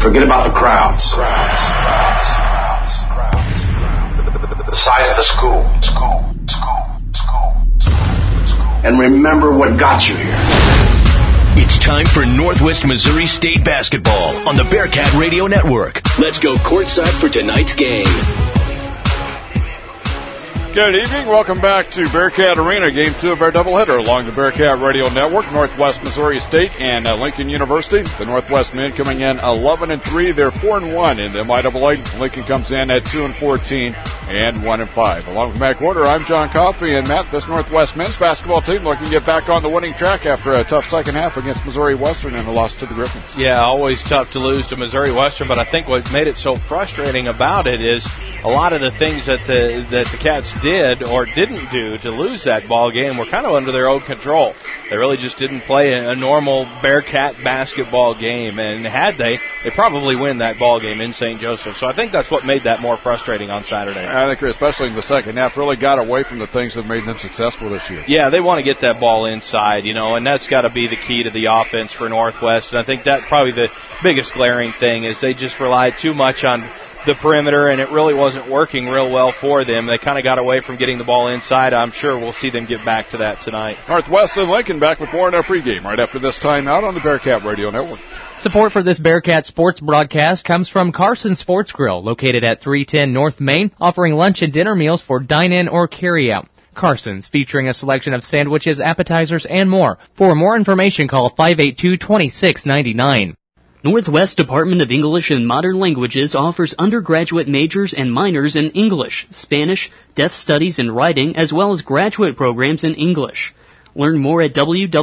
Forget about the crowds. The size of the school. And remember what got you here. It's time for Northwest Missouri State basketball on the Bearcat Radio Network. Let's go courtside for tonight's game. Good evening. Welcome back to Bearcat Arena, Game 2 of our doubleheader along the Bearcat Radio Network. Northwest Missouri State and Lincoln University. The Northwest men coming in 11-3. They're 4-1 in the MIAA. Lincoln comes in at 2-14 and 1-5. Along with Matt Gorder, I'm John Coffey. And Matt, this Northwest men's basketball team looking to get back on the winning track after a tough second half against Missouri Western and a loss to the Griffins. Yeah, always tough to lose to Missouri Western, but I think what made it so frustrating about it is a lot of the things that the Cats did or didn't do to lose that ball game were kind of under their own control. They really just didn't play a normal Bearcat basketball game, and had they probably win that ball game in St. Joseph. So I think that's what made that more frustrating on Saturday. I think especially in the second half, really got away from the things that made them successful this year. Yeah, they want to get that ball inside, and that's got to be the key to the offense for Northwest. And I think that probably the biggest glaring thing is they just relied too much on the perimeter, and it really wasn't working real well for them. They kind of got away from getting the ball inside. I'm sure we'll see them get back to that tonight. Northwest and Lincoln back with more in our pregame right after this timeout on the Bearcat Radio Network. Support for this Bearcat sports broadcast comes from Carson Sports Grill, located at 310 North Main, offering lunch and dinner meals for dine-in or carry-out. Carson's, featuring a selection of sandwiches, appetizers, and more. For more information, call 582-2699. Northwest Department of English and Modern Languages offers undergraduate majors and minors in English, Spanish, Deaf Studies, and Writing, as well as graduate programs in English. Learn more at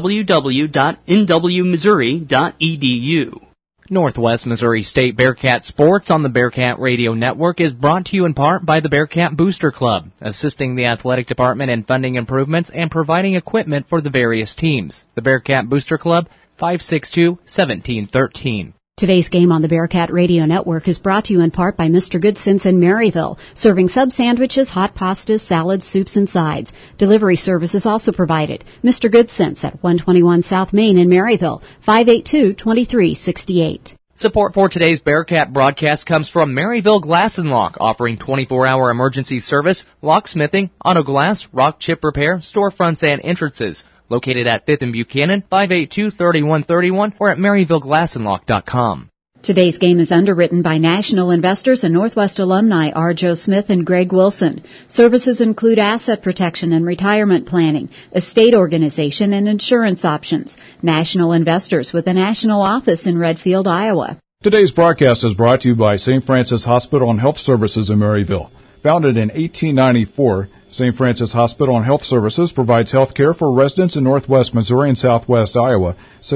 www.nwmissouri.edu. Northwest Missouri State Bearcat Sports on the Bearcat Radio Network is brought to you in part by the Bearcat Booster Club, assisting the athletic department in funding improvements and providing equipment for the various teams. The Bearcat Booster Club, 562-1713. Today's game on the Bearcat Radio Network is brought to you in part by Mr. Goodson's in Maryville, serving sub sandwiches, hot pastas, salads, soups, and sides. Delivery service is also provided. Mr. Goodson's at 121 South Main in Maryville, 582-2368. Support for today's Bearcat broadcast comes from Maryville Glass and Lock, offering 24-hour emergency service, locksmithing, auto glass, rock chip repair, storefronts, and entrances. Located at 5th and Buchanan, 582-3131, or at MaryvilleGlassandLock.com. Today's game is underwritten by National Investors and Northwest alumni R. Joe Smith and Greg Wilson. Services include asset protection and retirement planning, estate organization, and insurance options. National Investors with a national office in Redfield, Iowa. Today's broadcast is brought to you by St. Francis Hospital and Health Services in Maryville. Founded in 1894, St. Francis Hospital and Health Services provides health care for residents in Northwest Missouri and Southwest Iowa.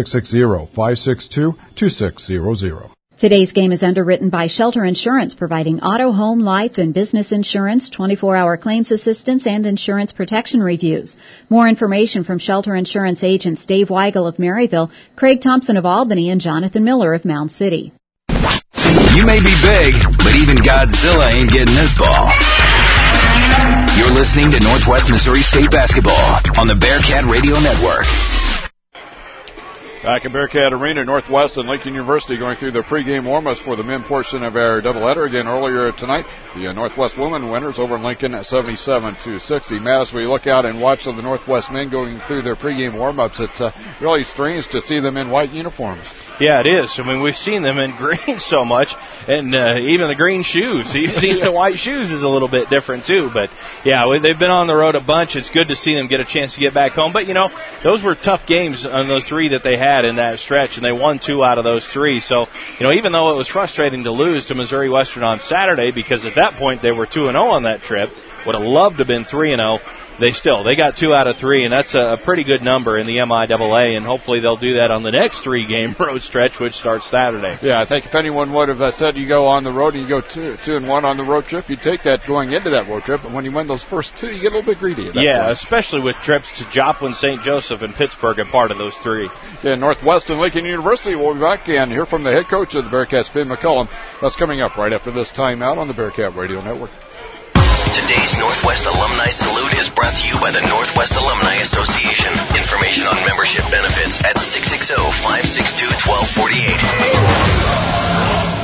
660-562-2600. Today's game is underwritten by Shelter Insurance, providing auto, home, life, and business insurance, 24-hour claims assistance, and insurance protection reviews. More information from Shelter Insurance agents Dave Weigel of Maryville, Craig Thompson of Albany, and Jonathan Miller of Mound City. You may be big, but even Godzilla ain't getting this ball. You're listening to Northwest Missouri State Basketball on the Bearcat Radio Network. Back in Bearcat Arena, Northwest and Lincoln University going through their pregame warm-ups for the men portion of our doubleheader. Again, earlier tonight, the Northwest women winners over in Lincoln at 77-60. Matt, as we look out and watch the Northwest men going through their pregame warm-ups, it's really strange to see them in white uniforms. Yeah, it is. I mean, we've seen them in green so much, and even the green shoes. Seeing the white shoes is a little bit different, too. But, yeah, they've been on the road a bunch. It's good to see them get a chance to get back home. But, those were tough games on those three that they had in that stretch, and they won 2 out of those 3. So, even though it was frustrating to lose to Missouri Western on Saturday, because at that point they were 2-0 on that trip, would have loved to have been 3-0. They got 2 out of 3, and that's a pretty good number in the MIAA, and hopefully they'll do that on the next 3-game road stretch, which starts Saturday. Yeah, I think if anyone would have said you go on the road and you go 2-1 on the road trip, you take that going into that road trip, and when you win those first 2, you get a little bit greedy at that point. Especially with trips to Joplin, St. Joseph, and Pittsburgh and part of those 3. Yeah, Northwest and Lincoln University will be back and hear from the head coach of the Bearcats, Ben McCullum. That's coming up right after this timeout on the Bearcat Radio Network. Today's Northwest Alumni Salute is brought to you by the Northwest Alumni Association. Information on membership benefits at 660-562-1248.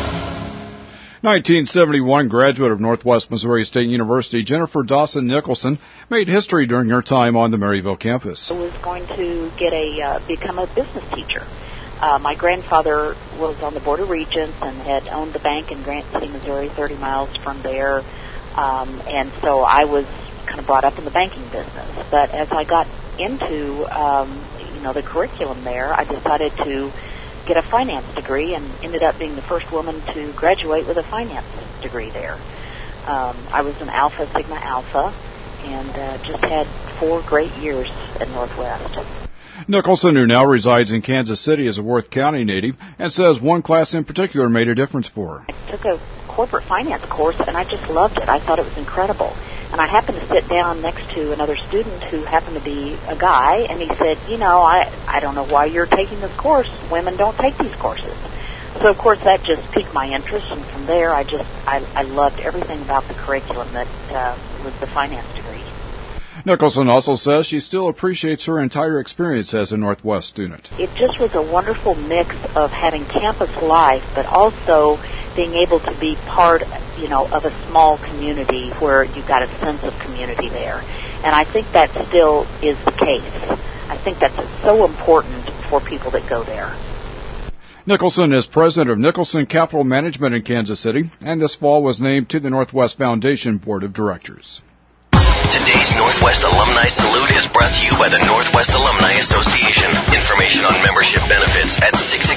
1971 graduate of Northwest Missouri State University, Jennifer Dawson Nicholson made history during her time on the Maryville campus. I was going to become a business teacher. My grandfather was on the Board of Regents and had owned the bank in Grant City, Missouri, 30 miles from there. And so I was kind of brought up in the banking business. But as I got into, the curriculum there, I decided to get a finance degree and ended up being the first woman to graduate with a finance degree there. I was an Alpha Sigma Alpha and just had 4 great years at Northwest. Nicholson, who now resides in Kansas City, is a Worth County native and says one class in particular made a difference for her. I took a corporate finance course and I just loved it. I thought it was incredible. And I happened to sit down next to another student who happened to be a guy, and he said, I don't know why you're taking this course. Women don't take these courses. So, of course, that just piqued my interest, and from there I loved everything about the curriculum that was the finance degree. Nicholson also says she still appreciates her entire experience as a Northwest student. It just was a wonderful mix of having campus life, but also being able to be part, of a small community where you got a sense of community there. And I think that still is the case. I think that's so important for people that go there. Nicholson is president of Nicholson Capital Management in Kansas City, and this fall was named to the Northwest Foundation Board of Directors. Today's Northwest Alumni Salute is brought to you by the Northwest Alumni Association. Information on membership benefits at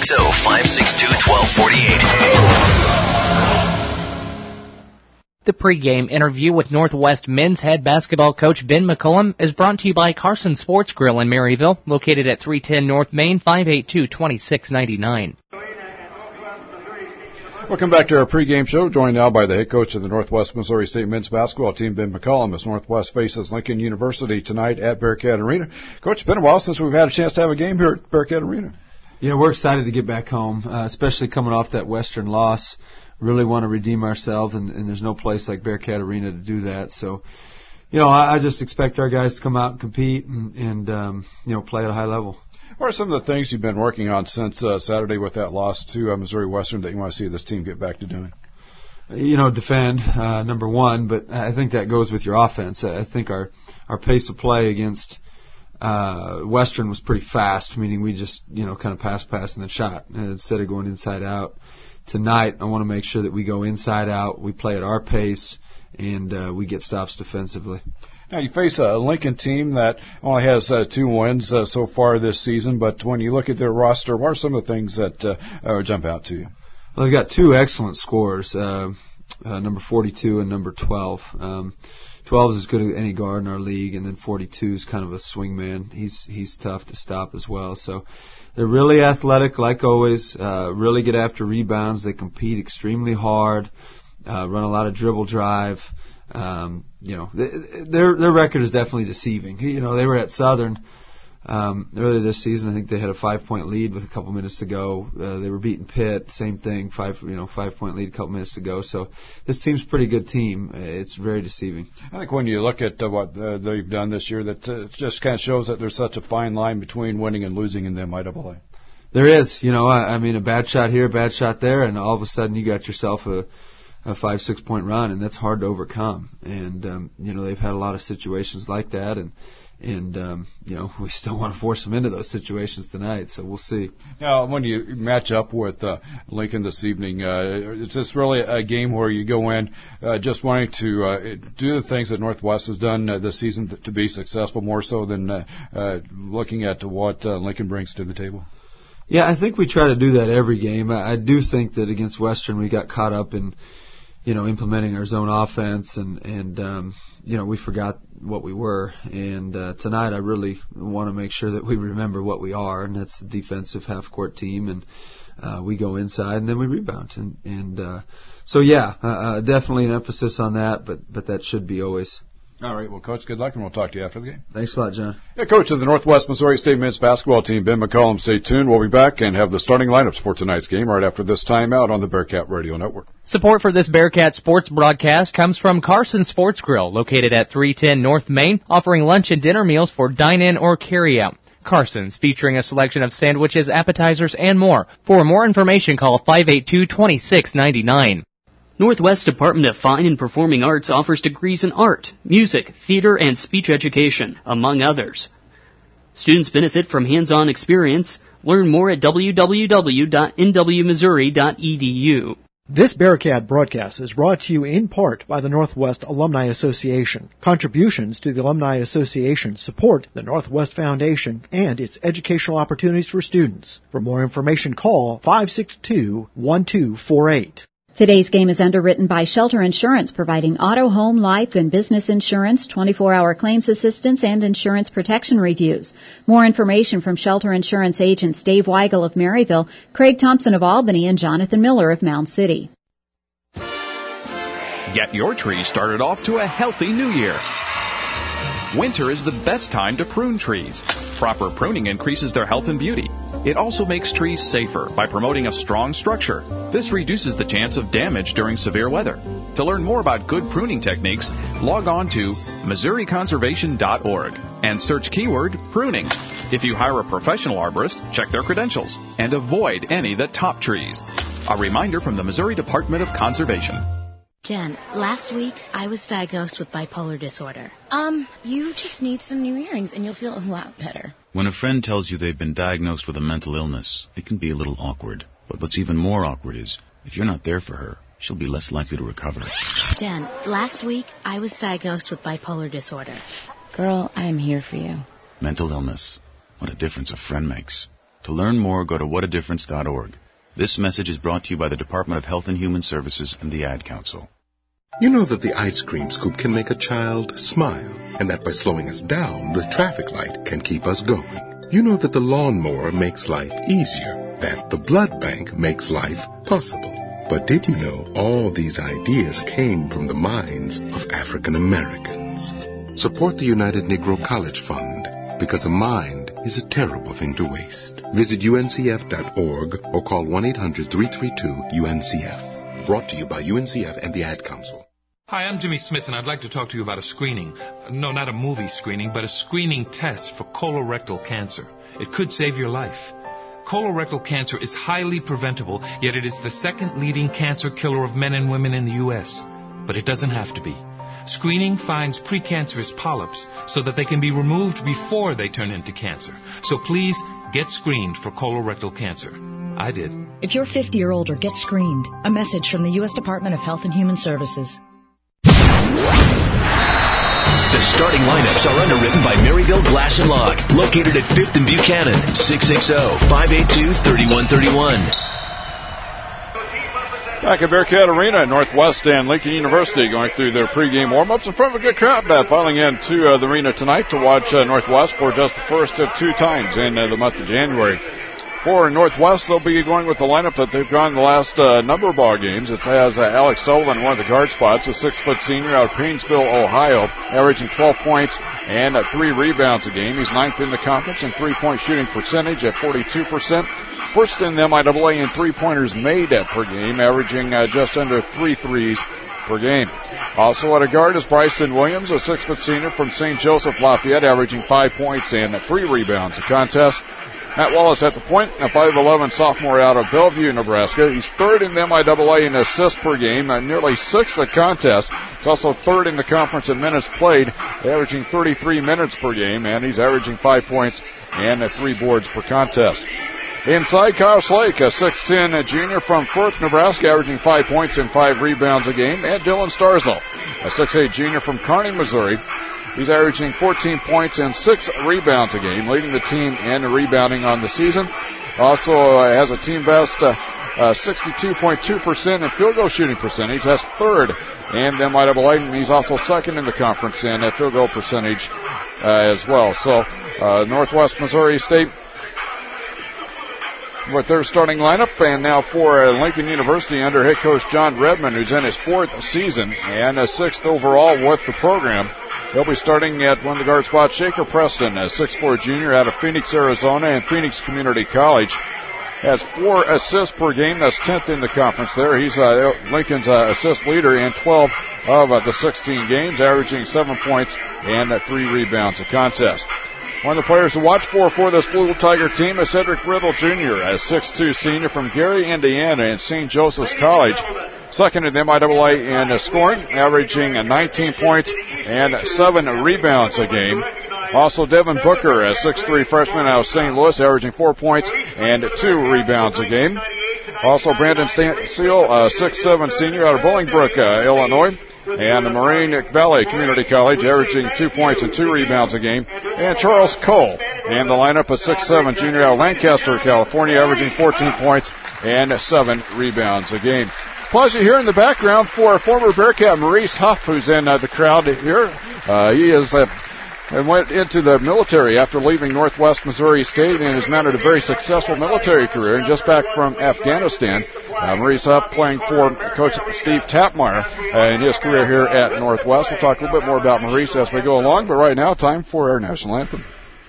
660-562-1248. The pregame interview with Northwest men's head basketball coach Ben McCullum is brought to you by Carson Sports Grill in Maryville, located at 310 North Main, 582-2699. Welcome back to our pregame show, joined now by the head coach of the Northwest Missouri State men's basketball team, Ben McCullum, as Northwest faces Lincoln University tonight at Bearcat Arena. Coach, it's been a while since we've had a chance to have a game here at Bearcat Arena. Yeah, we're excited to get back home, especially coming off that Western loss. Really want to redeem ourselves, and there's no place like Bearcat Arena to do that. So, I just expect our guys to come out and compete and play at a high level. What are some of the things you've been working on since Saturday with that loss to Missouri Western that you want to see this team get back to doing? Defend, number one, but I think that goes with your offense. I think our pace of play against Western was pretty fast, meaning we just, kind of pass, and then shot instead of going inside out. Tonight, I want to make sure that we go inside out, we play at our pace, and we get stops defensively. Now, you face a Lincoln team that only has 2 wins so far this season, but when you look at their roster, what are some of the things that jump out to you? Well, they've got 2 excellent scorers, number 42 and number 12. 12 is as good as any guard in our league, and then 42 is kind of a swingman. He's tough to stop as well. So they're really athletic, like always, really get after rebounds. They compete extremely hard, run a lot of dribble drive. Their record is definitely deceiving. They were at Southern earlier this season. I think they had a 5-point lead with a couple minutes to go. They were beating Pitt, same thing, 5-point lead, a couple minutes to go. So this team's a pretty good team. It's very deceiving. I think when you look at what they've done this year, that just kind of shows that there's such a fine line between winning and losing in the MIAA. There is. I mean, a bad shot here, a bad shot there, and all of a sudden you got yourself a 5-6 point run, and that's hard to overcome. And they've had a lot of situations like that, and we still want to force them into those situations tonight, so we'll see. Now, when you match up with Lincoln this evening, is this really a game where you go in just wanting to do the things that Northwest has done this season to be successful, more so than looking at what Lincoln brings to the table? Yeah, I think we try to do that every game. I do think that against Western we got caught up in implementing our zone offense, and we forgot what we were. And tonight I really want to make sure that we remember what we are, and that's a defensive half-court team, and we go inside and then we rebound. So definitely an emphasis on that, but that should be always. All right, well, Coach, good luck, and we'll talk to you after the game. Thanks a lot, John. Yeah, Coach of the Northwest Missouri State men's basketball team, Ben McCullum. Stay tuned. We'll be back and have the starting lineups for tonight's game right after this timeout on the Bearcat Radio Network. Support for this Bearcat sports broadcast comes from Carson Sports Grill, located at 310 North Main, offering lunch and dinner meals for dine-in or carry-out. Carson's, featuring a selection of sandwiches, appetizers, and more. For more information, call 582-2699. Northwest Department of Fine and Performing Arts offers degrees in art, music, theater, and speech education, among others. Students benefit from hands-on experience. Learn more at www.nwmissouri.edu. This Bearcat broadcast is brought to you in part by the Northwest Alumni Association. Contributions to the Alumni Association support the Northwest Foundation and its educational opportunities for students. For more information, call 562-1248. Today's game is underwritten by Shelter Insurance, providing auto, home, life, and business insurance, 24-hour claims assistance, and insurance protection reviews. More information from Shelter Insurance agents Dave Weigel of Maryville, Craig Thompson of Albany, and Jonathan Miller of Mound City. Get your tree started off to a healthy new year. Winter is the best time to prune trees. Proper pruning increases their health and beauty. It also makes trees safer by promoting a strong structure. This reduces the chance of damage during severe weather. To learn more about good pruning techniques, log on to MissouriConservation.org and search keyword pruning. If you hire a professional arborist, check their credentials and avoid any that top trees. A reminder from the Missouri Department of Conservation. Jen, last week I was diagnosed with bipolar disorder. You just need some new earrings and you'll feel a lot better. When a friend tells you they've been diagnosed with a mental illness, it can be a little awkward. But what's even more awkward is, if you're not there for her, she'll be less likely to recover. Jen, last week I was diagnosed with bipolar disorder. Girl, I'm here for you. Mental illness. What a difference a friend makes. To learn more, go to whatadifference.org. This message is brought to you by the Department of Health and Human Services and the Ad Council. You know that the ice cream scoop can make a child smile, and that by slowing us down, the traffic light can keep us going. You know that the lawnmower makes life easier, that the blood bank makes life possible. But did you know all these ideas came from the minds of African Americans? Support the United Negro College Fund, because a mind is a terrible thing to waste. Visit uncf.org or call 1-800-332-UNCF. Brought to you by UNCF and the Ad Council. Hi, I'm Jimmy Smith, and I'd like to talk to you about a screening. No, not a movie screening, but a screening test for colorectal cancer. It could save your life. Colorectal cancer is highly preventable, yet it is the second leading cancer killer of men and women in the U.S. But it doesn't have to be. Screening finds precancerous polyps so that they can be removed before they turn into cancer. So please, get screened for colorectal cancer. I did. If you're 50 or older, get screened. A message from the U.S. Department of Health and Human Services. The starting lineups are underwritten by Maryville Glass and Lock, located at 5th and Buchanan, 660-582-3131. Back at Bearcat Arena, Northwest and Lincoln University going through their pregame warm-ups in front of a good crowd filing into the arena tonight to watch Northwest for just the first of two times in the month of January. For Northwest, they'll be going with the lineup that they've gone the last number of ball games. It has Alex Sullivan, one of the guard spots, a 6-foot senior out of Painesville, Ohio, averaging 12 points and 3 rebounds a game. He's 9th in the conference in three-point shooting percentage at 42%. First in the MIAA in three-pointers made per game, averaging just under 3 threes per game. Also at a guard is Bryson Williams, a 6-foot senior from St. Joseph Lafayette, averaging 5 points and 3 rebounds a contest. Matt Wallace at the point, a 5'11" sophomore out of Bellevue, Nebraska. He's third in the MIAA in assists per game, nearly 6 a contest. He's also third in the conference in minutes played, averaging 33 minutes per game, and he's averaging 5 points and 3 boards per contest. Inside, Kyle Slake, a 6'10" junior from Firth, Nebraska, averaging 5 points and 5 rebounds a game, and Dylan Starzl, a 6'8" junior from Kearney, Missouri. He's averaging 14 points and 6 rebounds a game, leading the team in rebounding on the season. Also has a team best 62.2% in field goal shooting percentage. That's third in the MIAA. He's also second in the conference in field goal percentage as well. So Northwest Missouri State with their starting lineup, and now for Lincoln University under head coach John Redmond, who's in his 4th season and 6th overall with the program. He'll be starting at one of the guard spots, Shaker Preston, a 6'4" junior out of Phoenix, Arizona, and Phoenix Community College. Has 4 assists per game. That's 10th in the conference there. He's Lincoln's assist leader in 12 of the 16 games, averaging 7 points and 3 rebounds a contest. One of the players to watch for this Blue Tiger team is Cedric Riddle Jr., a 6'2" senior from Gary, Indiana, and St. Joseph's College. second in the MIAA in scoring, averaging 19 points and 7 rebounds a game. Also, Devin Booker, a 6'3 freshman out of St. Louis, averaging 4 points and 2 rebounds a game. Also, Brandon Seal, a 6'7 senior out of Bolingbrook, Illinois, and the Moraine Valley Community College, averaging 2 points and 2 rebounds a game. And Charles Cole, in the lineup, a 6'7 junior out of Lancaster, California, averaging 14 points and 7 rebounds a game. Plus, you hear in the background for former Bearcat Maurice Huff, who's in the crowd here. He is and went into the military after leaving Northwest Missouri State and has mounted a very successful military career. And just back from Afghanistan, Maurice Huff playing for Coach Steve Tapmeyer in his career here at Northwest. We'll talk a little bit more about Maurice as we go along, but right now, time for our national anthem.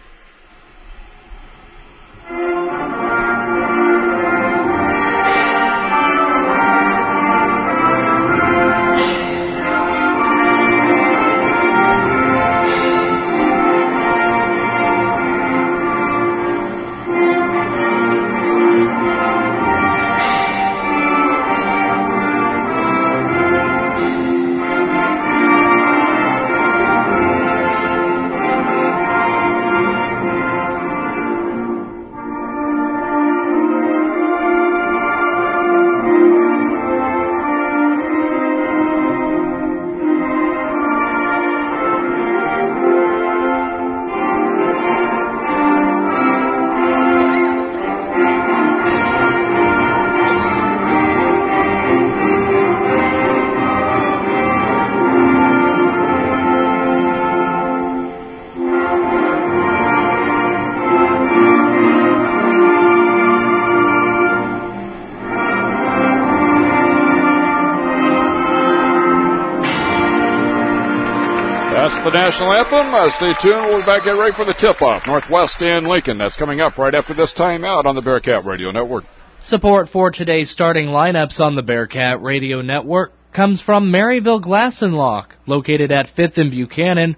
The national anthem. Stay tuned. We'll be back. Get ready for the tip-off. Northwest and Lincoln. That's coming up right after this timeout on the Bearcat Radio Network. Support for today's starting lineups on the Bearcat Radio Network comes from Maryville Glass and Lock, located at 5th and Buchanan,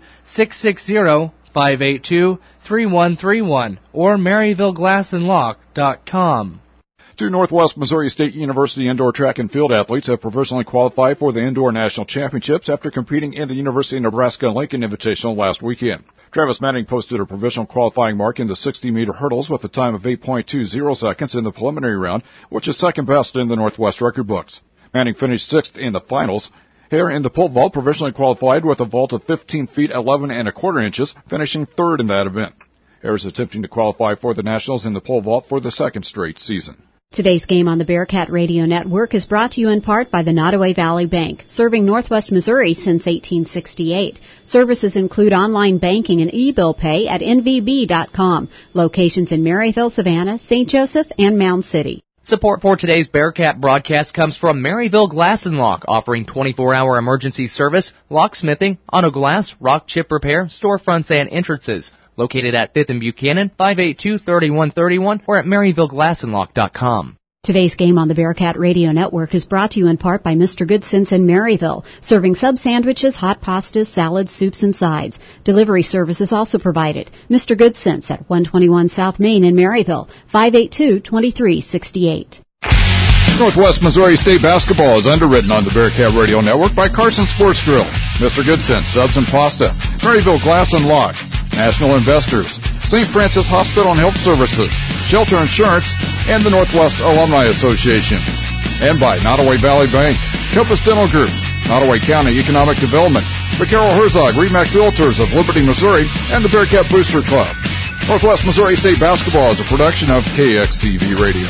660-582-3131, or MaryvilleGlassandLock.com. 2 Northwest Missouri State University indoor track and field athletes have provisionally qualified for the Indoor National Championships after competing in the University of Nebraska-Lincoln Invitational last weekend. Travis Manning posted a provisional qualifying mark in the 60-meter hurdles with a time of 8.20 seconds in the preliminary round, which is second best in the Northwest record books. Manning finished 6th in the finals. Hare in the pole vault provisionally qualified with a vault of 15 feet 11 1/4 inches, finishing 3rd in that event. Hare is attempting to qualify for the Nationals in the pole vault for the 2nd straight season. Today's game on the Bearcat Radio Network is brought to you in part by the Nottoway Valley Bank, serving Northwest Missouri since 1868. Services include online banking and e-bill pay at nvb.com. Locations in Maryville, Savannah, St. Joseph, and Mound City. Support for today's Bearcat broadcast comes from Maryville Glass and Lock, offering 24-hour emergency service, locksmithing, auto glass, rock chip repair, storefronts, and entrances. Located at 5th and Buchanan, 582-3131, or at MaryvilleGlassandLock.com. Today's game on the Bearcat Radio Network is brought to you in part by Mr. Goodson's in Maryville, serving sub sandwiches, hot pastas, salads, soups, and sides. Delivery service is also provided. Mr. Goodson's at 121 South Main in Maryville, 582-2368. Northwest Missouri State basketball is underwritten on the Bearcat Radio Network by Carson Sports Grill, Mr. Goodson, Subs and Pasta, Maryville Glass and Lock, National Investors, St. Francis Hospital and Health Services, Shelter Insurance, and the Northwest Alumni Association. And by Nottoway Valley Bank, Compass Dental Group, Nottoway County Economic Development, the Carol Herzog Remax Realtors of Liberty, Missouri, and the Bearcat Booster Club. Northwest Missouri State basketball is a production of KXCV Radio.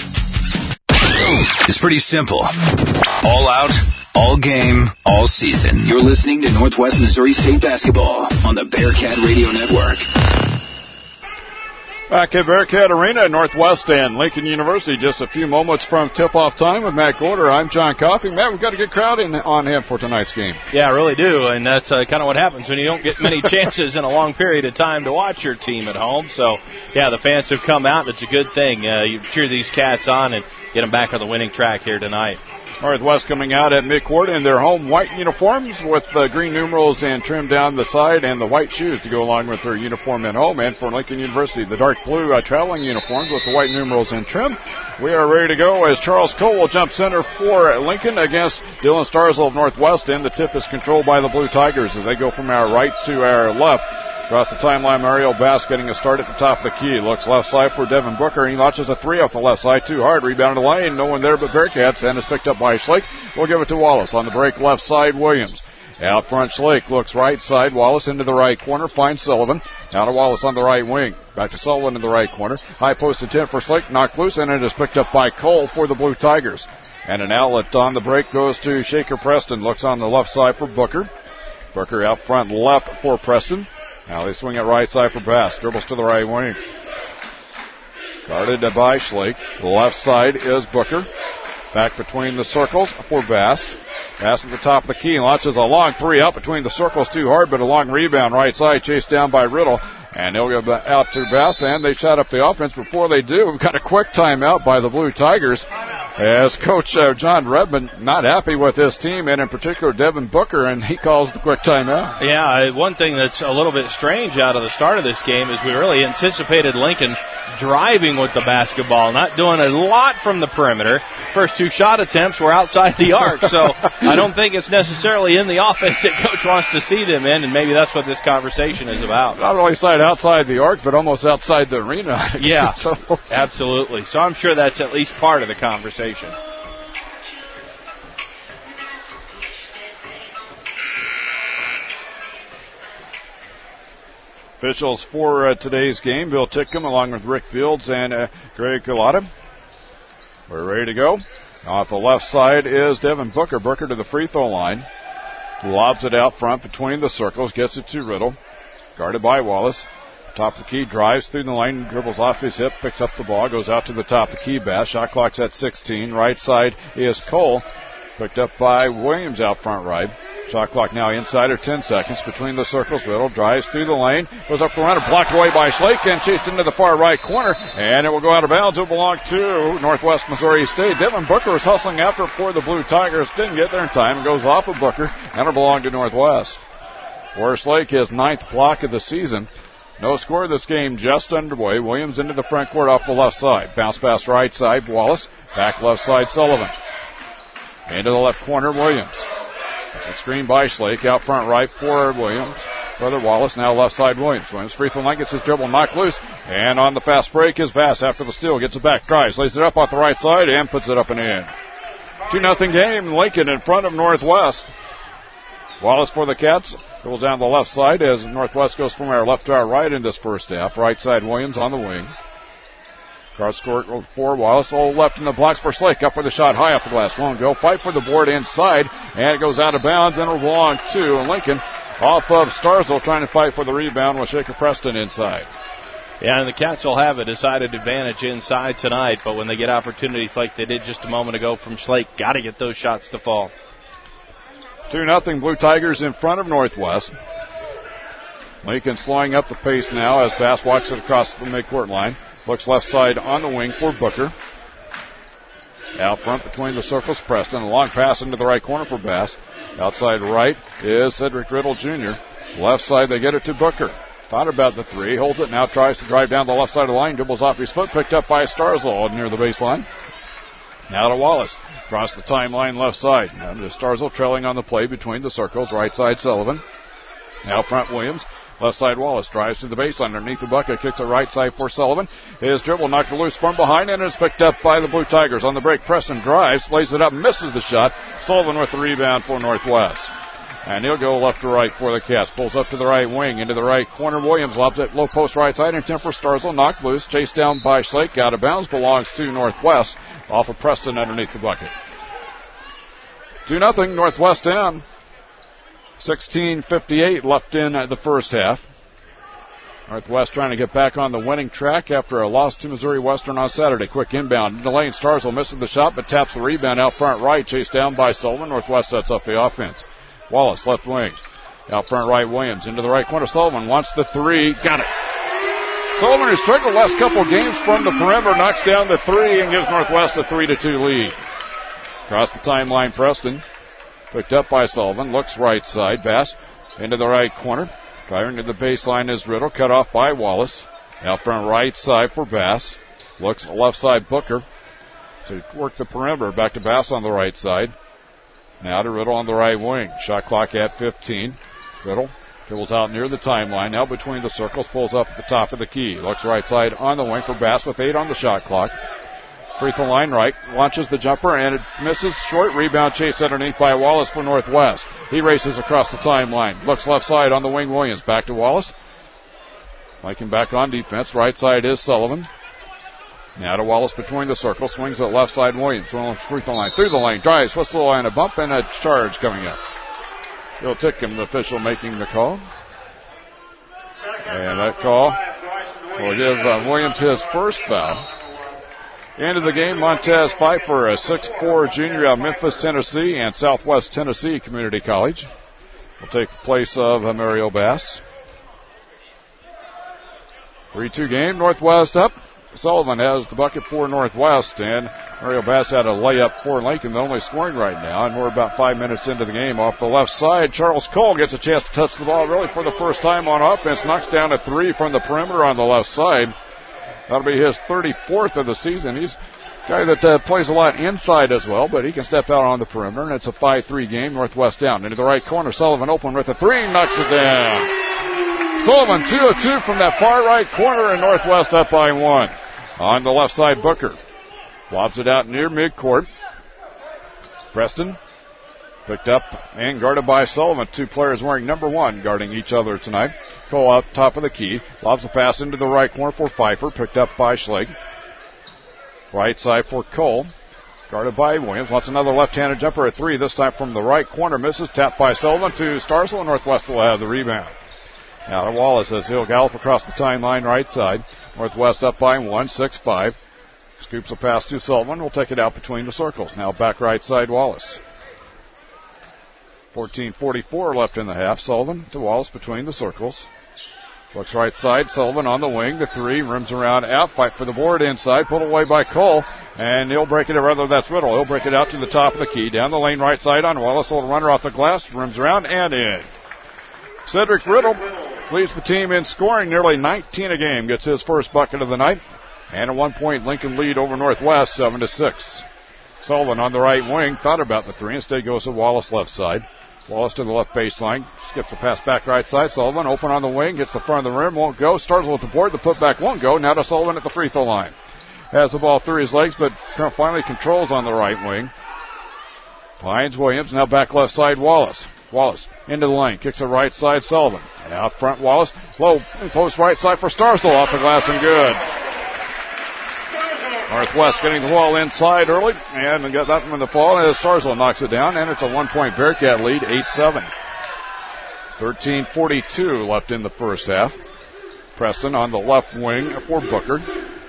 It's pretty simple. All out, all game, all season. You're listening to Northwest Missouri State basketball on the Bearcat Radio Network. Back at Bearcat Arena at Northwest and Lincoln University, just a few moments from tip-off time with Matt Gorder. I'm John Coffey. Matt, we've got a good crowd on hand for tonight's game. Yeah, I really do, and that's kind of what happens when you don't get many chances in a long period of time to watch your team at home. So, yeah, the fans have come out, and it's a good thing. You cheer these cats on and get them back on the winning track here tonight. Northwest coming out at midcourt in their home white uniforms with the green numerals and trim down the side and the white shoes to go along with their uniform at home. And for Lincoln University, the dark blue traveling uniforms with the white numerals and trim. We are ready to go as Charles Cole will jump center for Lincoln against Dylan Starzl of Northwest. And the tip is controlled by the Blue Tigers as they go from our right to our left. Across the timeline, Mario Bass getting a start at the top of the key. Looks left side for Devin Booker. He launches a three off the left side. Too hard. Rebound in the lane. No one there but Bearcats. And is picked up by Schlake. We'll give it to Wallace. On the break, left side, Williams. Out front, Schlake looks right side. Wallace into the right corner. Finds Sullivan. Now to Wallace on the right wing. Back to Sullivan in the right corner. High post attempt for Schlake. Knocked loose. And it is picked up by Cole for the Blue Tigers. And an outlet on the break goes to Shaker Preston. Looks on the left side for Booker. Booker out front left for Preston. Now they swing it right side for Bass. Dribbles to the right wing. Guarded by Schlake. The left side is Booker. Back between the circles for Bass. Bass at the top of the key. Launches a long three up between the circles. Too hard, but a long rebound right side. Chased down by Riddle. And they'll go out to Bass, and they shot up the offense. Before they do, we've got a quick timeout by the Blue Tigers as Coach John Redmond not happy with his team, and in particular Devin Booker, and he calls the quick timeout. Yeah, one thing that's a little bit strange out of the start of this game is we really anticipated Lincoln driving with the basketball, not doing a lot from the perimeter. First two shot attempts were outside the arc, so I don't think it's necessarily in the offense that Coach wants to see them in, and maybe that's what this conversation is about. Not only outside the arc, but almost outside the arena. Yeah, absolutely. So I'm sure that's at least part of the conversation. Officials for today's game, Bill Tickham along with Rick Fields and Greg Culotta. We're ready to go. Off the left side is Devin Booker. Booker to the free throw line. Lobs it out front between the circles. Gets it to Riddle. Guarded by Wallace. Top of the key, drives through the lane, dribbles off his hip, picks up the ball, goes out to the top of the key. Bass. Shot clock's at 16. Right side is Cole. Picked up by Williams out front right. Shot clock now inside of 10 seconds between the circles. Riddle drives through the lane, goes up the runner, blocked away by Schlake, and chased into the far right corner, and it will go out of bounds. It will belong to Northwest Missouri State. Devin Booker was hustling after it for the Blue Tigers. Didn't get there in time. It goes off of Booker, and it will belong to Northwest. For Schlake, his 9th block of the season. No score this game, just underway. Williams into the front court off the left side. Bounce pass right side, Wallace. Back left side, Sullivan. Into the left corner, Williams. It's a screen by Schlake. Out front right for Williams. Brother Wallace, now left side Williams. Williams free throw line, gets his dribble knocked loose. And on the fast break is Bass after the steal. Gets it back, drives, lays it up off the right side, and puts it up and in. 2-0 game, Lincoln in front of Northwest. Wallace for the Cats. Goes down the left side as Northwest goes from our left to our right in this first half. Right side Williams on the wing. Cross court for Wallace. All left in the blocks for Schlake. Up with a shot high off the glass. Won't go. Fight for the board inside. And it goes out of bounds and will belong to Lincoln. Off of Starzl trying to fight for the rebound with Shaker Preston inside. Yeah, and the Cats will have a decided advantage inside tonight. But when they get opportunities like they did just a moment ago from Schlake, got to get those shots to fall. 2-0 Blue Tigers in front of Northwest. Lincoln slowing up the pace now as Bass walks it across the midcourt line. Looks left side on the wing for Booker. Out front between the circles, Preston. A long pass into the right corner for Bass. Outside right is Cedric Riddle Jr. Left side, they get it to Booker. Thought about the three, holds it now, tries to drive down the left side of the line, dribbles off his foot, picked up by Starzl near the baseline. Now to Wallace. Across the timeline left side. Now to Starzl trailing on the play between the circles. Right side Sullivan. Out front Williams. Left side Wallace drives to the baseline underneath the bucket. Kicks it right side for Sullivan. His dribble knocked loose from behind and it's picked up by the Blue Tigers. On the break, Preston drives, lays it up, misses the shot. Sullivan with the rebound for Northwest. And he'll go left to right for the Cats. Pulls up to the right wing, into the right corner. Williams lobs it low post right side. Intent for Starzl. Knocked loose. Chased down by Schlake. Out of bounds. Belongs to Northwest. Off of Preston underneath the bucket. 2-0. Northwest down. 16:58 left in the first half. Northwest trying to get back on the winning track after a loss to Missouri Western on Saturday. Quick inbound. In the lane. Starzl misses the shot but taps the rebound out front right. Chased down by Sullivan. Northwest sets up the offense. Wallace, left wing. Out front right, Williams. Into the right corner, Sullivan wants the three. Got it. Sullivan, who struggled last couple games from the perimeter, knocks down the three and gives Northwest a 3-2 lead. Across the timeline, Preston. Picked up by Sullivan. Looks right side. Bass into the right corner. Driving to the baseline is Riddle. Cut off by Wallace. Out front right side for Bass. Looks left side Booker. So work the perimeter. Back to Bass on the right side. Now to Riddle on the right wing. Shot clock at 15. Riddle dribbles out near the timeline. Now between the circles. Pulls up at the top of the key. Looks right side on the wing for Bass with 8 on the shot clock. Free throw line right. Launches the jumper and it misses. Short rebound chased underneath by Wallace for Northwest. He races across the timeline. Looks left side on the wing. Williams back to Wallace. Lincoln back on defense. Right side is Sullivan. Now to Wallace between the circles. Swings at left side. Williams. Free throw line. Through the lane. Drives. Whistle line. A bump and a charge coming up. Bill Tickham, the official, making the call. And that call will give Williams his first foul. End of the game, Montez Pfeiffer, a 6'4 junior out of Memphis, Tennessee, and Southwest Tennessee Community College, will take the place of Mario Bass. 3-2 game, Northwest up. Sullivan has the bucket for Northwest, and Mario Bass had a layup for Lincoln, the only scoring right now, and we're about 5 minutes into the game. Off the left side, Charles Cole gets a chance to touch the ball really for the first time on offense, knocks down a 3 from the perimeter on the left side. That'll be his 34th of the season. He's a guy that plays a lot inside as well, but he can step out on the perimeter, and it's a 5-3 game. Northwest down into the right corner. Sullivan open with a 3, knocks it down. Sullivan 2 of 2 from that far right corner, and Northwest up by 1. On the left side, Booker lobs it out near midcourt. Preston picked up and guarded by Sullivan. 2 players wearing number 1 guarding each other tonight. Cole out top of the key. Lobs the pass into the right corner for Pfeiffer. Picked up by Schlegel. Right side for Cole. Guarded by Williams. Wants another left-handed jumper at 3. This time from the right corner. Misses. Tapped by Sullivan to Starzl. Northwest will have the rebound. Now to Wallace as he'll gallop across the timeline right side. Northwest up by 1, 6-5. Scoops a pass to Sullivan. Will take it out between the circles. Now back right side, Wallace. 14:44 left in the half. Sullivan to Wallace between the circles. Looks right side. Sullivan on the wing. The 3 rims around out. Fight for the board inside. Pulled away by Cole. And he'll break it. Rather, that's Riddle. He'll break it out to the top of the key. Down the lane right side on Wallace. Little runner off the glass. Rims around and in. Cedric Riddle leads the team in scoring. Nearly 19 a game. Gets his first bucket of the night. And a 1-point Lincoln lead over Northwest. 7-6. Sullivan on the right wing. Thought about the 3. Instead goes to Wallace left side. Wallace to the left baseline. Skips the pass back right side. Sullivan open on the wing. Gets the front of the rim. Won't go. Starzl with the board. The putback won't go. Now to Sullivan at the free throw line. Has the ball through his legs, but finally controls on the right wing. Finds Williams. Now back left side, Wallace. Wallace into the lane. Kicks it right side, Sullivan. And out front, Wallace. Low post right side for Starzl. Off the glass and good. Northwest getting the ball inside early, and got that from the fall, and Starzl knocks it down, and it's a 1-point Bearcat lead, 8-7. 13:42 left in the first half. Preston on the left wing for Booker.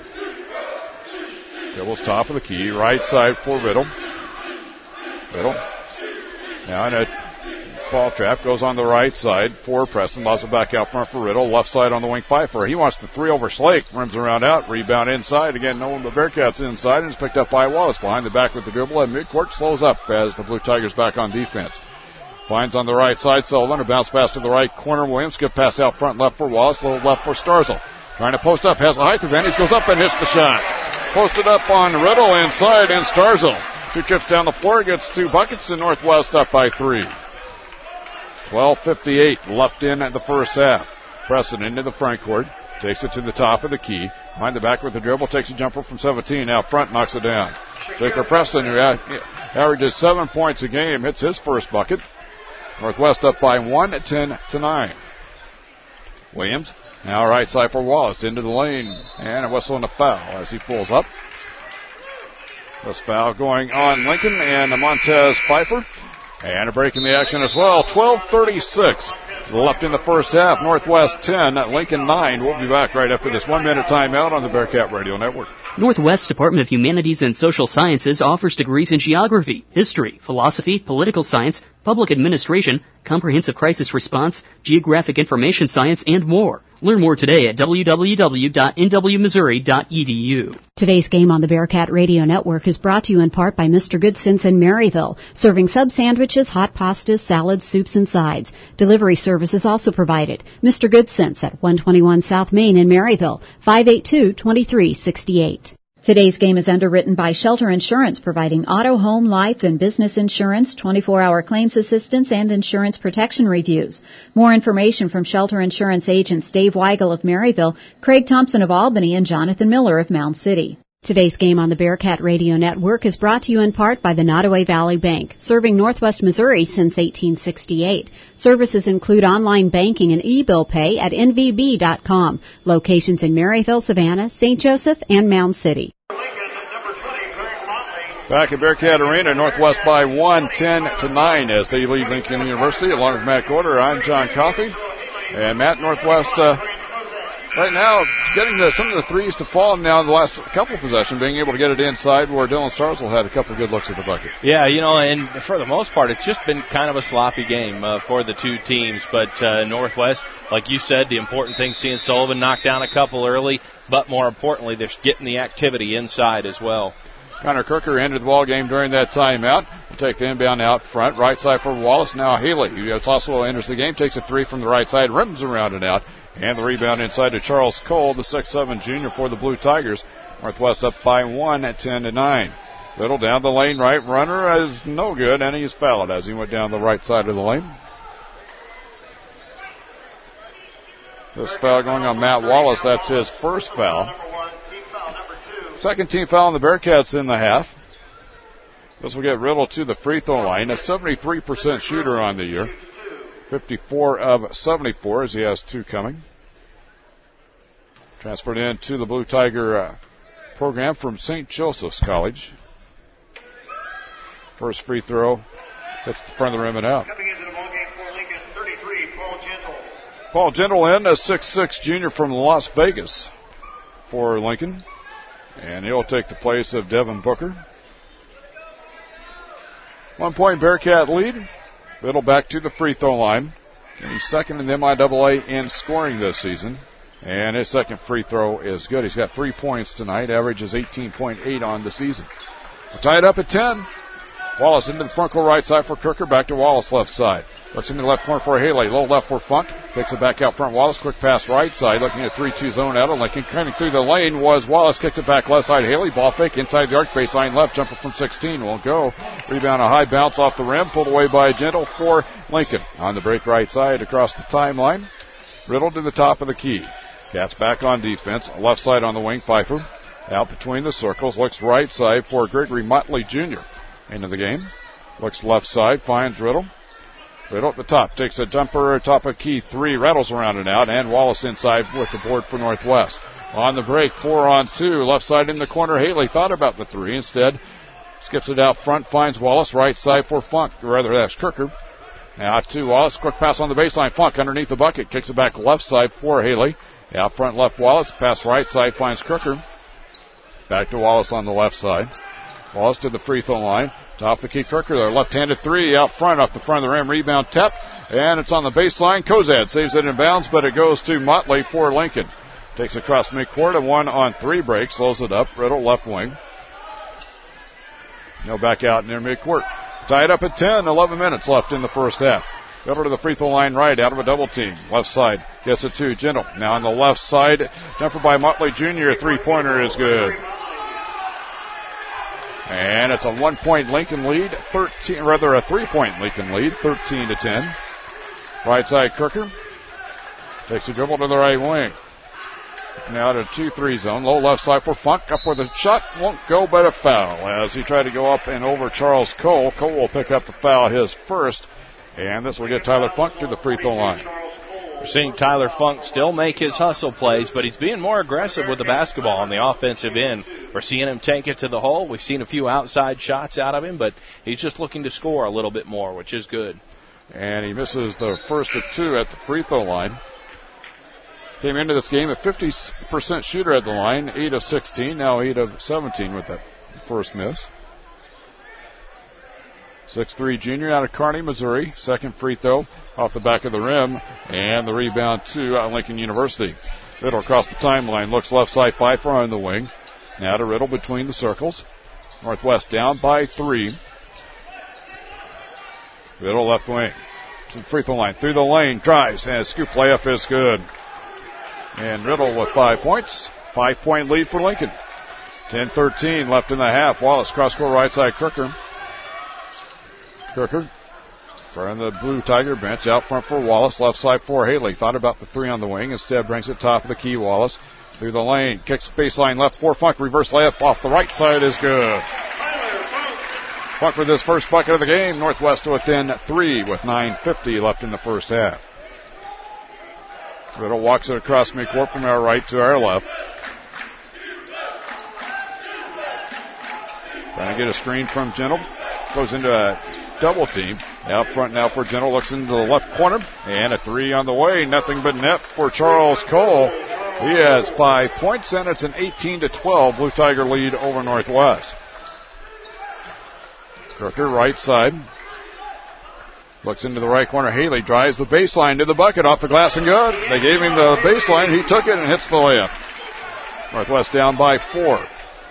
Dribbles top of the key, right side for Riddle. Riddle. Now in a ball trap, goes on the right side for Preston. Lost it back out front for Riddle. Left side on the wing, Pfeiffer. He wants the 3 over Slake. Rims around out. Rebound inside. Again, no one but Bearcats inside. And it's picked up by Wallace. Behind the back with the dribble. And midcourt slows up as the Blue Tigers back on defense. Finds on the right side Sullivan. A bounce pass to the right corner. Williams. Skip pass out front left for Wallace. Little left for Starzl. Trying to post up. Has a height advantage. Goes up and hits the shot. Posted up on Riddle inside. And Starzl. 2 trips down the floor. Gets 2 buckets. And Northwest up by 3. 12:58 left in the first half. Preston into the front court. Takes it to the top of the key. Behind the back with the dribble. Takes a jumper from 17. Out front. Knocks it down. Shaker Preston, who averages 7 points a game, hits his first bucket. Northwest up by 1, 10-9. Williams. Now right side for Wallace. Into the lane. And a whistle and a foul as he pulls up. This foul going on Lincoln and Montez Pfeiffer. And a break in the action as well. 12:36 left in the first half. Northwest 10, Lincoln 9. We'll be back right after this 1-minute timeout on the Bearcat Radio Network. Northwest Department of Humanities and Social Sciences offers degrees in geography, history, philosophy, political science, public administration, comprehensive crisis response, geographic information science, and more. Learn more today at www.nwmissouri.edu. Today's game on the Bearcat Radio Network is brought to you in part by Mr. Goodson's in Maryville, serving sub sandwiches, hot pastas, salads, soups, and sides. Delivery service is also provided. Mr. Goodson's at 121 South Main in Maryville, 582-2368. Today's game is underwritten by Shelter Insurance, providing auto, home, life, and business insurance, 24-hour claims assistance, and insurance protection reviews. More information from Shelter Insurance agents Dave Weigel of Maryville, Craig Thompson of Albany, and Jonathan Miller of Mound City. Today's game on the Bearcat Radio Network is brought to you in part by the Nottoway Valley Bank, serving Northwest Missouri since 1868. Services include online banking and e-bill pay at nvb.com. Locations in Maryville, Savannah, St. Joseph, and Mound City. Back at Bearcat Arena, Northwest by 1, 10-9 as they lead Lincoln University. Along with Matt Gorder, I'm John Coffey. And Matt, Northwest right now getting some of the threes to fall now in the last couple of possessions, being able to get it inside where Dylan Starzl had a couple of good looks at the bucket. Yeah, and for the most part, it's just been kind of a sloppy game for the two teams. But Northwest, like you said, the important thing, seeing Sullivan knock down a couple early, but more importantly, they're getting the activity inside as well. Connor Kirker ended the ball game during that timeout. We'll take the inbound out front. Right side for Wallace. Now Haley, who also enters the game, takes a three from the right side, rims around and out. And the rebound inside to Charles Cole, the 6'7 junior for the Blue Tigers. Northwest up by 1 at 10-9. Little down the lane, right runner is no good, and he's fouled as he went down the right side of the lane. This foul going on Matt Wallace. That's his first foul. Second team foul on the Bearcats in the half. This will get Riddle to the free throw line. A 73% shooter on the year. 54 of 74 as he has two coming. Transferred in to the Blue Tiger program from St. Joseph's College. First free throw hits the front of the rim and out. Coming into the ballgame for Lincoln, 33, Paul Gentle. Paul Gentle in, a 6'6 junior from Las Vegas for Lincoln. And he'll take the place of Devin Booker. 1 point Bearcat lead. Riddle back to the free throw line. And he's second in the MIAA in scoring this season. And his second free throw is good. He's got 3 points tonight. Averages 18.8 on the season. We're tied up at 10. Wallace into the front court right side for Kirker. Back to Wallace left side. Looks into the left corner for Haley. Low left for Funk. Kicks it back out front. Wallace, quick pass right side. Looking at 3-2 zone out of Lincoln. Coming through the lane was Wallace. Kicks it back left side. Haley, ball fake inside the arc baseline left. Jumper from 16 won't go. Rebound, a high bounce off the rim. Pulled away by Gentle for Lincoln. On the break right side across the timeline. Riddle to the top of the key. Cats back on defense. Left side on the wing. Pfeiffer out between the circles. Looks right side for Gregory Motley Jr. Into the game. Looks left side. Finds Riddle. Riddle at the top, takes a jumper, top of key, three, rattles around and out, and Wallace inside with the board for Northwest. On the break, 4-on-2, left side in the corner. Haley thought about the three, instead skips it out front, finds Wallace, right side for Funk, or rather that's Kirker. Now to Wallace, quick pass on the baseline, Funk underneath the bucket, kicks it back left side for Haley. Out front left Wallace, pass right side, finds Kirker. Back to Wallace on the left side. Wallace to the free throw line. Top the key, Kirker there. Left-handed three out front off the front of the rim. Rebound tap. And it's on the baseline. Kozad saves it in bounds, but it goes to Motley for Lincoln. Takes it across midcourt. A 1-on-3 break. Slows it up. Riddle left wing. No back out near midcourt. Tied up at 10. 11 minutes left in the first half. Riddle to the free throw line right out of a double team. Left side gets it to Gentle. Now on the left side. Jumper by Motley Jr. Three-pointer is good. And it's a 1 point Lincoln lead, a 3-point Lincoln lead, 13-10. Right side Kirker. Takes a dribble to the right wing. Now to 2-3 zone. Low left side for Funk. Up with a shot. Won't go, but a foul. As he tried to go up and over Charles Cole. Cole will pick up the foul, his first. And this will get Tyler Funk to the free throw line. We're seeing Tyler Funk still make his hustle plays, but he's being more aggressive with the basketball on the offensive end. We're seeing him take it to the hole. We've seen a few outside shots out of him, but he's just looking to score a little bit more, which is good. And he misses the first of two at the free throw line. Came into this game a 50% shooter at the line, 8 of 16, now 8 of 17 with that first miss. 6'3" junior out of Kearney, Missouri. Second free throw off the back of the rim, and the rebound to Lincoln University. Riddle across the timeline, looks left side, Pfeiffer on the wing. Now to Riddle between the circles. Northwest down by 3. Riddle left wing to the free throw line, through the lane, drives, and a scoop layup is good. And Riddle with 5 points. 5-point lead for Lincoln. 10-13 left in the half. Wallace cross-court right side, Crooker. Crooker from the Blue Tiger bench, out front for Wallace, left side for Haley. Thought about the 3 on the wing, instead brings it top of the key. Wallace through the lane, kicks baseline left for Funk, reverse layup off the right side is good. Funk with his first bucket of the game. Northwest within 3 with 9:50 left in the first half. Riddle walks it across midcourt from our right to our left. Trying to get a screen from Gentle. Goes into a double team. Out front now for Gentle. Looks into the left corner. And a 3 on the way. Nothing but net for Charles Cole. He has 5 points, and it's an 18-12 Blue Tiger lead over Northwest. Crooker right side. Looks into the right corner. Haley drives the baseline to the bucket, off the glass and good. They gave him the baseline. He took it and hits the layup. Northwest down by 4.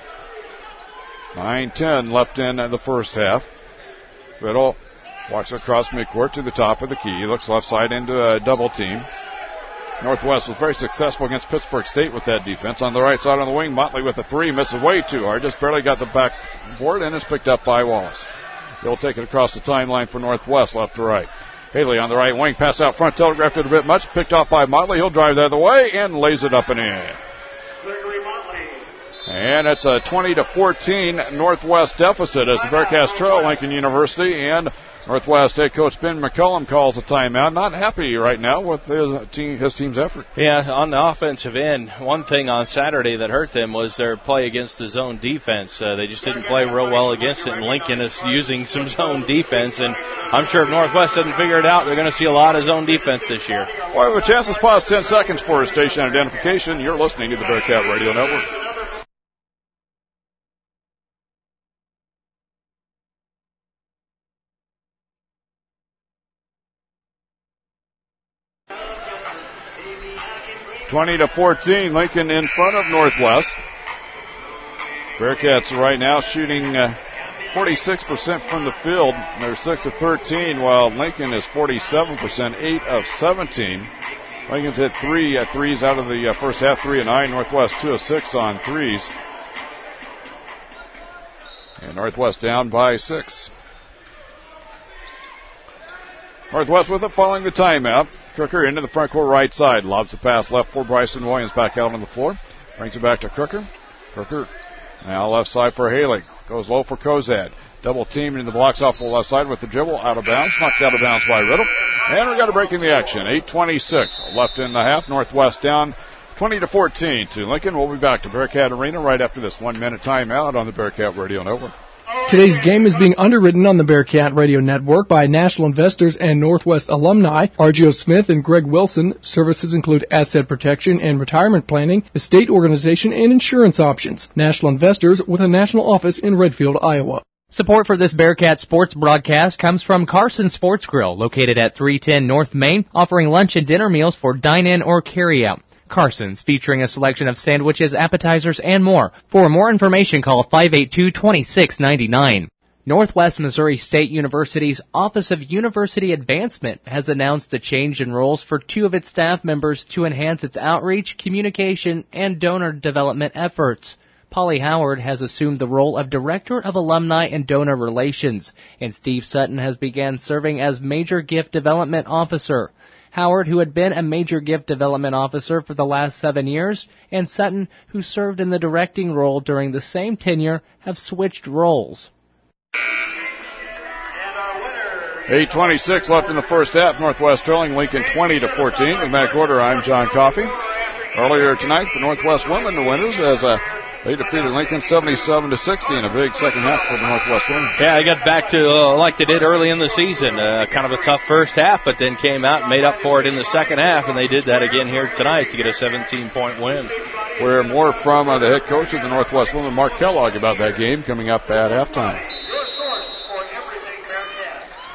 9:10 left in the first half. Riddle walks across midcourt to the top of the key. Looks left side into a double team. Northwest was very successful against Pittsburgh State with that defense. On the right side on the wing, Motley with a 3. Misses way too hard. Just barely got the backboard, and is picked up by Wallace. He'll take it across the timeline for Northwest, left to right. Haley on the right wing, pass out front, telegraphed it a bit much. Picked off by Motley. He'll drive the other way and lays it up and in. And it's a 20-14 Northwest deficit as the Bearcats trail Lincoln University, and Northwest head coach Ben McCullum calls a timeout. Not happy right now with his team's effort. Yeah, on the offensive end, one thing on Saturday that hurt them was their play against the zone defense. They just didn't play real well against it, and Lincoln is using some zone defense, and I'm sure if Northwest doesn't figure it out, they're going to see a lot of zone defense this year. Well, we have a chance to pause 10 seconds for station identification. You're listening to the Bearcat Radio Network. (20-14), Lincoln in front of Northwest. Bearcats right now shooting 46% from the field. They're 6 of 13, while Lincoln is 47%, 8 of 17. Lincoln's hit 3 threes out of the first half, 3 of 9. Northwest 2 of 6 on threes. And Northwest down by 6. Northwest with it following the timeout. Crooker into the front court right side. Lobs the pass left for Bryson Williams. Back out on the floor. Brings it back to Crooker. Crooker now left side for Haley. Goes low for Kozad. Double team in the blocks off the left side with the dribble. Out of bounds. Knocked out of bounds by Riddle. And we got a break in the action. 8:26 left in the half. Northwest down 20-14 to Lincoln. We'll be back to Bearcat Arena right after this 1-minute timeout on the Bearcat Radio Network. Today's game is being underwritten on the Bearcat Radio Network by National Investors and Northwest alumni R.G.O. Smith and Greg Wilson. Services include asset protection and retirement planning, estate organization, and insurance options. National Investors with a national office in Redfield, Iowa. Support for this Bearcat sports broadcast comes from Carson Sports Grill, located at 310 North Main, offering lunch and dinner meals for dine-in or carry-out. Carson's, featuring a selection of sandwiches, appetizers, and more. For more information, call 582-2699. Northwest Missouri State University's Office of University Advancement has announced a change in roles for 2 of its staff members to enhance its outreach, communication, and donor development efforts. Polly Howard has assumed the role of Director of Alumni and Donor Relations, and Steve Sutton has begun serving as Major Gift Development Officer. Howard, who had been a Major Gift Development Officer for the last 7 years, and Sutton, who served in the directing role during the same tenure, have switched roles. 8:26 left in the first half. Northwest trailing Lincoln 20-14. With Matt Gorder, I'm John Coffey. Earlier tonight, the Northwest women, the winners, as they defeated Lincoln 77-60 in a big second half for the Northwest women. Yeah, they got back to like they did early in the season. Kind of a tough first half, but then came out and made up for it in the second half, and they did that again here tonight to get a 17-point win. We'll hear more from the head coach of the Northwest women, Mark Kellogg, about that game coming up at halftime.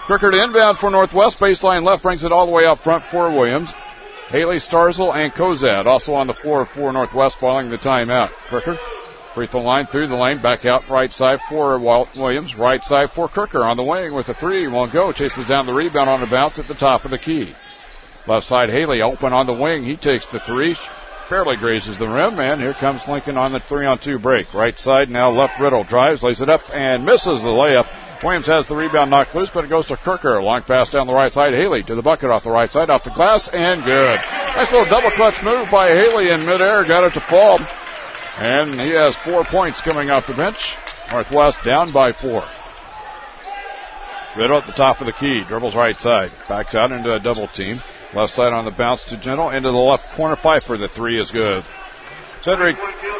Crooker to inbound for Northwest. Baseline left brings it all the way up front for Williams. Haley, Starzl, and Kozad also on the floor for Northwest following the timeout. Crooker, free throw line through the lane, back out right side for Walt Williams. Right side for Crooker on the wing with a three. Won't go. Chases down the rebound on the bounce at the top of the key. Left side, Haley open on the wing. He takes the three. Fairly grazes the rim, and here comes Lincoln on the 3-on-2 break. Right side now left. Riddle drives, lays it up, and misses the layup. Williams has the rebound knocked loose, but it goes to Crooker. Long pass down the right side. Haley to the bucket off the right side, off the glass, and good. Nice little double clutch move by Haley in midair. Got it to fall. And he has 4 points coming off the bench. Northwest down by 4. Riddle at the top of the key. Dribbles right side. Backs out into a double team. Left side on the bounce to Gentle. Into the left corner. Pfeiffer. The three is good. Cedric.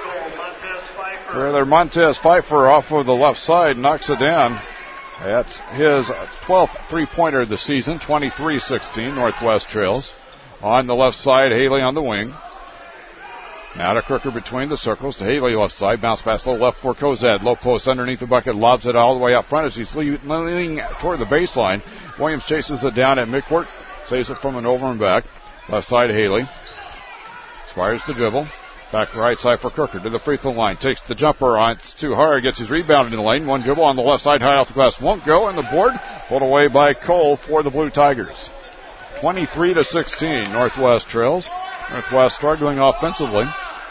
Montez Pfeiffer off of the left side knocks it down. That's his 12th three-pointer of the season. 23-16. Northwest trails. On the left side, Haley on the wing. Now to Crooker between the circles to Haley left side. Bounce pass low left for Kozad. Low post underneath the bucket. Lobs it all the way up front as he's leaning toward the baseline. Williams chases it down at midcourt. Saves it from an over and back. Left side, Haley. Squires the dribble. Back right side for Crooker to the free throw line. Takes the jumper on. It's too hard. Gets his rebound in the lane. One dribble on the left side. High off the glass. Won't go. And the board pulled away by Cole for the Blue Tigers. 23-16. Northwest trails. Northwest struggling offensively.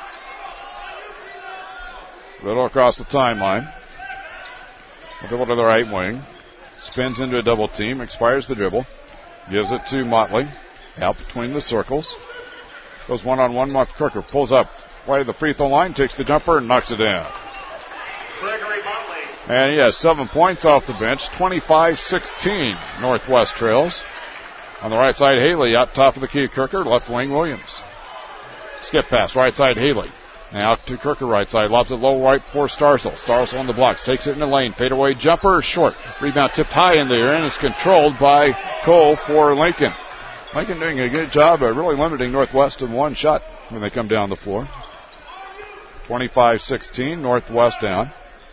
Riddle across the timeline. Dribble to the right wing. Spins into a double team. Expires the dribble. Gives it to Motley. Out between the circles. Goes one-on-one with Crooker. Pulls up right at the free throw line. Takes the jumper and knocks it down. And he has 7 points off the bench. 25-16. Northwest trails. On the right side, Haley out top of the key. Crooker. Left wing, Williams. Skip pass. Right side, Haley. Now to Crooker right side. Lobs it low right for Starzl. Starzl on the blocks. Takes it in the lane. Fadeaway jumper. Short. Rebound tipped high in the air and it's controlled by Cole for Lincoln. Lincoln doing a good job of really limiting Northwest to one shot when they come down the floor. 25-16. Northwest down.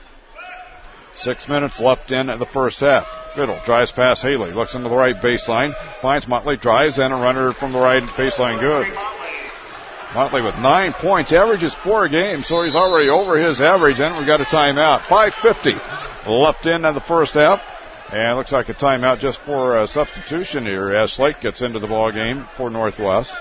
6 minutes left in the first half. Riddle drives past Haley. Looks into the right baseline. Finds Motley. Drives and a runner from the right baseline. Good. Motley with 9 points, averages 4 a game, so he's already over his average, and we've got a timeout. 5:50 left in the first half, and looks like a timeout just for a substitution here as Slake gets into the ball game for Northwest.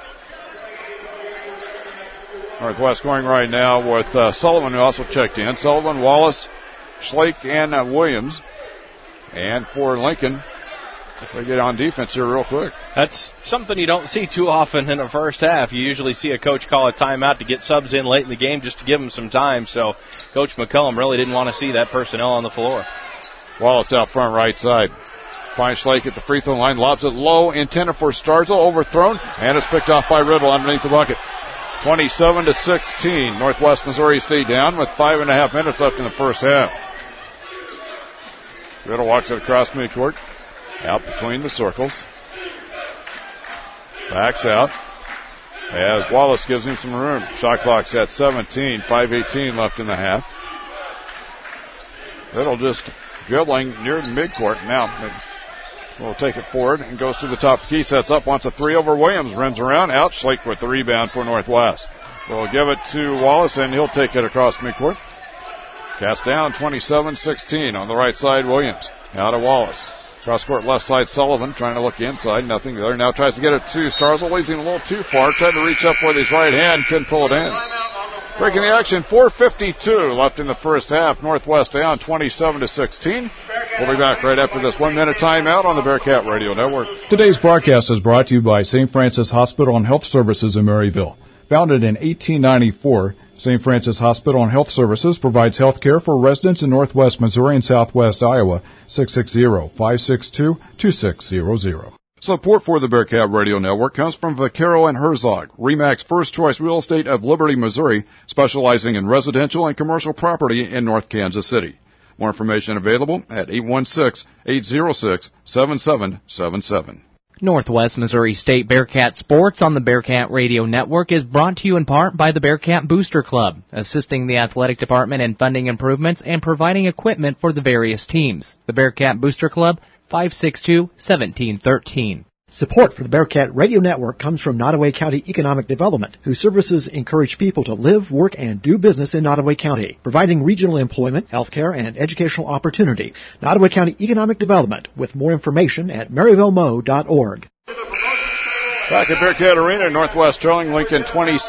Northwest going right now with Sullivan, who also checked in. Sullivan, Wallace, Slake, and Williams. And for Lincoln, if they get on defense here real quick. That's something you don't see too often in the first half. You usually see a coach call a timeout to get subs in late in the game just to give them some time. So Coach McCullum really didn't want to see that personnel on the floor. Wallace out front right side. Finds Slake at the free throw line. Lobs it low. Intended for Starzl. Overthrown. And it's picked off by Riddle underneath the bucket. 27-16. Northwest Missouri State down with 5.5 minutes left in the first half. Riddle walks it across midcourt. Out between the circles. Backs out. As Wallace gives him some room. Shot clock's at 17. 5:18 left in the half. Riddle just dribbling near the midcourt. Now will take it forward and goes to the top of the key. Sets up. Wants a three over Williams. Rims around. Out. Slake with the rebound for Northwest. We'll give it to Wallace and he'll take it across midcourt. Cast down 27-16 on the right side. Williams. Out to Wallace. Cross court left side, Sullivan trying to look inside. Nothing there. Now tries to get it to Starzl. Leads him a little too far. Tried to reach up with his right hand. Couldn't pull it in. Breaking the action. 4:52 left in the first half. Northwest down 27-16. We'll be back right after this 1 minute timeout on the Bearcat Radio Network. Today's broadcast is brought to you by St. Francis Hospital and Health Services in Maryville. Founded in 1894, St. Francis Hospital and Health Services provides health care for residents in northwest Missouri and southwest Iowa. 660-562-2600. Support for the Bearcat Radio Network comes from Vaquero and Herzog, RE/MAX First Choice Real Estate of Liberty, Missouri, specializing in residential and commercial property in North Kansas City. More information available at 816-806-7777. Northwest Missouri State Bearcat Sports on the Bearcat Radio Network is brought to you in part by the Bearcat Booster Club, assisting the athletic department in funding improvements and providing equipment for the various teams. The Bearcat Booster Club, 562-1713. Support for the Bearcat Radio Network comes from Nottoway County Economic Development, whose services encourage people to live, work, and do business in Nottoway County, providing regional employment, healthcare, and educational opportunity. Nottoway County Economic Development, with more information at maryvillemo.org. Back at Bearcat Arena, Northwest trailing Lincoln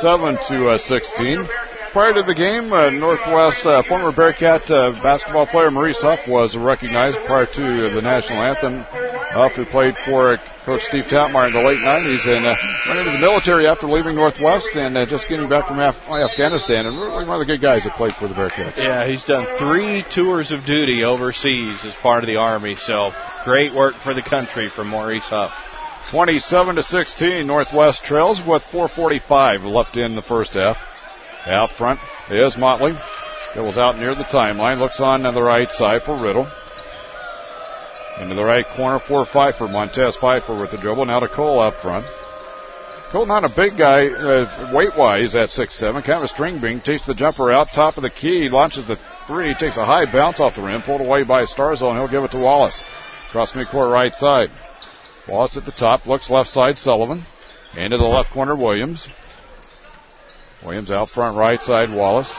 27-16. Prior to the game, Northwest former Bearcat basketball player Maurice Huff was recognized prior to the national anthem. Huff, who played for Coach Steve Tatmeyer in the late 90s and went into the military after leaving Northwest and just getting back from Afghanistan, and really one of the good guys that played for the Bearcats. Yeah, he's done 3 tours of duty overseas as part of the Army, so great work for the country from Maurice Huff. 27-16, Northwest trails with 4:45 left in the first half. Out front is Motley. Dribbles out near the timeline. Looks on the right side for Riddle. Into the right corner for Pfeiffer. Montez Pfeiffer with the dribble. Now to Cole up front. Cole not a big guy weight-wise at 6'7". Kind of a string bean. Takes the jumper out. Top of the key. Launches the three. Takes a high bounce off the rim. Pulled away by Starzo, and he'll give it to Wallace. Cross midcourt right side. Wallace at the top. Looks left side. Sullivan. Into the left corner. Williams. Williams out front right side, Wallace.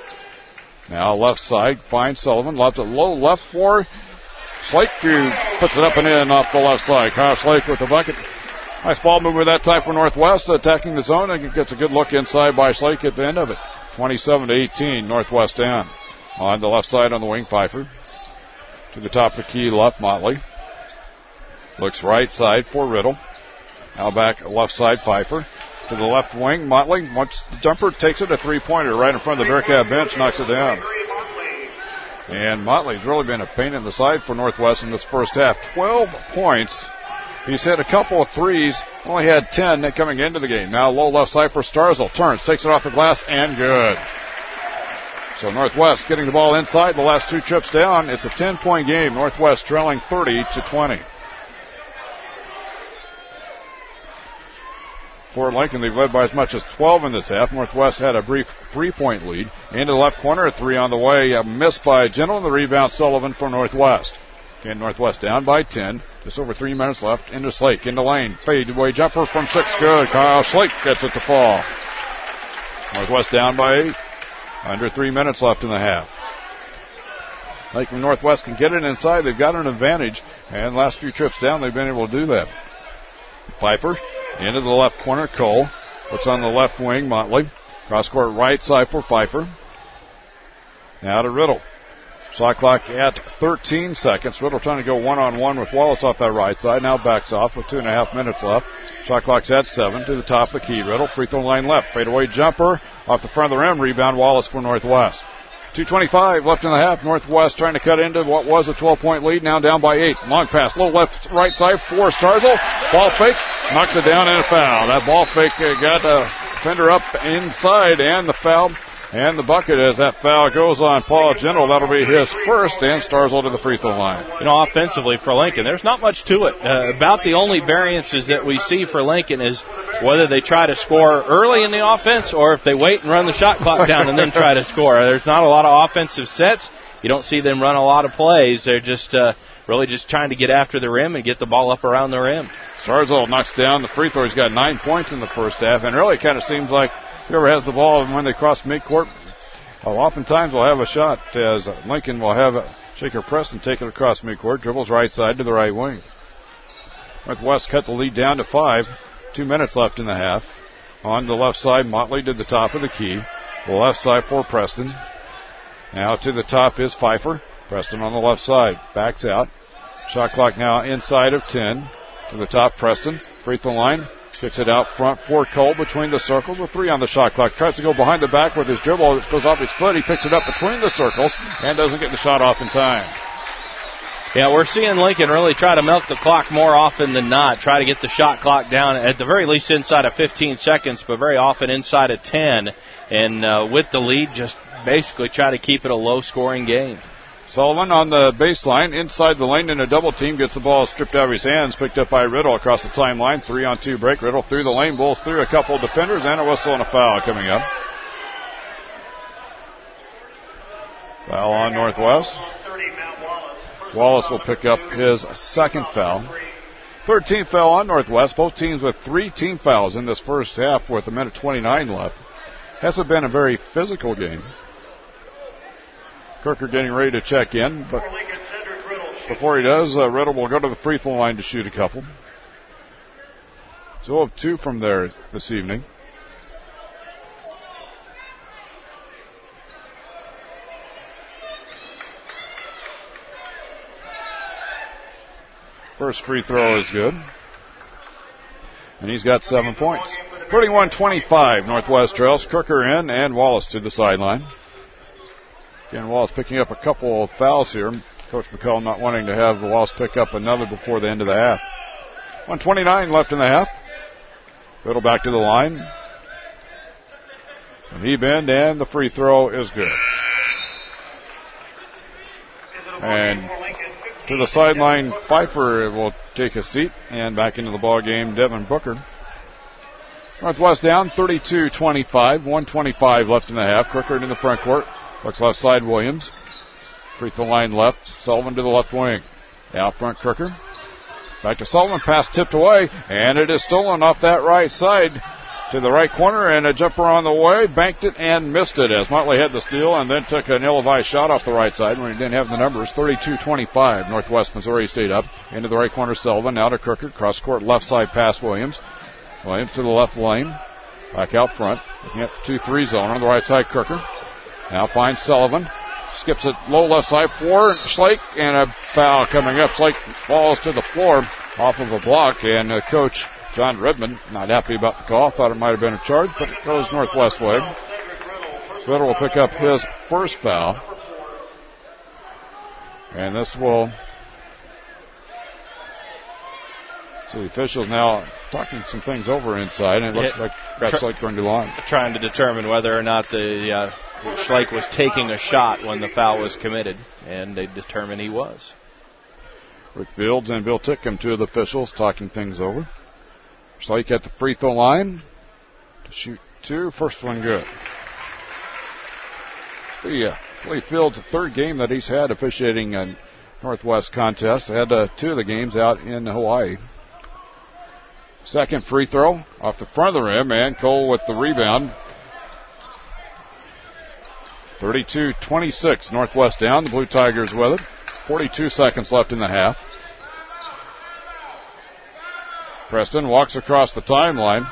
Now left side, finds Sullivan. Lobs it low left for Slake, who puts it up and in off the left side. Kyle Slake with the bucket. Nice ball movement that time for Northwest, attacking the zone, and gets a good look inside by Slake at the end of it. 27-18, Northwest down. On the left side on the wing, Pfeiffer. To the top of the key left, Motley. Looks right side for Riddle. Now back left side, Pfeiffer. To the left wing, Motley wants the jumper, takes it a three-pointer right in front of the Bearcat bench, knocks it down. And Motley's really been a pain in the side for Northwest in this first half. 12 points. He's hit a couple of threes, only had 10 coming into the game. Now low left side for Starzel, turns, takes it off the glass, and good. So Northwest getting the ball inside the last 2 trips down. It's a 10-point game. Northwest trailing 30-20. For Lincoln, they've led by as much as 12 in this half. Northwest had a brief 3-point lead. Into the left corner, a 3 on the way. A miss by Gentle, and the rebound Sullivan for Northwest. Again, Northwest down by 10. Just over 3 minutes left. Into Slake, into lane. Fade away jumper from 6. Good. Kyle Slake gets it to fall. Northwest down by 8. Under 3 minutes left in the half. Lincoln Northwest can get it inside. They've got an advantage. And last few trips down, they've been able to do that. Pfeiffer. Into the left corner, Cole. Puts on the left wing, Motley. Cross court right side for Pfeiffer. Now to Riddle. Shot clock at 13 seconds. Riddle trying to go one-on-one with Wallace off that right side. Now backs off with 2.5 minutes left. Shot clock's at 7. To the top of the key. Riddle, free throw line left. Fadeaway jumper off the front of the rim. Rebound Wallace for Northwest. 2:25 left in the half. Northwest trying to cut into what was a 12-point lead. Now down by 8. Long pass, low left, right side for Starzel. Ball fake, knocks it down and a foul. That ball fake got a defender up inside, and the foul and the bucket as that foul goes on Paul Gentle. That'll be his first, and Starzel to the free throw line. You know, offensively for Lincoln, there's not much to it. About the only variances that we see for Lincoln is whether they try to score early in the offense or if they wait and run the shot clock down and then try to score. There's not a lot of offensive sets. You don't see them run a lot of plays. They're just really just trying to get after the rim and get the ball up around the rim. Starzel knocks down the free throw. He's got 9 points in the first half, and really kind of seems like whoever has the ball when they cross midcourt, oftentimes will have a shot, as Lincoln will have Shaker Preston take it across midcourt, dribbles right side to the right wing. Northwest cut the lead down to 5. 2 minutes left in the half. On the left side, Motley to the top of the key. The left side for Preston. Now to the top is Pfeiffer. Preston on the left side. Backs out. Shot clock now inside of 10. To the top, Preston. Free throw line. Kicks it out front for Cole between the circles with 3 on the shot clock. Tries to go behind the back with his dribble. It goes off his foot. He picks it up between the circles and doesn't get the shot off in time. Yeah, we're seeing Lincoln really try to milk the clock more often than not. Try to get the shot clock down at the very least inside of 15 seconds, but very often inside of 10. And with the lead, just basically try to keep it a low-scoring game. Sullivan on the baseline, inside the lane in a double team, gets the ball stripped out of his hands, picked up by Riddle across the timeline. 3-on-2 break. Riddle through the lane, bowls through a couple of defenders, and a whistle and a foul coming up. Foul on Northwest. Wallace will pick up his second foul. 13th foul on Northwest. Both teams with 3 team fouls in this first half with 1:29 left. Hasn't been a very physical game. Kirker getting ready to check in, but before he does, Riddle will go to the free throw line to shoot a couple. 2 of 2 from there this evening. First free throw is good. And he's got 7 points. 31-25, Northwest trails. Kirker in and Wallace to the sideline. Again, Wallace picking up a couple of fouls here. Coach McCall not wanting to have Wallace pick up another before the end of the half. 1:29 left in the half. Riddle back to the line. And he bend, and the free throw is good. And to the sideline, Pfeiffer will take a seat, and back into the ball game, Devin Booker. Northwest down 32-25, 1:25 left in the half. Kirker in the front court. Looks left side, Williams. Free throw line left. Sullivan to the left wing. Out front, Kirker. Back to Sullivan. Pass tipped away, and it is stolen off that right side to the right corner, and a jumper on the way. Banked it and missed it as Motley had the steal and then took an ill-advised shot off the right side when he didn't have the numbers. 32-25. Northwest Missouri State up. Into the right corner, Sullivan. Now to Kirker. Cross court left side pass, Williams. Williams to the left lane. Back out front. Looking at the 2-3 zone on the right side, Kirker. Now finds Sullivan. Skips it low left side for Schlake, and a foul coming up. Schlake falls to the floor off of a block, and Coach John Redmond not happy about the call. Thought it might have been a charge, but it goes Northwest way. Riddle will pick up his first foul. And this will... So the officials now talking some things over inside, and it looks like that's like going to line. Trying to determine whether or not the Schlake was taking a shot when the foul was committed, and they determined he was. Rick Fields and Bill Tickham, 2 of the officials, talking things over. Schlake at the free throw line to shoot 2. First one good. Lee Fields, the 3rd game that he's had officiating a Northwest contest. Had 2 of the games out in Hawaii. Second free throw off the front of the rim, and Cole with the rebound. 32-26, Northwest down. The Blue Tigers with it. 42 seconds left in the half. Preston walks across the timeline.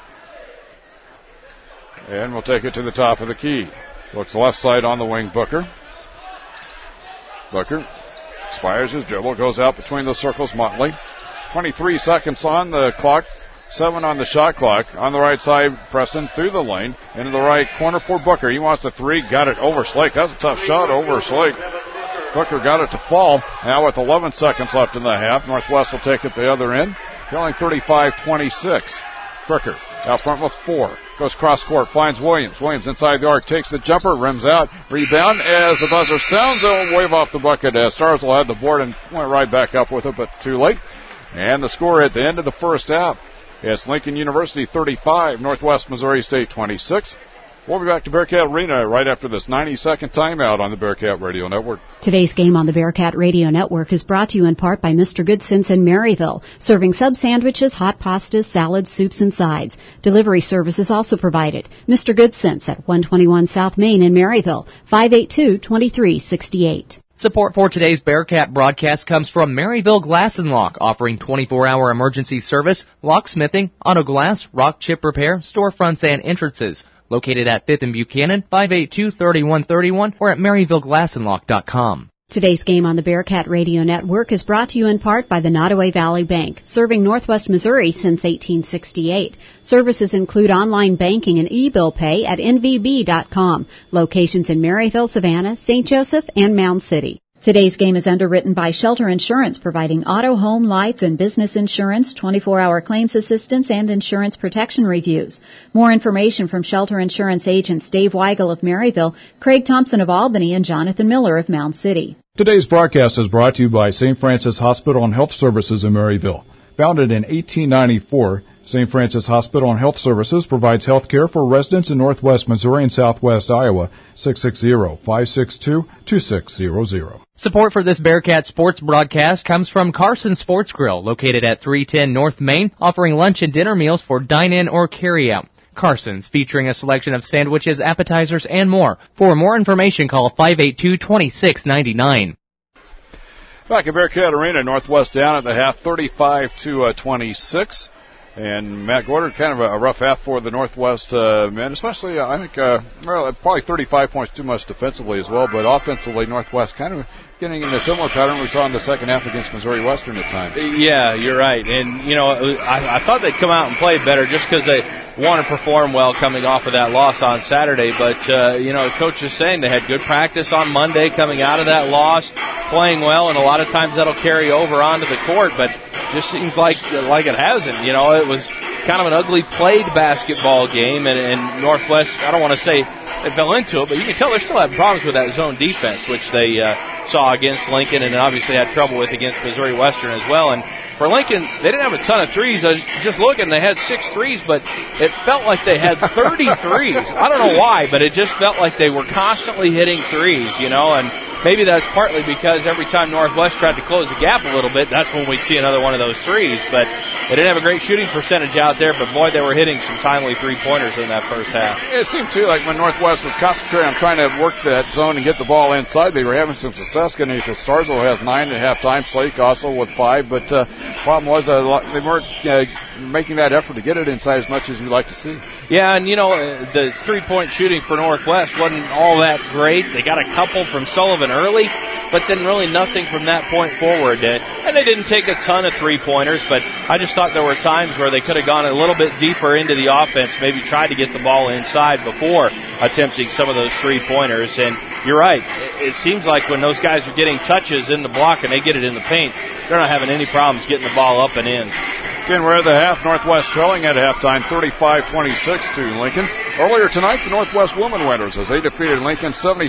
And we'll take it to the top of the key. Looks left side on the wing, Booker. Booker expires his dribble, goes out between the circles, Motley. 23 seconds on the clock. 7 on the shot clock. On the right side, Preston through the lane. Into the right corner for Booker. He wants the 3. Got it over Slake. That's a tough shot over Slake. Booker got it to fall. Now with 11 seconds left in the half, Northwest will take it the other end. Trailing 35-26. Booker out front with 4. Goes cross court, finds Williams. Williams inside the arc, takes the jumper, rims out. Rebound as the buzzer sounds. It'll wave off the bucket as Starsville had the board and went right back up with it, but too late. And the score at the end of the first half. It's Lincoln University 35, Northwest Missouri State 26. We'll be back to Bearcat Arena right after this 90-second timeout on the Bearcat Radio Network. Today's game on the Bearcat Radio Network is brought to you in part by Mr. Goodson's in Maryville, serving sub sandwiches, hot pastas, salads, soups, and sides. Delivery service is also provided. Mr. Goodson's at 121 South Main in Maryville, 582-2368. Support for today's Bearcat broadcast comes from Maryville Glass & Lock, offering 24-hour emergency service, locksmithing, auto glass, rock chip repair, storefronts, and entrances. Located at 5th and Buchanan, 582-3131, or at MaryvilleGlassandLock.com. Today's game on the Bearcat Radio Network is brought to you in part by the Nottoway Valley Bank, serving Northwest Missouri since 1868. Services include online banking and e-bill pay at nvb.com. Locations in Maryville, Savannah, St. Joseph, and Mound City. Today's game is underwritten by Shelter Insurance, providing auto, home, life, and business insurance, 24-hour claims assistance, and insurance protection reviews. More information from Shelter Insurance agents Dave Weigel of Maryville, Craig Thompson of Albany, and Jonathan Miller of Mound City. Today's broadcast is brought to you by St. Francis Hospital and Health Services in Maryville. Founded in 1894, St. Francis Hospital and Health Services provides health care for residents in northwest Missouri and southwest Iowa. 660-562-2600. Support for this Bearcat Sports broadcast comes from Carson Sports Grill, located at 310 North Main, offering lunch and dinner meals for dine-in or carry-out. Carson's, featuring a selection of sandwiches, appetizers, and more. For more information, call 582-2699. Back at Bearcat Arena, Northwest down at the half, 35-26. And Matt Gorder, kind of a rough half for the Northwest men, especially, I think, probably 35 points too much defensively as well, but offensively, Northwest kind of getting in a similar pattern we saw in the second half against Missouri Western at times. Yeah, you're right. And, I thought they'd come out and play better just because they want to perform well coming off of that loss on Saturday. But, the coach is saying they had good practice on Monday coming out of that loss, playing well, and a lot of times that'll carry over onto the court, but just seems like it hasn't. It was kind of an ugly played basketball game, and Northwest, I don't want to say they fell into it, but you can tell they're still having problems with that zone defense, which they saw against Lincoln and obviously had trouble with against Missouri Western as well. And for Lincoln, they didn't have a ton of threes. I was just looking, they had 6 threes, but it felt like they had 30 threes. I don't know why, but it just felt like they were constantly hitting threes, and maybe that's partly because every time Northwest tried to close the gap a little bit, that's when we'd see another one of those threes. But they didn't have a great shooting percentage out there, but boy, they were hitting some timely three-pointers in that first half. It seemed, too, like when Northwest was concentrating on trying to work that zone and get the ball inside, they were having some success. Starzl has 9 at halftime, Slake also with 5, but the problem was they weren't making that effort to get it inside as much as we'd like to see. Yeah, and the three-point shooting for Northwest wasn't all that great. They got a couple from Sullivan early, but then really nothing from that point forward. And they didn't take a ton of three-pointers, but I just thought there were times where they could have gone a little bit deeper into the offense, maybe tried to get the ball inside before attempting some of those three-pointers. And you're right, it seems like when those guys are getting touches in the block and they get it in the paint, they're not having any problems getting the ball up and in. Again, we're at the half. Northwest trailing at halftime, 35-26 to Lincoln. Earlier tonight, the Northwest women winners as they defeated Lincoln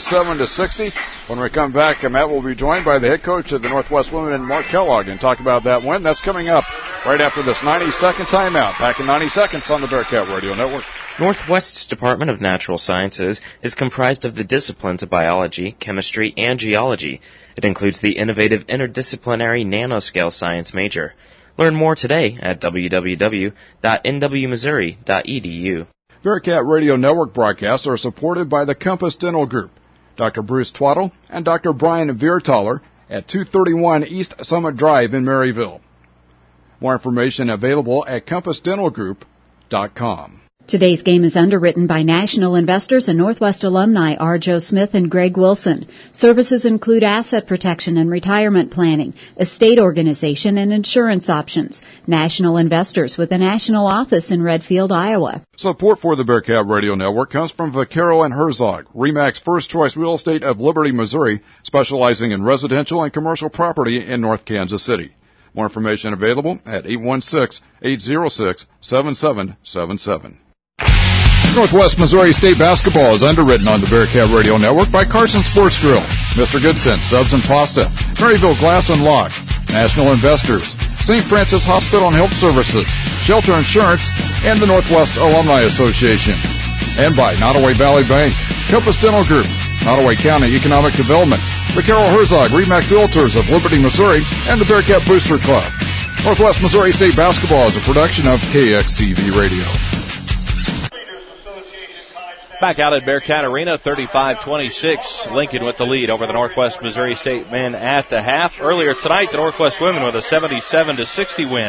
77-60. When we come back, Matt will be joined by the head coach of the Northwest women, Mark Kellogg, and talk about that win. That's coming up right after this 90-second timeout. Back in 90 seconds on the Bearcat Radio Network. Northwest's Department of Natural Sciences is comprised of the disciplines of biology, chemistry, and geology. It includes the innovative interdisciplinary nanoscale science major. Learn more today at www.nwmissouri.edu. Bearcat Radio Network broadcasts are supported by the Compass Dental Group, Dr. Bruce Twaddle and Dr. Brian Viertaler at 231 East Summit Drive in Maryville. More information available at compassdentalgroup.com. Today's game is underwritten by National Investors and Northwest alumni R. Joe Smith and Greg Wilson. Services include asset protection and retirement planning, estate organization, and insurance options. National Investors with a national office in Redfield, Iowa. Support for the Bearcat Radio Network comes from Vaquero and Herzog, RE/MAX First Choice Real Estate of Liberty, Missouri, specializing in residential and commercial property in North Kansas City. More information available at 816-806-7777. Northwest Missouri State basketball is underwritten on the Bearcat Radio Network by Carson Sports Grill, Mr. Goodson, Subs and Pasta, Maryville Glass and Lock, National Investors, St. Francis Hospital and Health Services, Shelter Insurance, and the Northwest Alumni Association. And by Nottoway Valley Bank, Compass Dental Group, Nottoway County Economic Development, the Carol Herzog RE/MAX Realtors of Liberty, Missouri, and the Bearcat Booster Club. Northwest Missouri State basketball is a production of KXCV Radio. Back out at Bearcat Arena, 35-26. Lincoln with the lead over the Northwest Missouri State men at the half. Earlier tonight, the Northwest women with a 77-60 win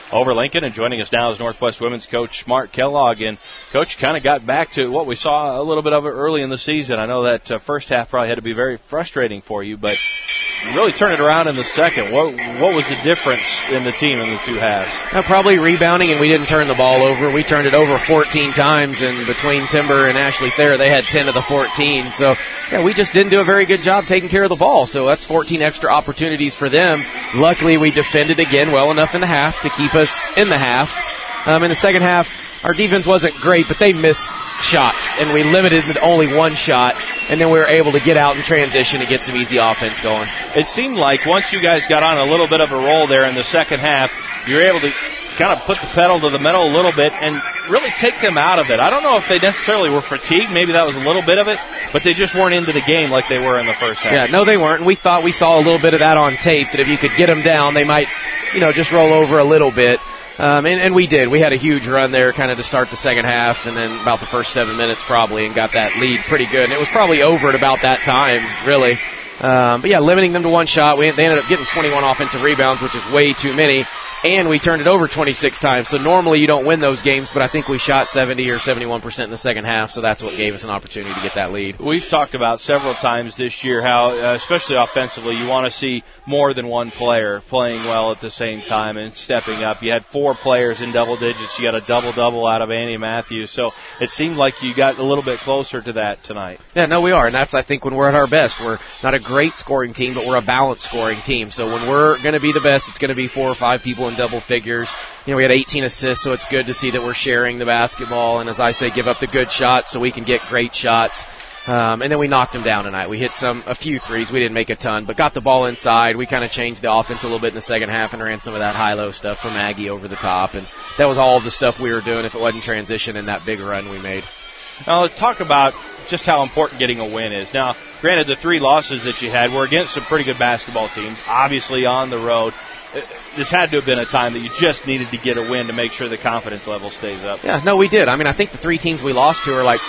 over Lincoln. And joining us now is Northwest women's coach Mark Kellogg. And, Coach, kind of got back to what we saw a little bit of it early in the season. I know that first half probably had to be very frustrating for you, but you really turned it around in the second. What was the difference in the team in the two halves? Probably rebounding, and we didn't turn the ball over. We turned it over 14 times, and between Timber and Ashley Thayer, they had 10 of the 14. So, yeah, we just didn't do a very good job taking care of the ball. So that's 14 extra opportunities for them. Luckily, we defended again well enough in the half to keep us in the half. In the second half, our defense wasn't great, but they missed shots, and we limited to only one shot, and then we were able to get out in transition and get some easy offense going. It seemed like once you guys got on a little bit of a roll there in the second half, you were able to kind of put the pedal to the metal a little bit and really take them out of it. I don't know if they necessarily were fatigued. Maybe that was a little bit of it, but they just weren't into the game like they were in the first half. Yeah, no, they weren't. We thought we saw a little bit of that on tape, that if you could get them down, they might, just roll over a little bit. And we did. We had a huge run there kind of to start the second half, and then about the first 7 minutes probably, and got that lead pretty good. And it was probably over at about that time, really. But, yeah, limiting them to one shot. They ended up getting 21 offensive rebounds, which is way too many. And we turned it over 26 times. So normally you don't win those games, but I think we shot 70 or 71% in the second half, so that's what gave us an opportunity to get that lead. We've talked about several times this year how, especially offensively, you want to see more than one player playing well at the same time and stepping up. You had 4 players in double digits. You got a double-double out of Annie Matthews. So it seemed like you got a little bit closer to that tonight. Yeah, no, we are. And that's, I think, when we're at our best. We're not a great scoring team, but we're a balanced scoring team. So when we're going to be the best, it's going to be 4 or 5 people in double figures. We had 18 assists, so it's good to see that we're sharing the basketball. And as I say, give up the good shots so we can get great shots. And then we knocked them down tonight. We hit a few threes. We didn't make a ton, but got the ball inside. We kind of changed the offense a little bit in the second half and ran some of that high-low stuff from Maggie over the top. And that was all of the stuff we were doing if it wasn't transition in that big run we made. Now let's talk about just how important getting a win is. Now, granted, the 3 losses that you had were against some pretty good basketball teams, obviously on the road. This had to have been a time that you just needed to get a win to make sure the confidence level stays up. Yeah, no, we did. I think the 3 teams we lost to are like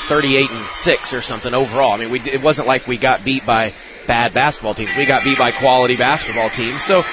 38-6 or something overall. It wasn't like we got beat by bad basketball teams. We got beat by quality basketball teams. So,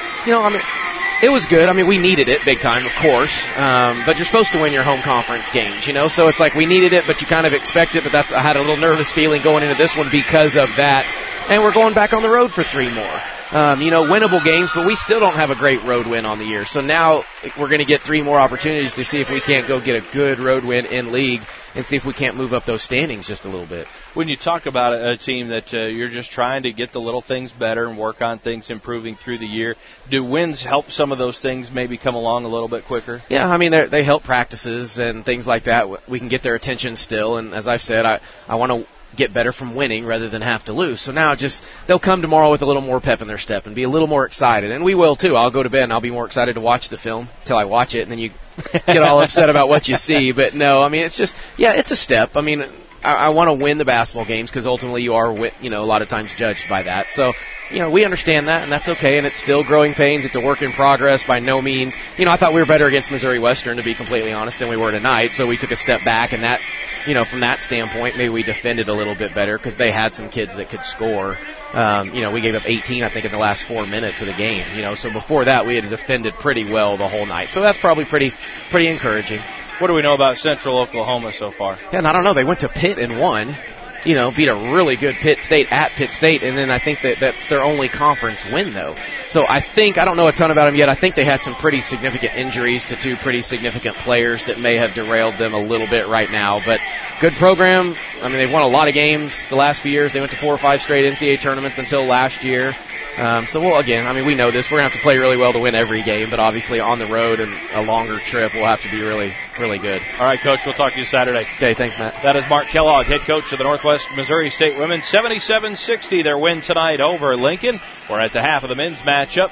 it was good. We needed it big time, of course. But you're supposed to win your home conference games, So it's like we needed it, but you kind of expect it. But I had a little nervous feeling going into this one because of that. And we're going back on the road for 3 more. Winnable games, but we still don't have a great road win on the year. So now we're going to get 3 more opportunities to see if we can't go get a good road win in league and see if we can't move up those standings just a little bit. When you talk about a team that you're just trying to get the little things better and work on things improving through the year, do wins help some of those things maybe come along a little bit quicker? Yeah, they help practices and things like that. We can get their attention still, and as I've said, I want to get better from winning rather than have to lose. So now they'll come tomorrow with a little more pep in their step and be a little more excited. And we will too. I'll go to bed and I'll be more excited to watch the film till I watch it, and then you get all upset about what you see. But no, it's just, it's a step. I want to win the basketball games because ultimately you are, a lot of times judged by that. So, we understand that, and that's okay, and it's still growing pains. It's a work in progress by no means. I thought we were better against Missouri Western, to be completely honest, than we were tonight, so we took a step back, and that, from that standpoint, maybe we defended a little bit better because they had some kids that could score. We gave up 18, I think, in the last 4 minutes of the game, so before that we had defended pretty well the whole night. So that's probably pretty encouraging. What do we know about Central Oklahoma so far? Yeah, and I don't know. They went to Pitt and won. Beat a really good Pitt State at Pitt State, and then I think that's their only conference win, though. So I don't know a ton about them yet. I think they had some pretty significant injuries to 2 pretty significant players that may have derailed them a little bit right now. But good program. They've won a lot of games the last few years. They went to 4 or 5 straight NCAA tournaments until last year. So we know this. We're going to have to play really well to win every game, but obviously on the road and a longer trip, we'll have to be really, really good. All right, Coach, we'll talk to you Saturday. Okay, thanks, Matt. That is Mark Kellogg, head coach of the Northwest Missouri State women. 77-60, their win tonight over Lincoln. We're at the half of the men's matchup,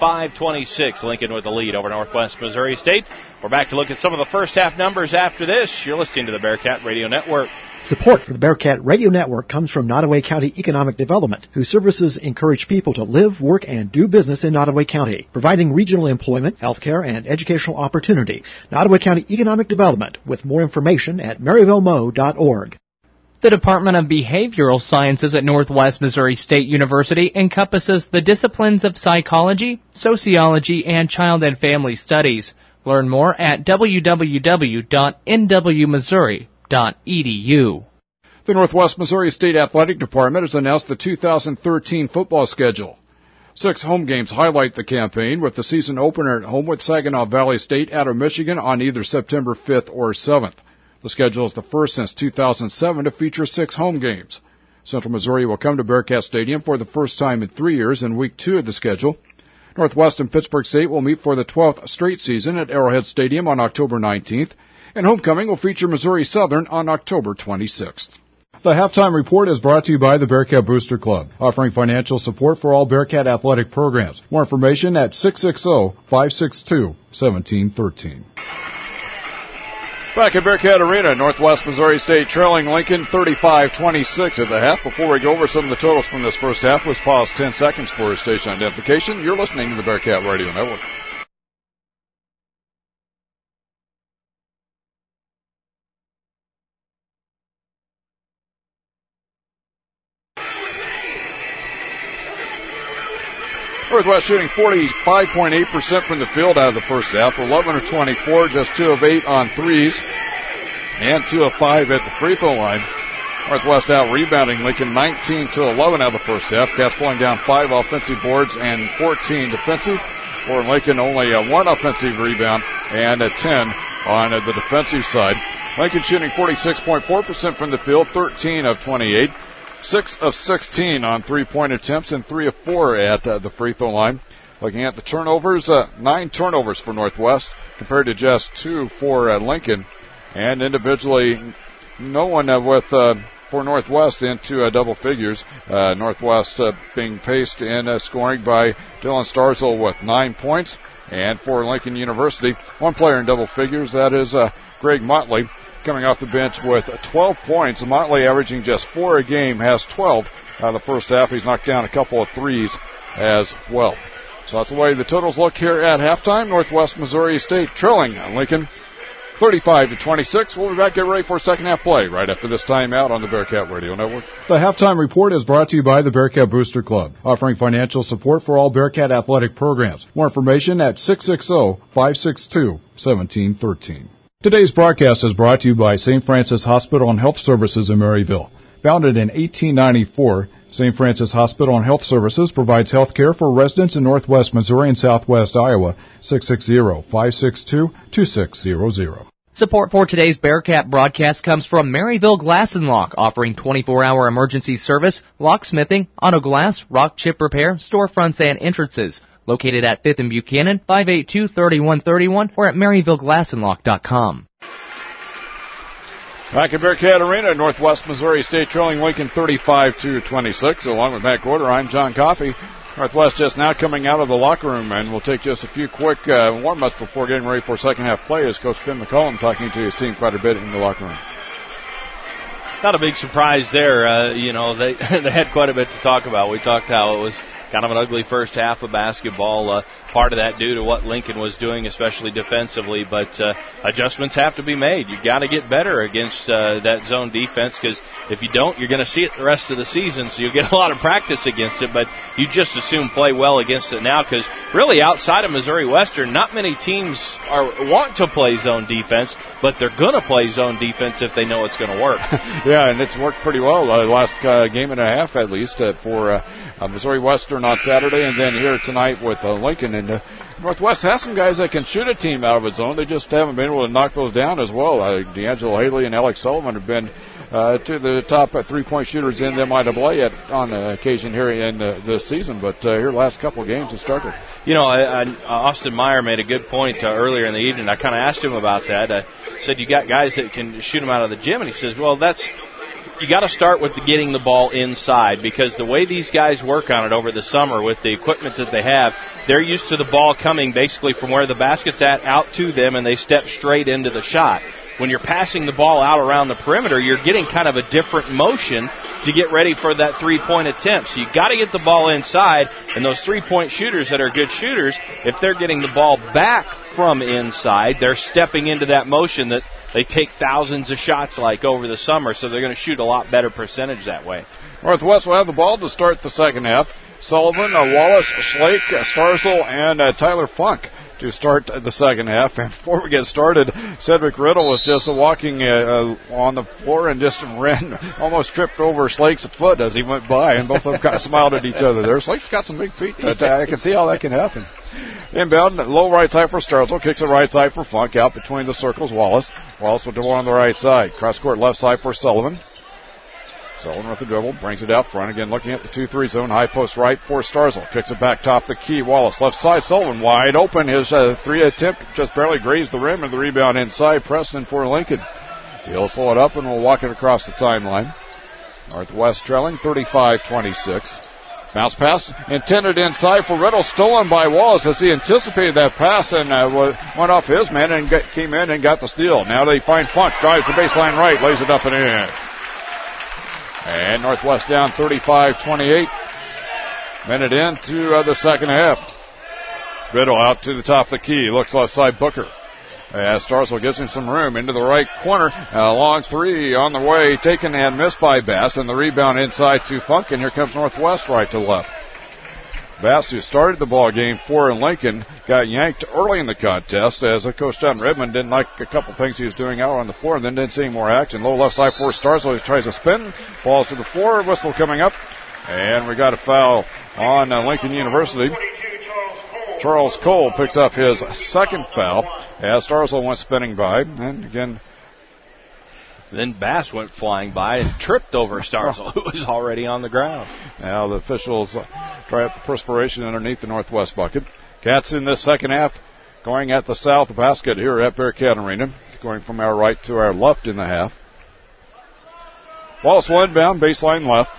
35-26. Lincoln with the lead over Northwest Missouri State. We're back to look at some of the first half numbers after this. You're listening to the Bearcat Radio Network. Support for the Bearcat Radio Network comes from Nottoway County Economic Development, whose services encourage people to live, work, and do business in Nottoway County, providing regional employment, healthcare, and educational opportunity. Nottoway County Economic Development, with more information at maryvillemo.org. The Department of Behavioral Sciences at Northwest Missouri State University encompasses the disciplines of psychology, sociology, and child and family studies. Learn more at www.nwmissouri.edu. The Northwest Missouri State Athletic Department has announced the 2013 football schedule. 6 home games highlight the campaign, with the season opener at home with Saginaw Valley State out of Michigan on either September 5th or 7th. The schedule is the first since 2007 to feature 6 home games. Central Missouri will come to Bearcat Stadium for the first time in 3 years in Week 2 of the schedule. Northwest and Pittsburgh State will meet for the 12th straight season at Arrowhead Stadium on October 19th, and homecoming will feature Missouri Southern on October 26th. The Halftime Report is brought to you by the Bearcat Booster Club, offering financial support for all Bearcat athletic programs. More information at 660-562-1713. Back at Bearcat Arena, Northwest Missouri State trailing Lincoln 35-26 at the half. Before we go over some of the totals from this first half, let's pause 10 seconds for station identification. You're listening to the Bearcat Radio Network. Northwest shooting 45.8% from the field out of the first half, 11 of 24, just 2 of 8 on threes, and 2 of 5 at the free throw line. Northwest out rebounding Lincoln 19-11 out of the first half. Cats pulling down 5 offensive boards and 14 defensive. For Lincoln, only 1 offensive rebound and a 10 on the defensive side. Lincoln shooting 46.4% from the field, 13 of 28. 6 of 16 on three-point attempts and 3 of 4 at the free throw line. Looking at the turnovers, 9 turnovers for Northwest compared to just 2 for Lincoln. And individually, no one for Northwest into double figures. Northwest being paced in scoring by Dylan Starzl with 9 points. And for Lincoln University, 1 player in double figures, that is Greg Motley, coming off the bench with 12 points. Motley averaging just 4 a game, has 12 out of the first half. He's knocked down a couple of threes as well. So that's the way the totals look here at halftime. Northwest Missouri State trailing Lincoln 35-26. We'll be back, get ready for second half play right after this timeout on the Bearcat Radio Network. The Halftime Report is brought to you by the Bearcat Booster Club, offering financial support for all Bearcat athletic programs. More information at 660-562-1713. Today's broadcast is brought to you by St. Francis Hospital and Health Services in Maryville. Founded in 1894, St. Francis Hospital and Health Services provides health care for residents in northwest Missouri and southwest Iowa. 660-562-2600. Support for today's Bearcat broadcast comes from Maryville Glass and Lock, offering 24-hour emergency service, locksmithing, auto glass, rock chip repair, storefronts, and entrances. Located at 5th and Buchanan, 582-3131, or at MaryvilleGlassandLock.com. Back at Bearcat Arena, Northwest Missouri State trailing Lincoln 35-26. Along with Matt Gorder, I'm John Coffey. Northwest just now coming out of the locker room, and we'll take just a few quick warm-ups before getting ready for second half play as Coach Finn McCollum talking to his team quite a bit in the locker room. Not a big surprise there. They had quite a bit to talk about. We talked how it was kind of an ugly first half of basketball. Part of that due to what Lincoln was doing, especially defensively. But adjustments have to be made. You've got to get better against that zone defense, because if you don't, you're going to see it the rest of the season. So you'll get a lot of practice against it. But you just assume play well against it now, because really outside of Missouri Western, not many teams want to play zone defense, but they're going to play zone defense if they know it's going to work. Yeah, and it's worked pretty well the last game and a half at least for Missouri Western on Saturday, and then here tonight with Lincoln. And Northwest has some guys that can shoot a team out of its own. They just haven't been able to knock those down as well. D'Angelo Haley and Alex Sullivan have been to the top three-point shooters in the MIAA on occasion here in this season, but here last couple of games have started. Austin Meyer made a good point earlier in the evening. I kind of asked him about that. I said, you got guys that can shoot them out of the gym, and he says, well, you got to start with getting the ball inside, because the way these guys work on it over the summer with the equipment that they have, they're used to the ball coming basically from where the basket's at out to them, and they step straight into the shot. When you're passing the ball out around the perimeter, you're getting kind of a different motion to get ready for that three-point attempt. So you got to get the ball inside, and those three-point shooters that are good shooters, if they're getting the ball back from inside, they're stepping into that motion that they take thousands of shots like over the summer, so they're going to shoot a lot better percentage that way. Northwest will have the ball to start the second half. Sullivan, Wallace, Schlake, Starzl, and Tyler Funk to start the second half. And before we get started, Cedric Riddle was just walking on the floor and just almost tripped over Slake's foot as he went by, and both of them kind of smiled at each other there. Slake's got some big feet, but I can see how that can happen. Inbound, low right side for Starzl, kicks it right side for Funk, out between the circles, Wallace. Wallace with the one on the right side. Cross court left side for Sullivan. Sullivan with the dribble, brings it out front. Again, looking at the 2-3 zone. High post right for Starzl. Kicks it back top the key. Wallace left side. Sullivan wide open. His three attempt just barely grazed the rim, and the rebound inside. Preston for Lincoln. He'll slow it up and will walk it across the timeline. Northwest trailing 35-26. Bounce pass intended inside for Riddle. Stolen by Wallace as he anticipated that pass and went off his man and came in and got the steal. Now they find Funk. Drives the baseline right. Lays it up and in. And Northwest down 35-28. Minute into the second half. Riddle out to the top of the key. Looks left side Booker. As Starzl gives him some room into the right corner. A long three on the way. Taken and missed by Bass. And the rebound inside to Funk. And here comes Northwest right to left. Bass, who started the ball game for Lincoln, got yanked early in the contest as Coach Don Redmond didn't like a couple things he was doing out on the floor and then didn't see more action. Low left side for Starzl. He tries to spin. Falls to the floor. Whistle coming up. And we got a foul on Lincoln University. Charles Cole picks up his second foul as Starzl went spinning by. And again, then Bass went flying by and tripped over Starzl, who was already on the ground. Now the officials dry up the perspiration underneath the Northwest bucket. Cats in this second half going at the south basket here at Bearcat Arena. Going from our right to our left in the half. Wallace will inbound, baseline left.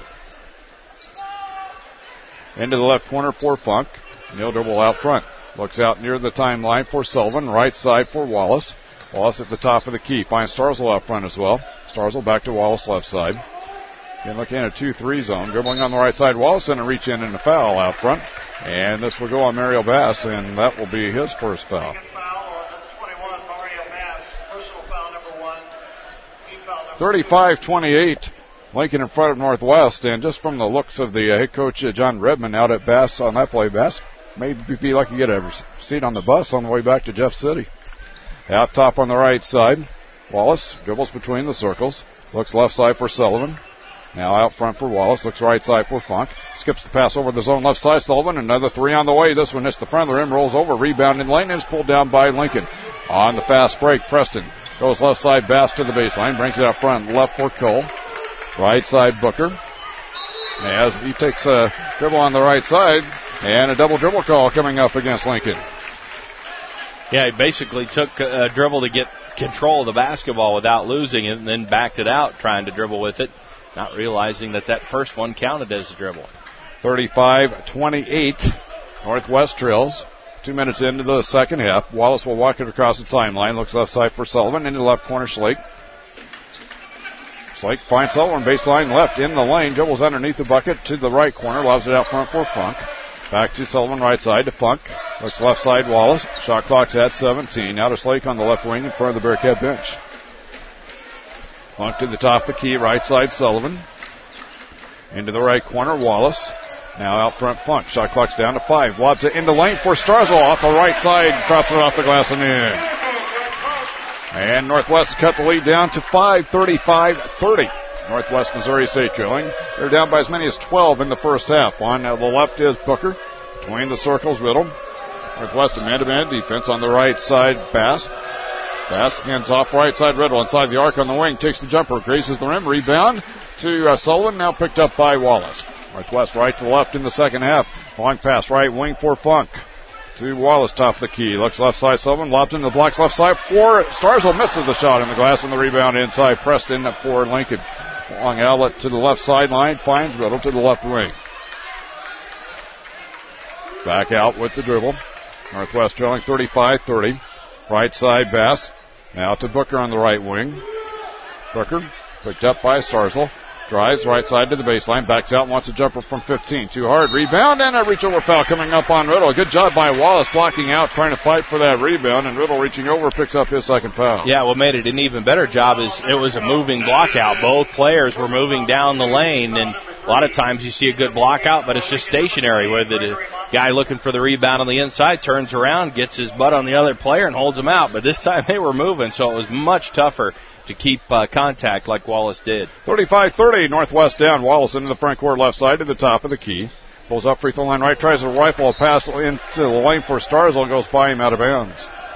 Into the left corner for Funk. Neil dribble out front. Looks out near the timeline for Sullivan. Right side for Wallace. Wallace at the top of the key. Finds Starzl out front as well. Starzl back to Wallace left side. Again, looking at a 2-3 zone. Dribbling on the right side. Wallace in a reach in and a foul out front. And this will go on Mario Bass, and that will be his first foul. 35-28. Lincoln in front of Northwest. And just from the looks of the head coach, John Redmond, out at Bass on that play, Bass may be lucky to get a seat on the bus on the way back to Jeff City. Out top on the right side. Wallace dribbles between the circles. Looks left side for Sullivan. Now out front for Wallace. Looks right side for Funk. Skips the pass over the zone left side. Sullivan. Another three on the way. This one hits the front of the rim. Rolls over. Rebound in lane. Is pulled down by Lincoln. On the fast break, Preston goes left side. Bass to the baseline. Brings it out front. Left for Cole. Right side Booker. As he takes a dribble on the right side. And a double dribble call coming up against Lincoln. Yeah, he basically took a dribble to get control of the basketball without losing it and then backed it out trying to dribble with it, not realizing that first one counted as a dribble. 35-28. Northwest trails. 2 minutes into the second half. Wallace will walk it across the timeline. Looks left side for Sullivan. Into the left corner, Slake. Slake finds Sullivan baseline left in the lane. Dribbles underneath the bucket to the right corner. Lobs it out front for Funk. Back to Sullivan, right side to Funk. Looks left side, Wallace. Shot clock's at 17. Now to Slake on the left wing in front of the Bearcat bench. Funk to the top of the key, right side, Sullivan. Into the right corner, Wallace. Now out front, Funk. Shot clock's down to 5. Lobs it into lane for Starzl off the right side. Drops it off the glass and in. And Northwest cut the lead down to 5, 35-30. Northwest Missouri State trailing. They're down by as many as 12 in the first half. On the left is Booker. Between the circles, Riddle. Northwest man-to-man defense on the right side, Bass. Bass hands off right side, Riddle inside the arc on the wing. Takes the jumper, grazes the rim. Rebound to Sullivan, now picked up by Wallace. Northwest right to left in the second half. Long pass right wing for Funk. To Wallace, top of the key. Looks left side, Sullivan. Lobs into the blocks left side for Starzl. Misses the shot in the glass and the rebound inside. Preston for Lincoln. Long outlet to the left sideline. Finds Riddle to the left wing. Back out with the dribble. Northwest trailing 35-30. Right side, Bass. Now to Booker on the right wing. Booker picked up by Starzl. Drives right side to the baseline. Backs out. Wants a jumper from 15. Too hard. Rebound and a reach over foul coming up on Riddle. Good job by Wallace blocking out, trying to fight for that rebound. And Riddle reaching over picks up his second foul. Yeah, what made it an even better job is it was a moving block out. Both players were moving down the lane, and a lot of times you see a good block out, but it's just stationary, where the guy looking for the rebound on the inside turns around, gets his butt on the other player, and holds him out. But this time they were moving, so it was much tougher to keep contact like Wallace did. 35-30, Northwest down. Wallace into the front court left side to the top of the key. Pulls up free throw line right, tries to rifle a pass into the lane for Starzl, goes by him out of bounds.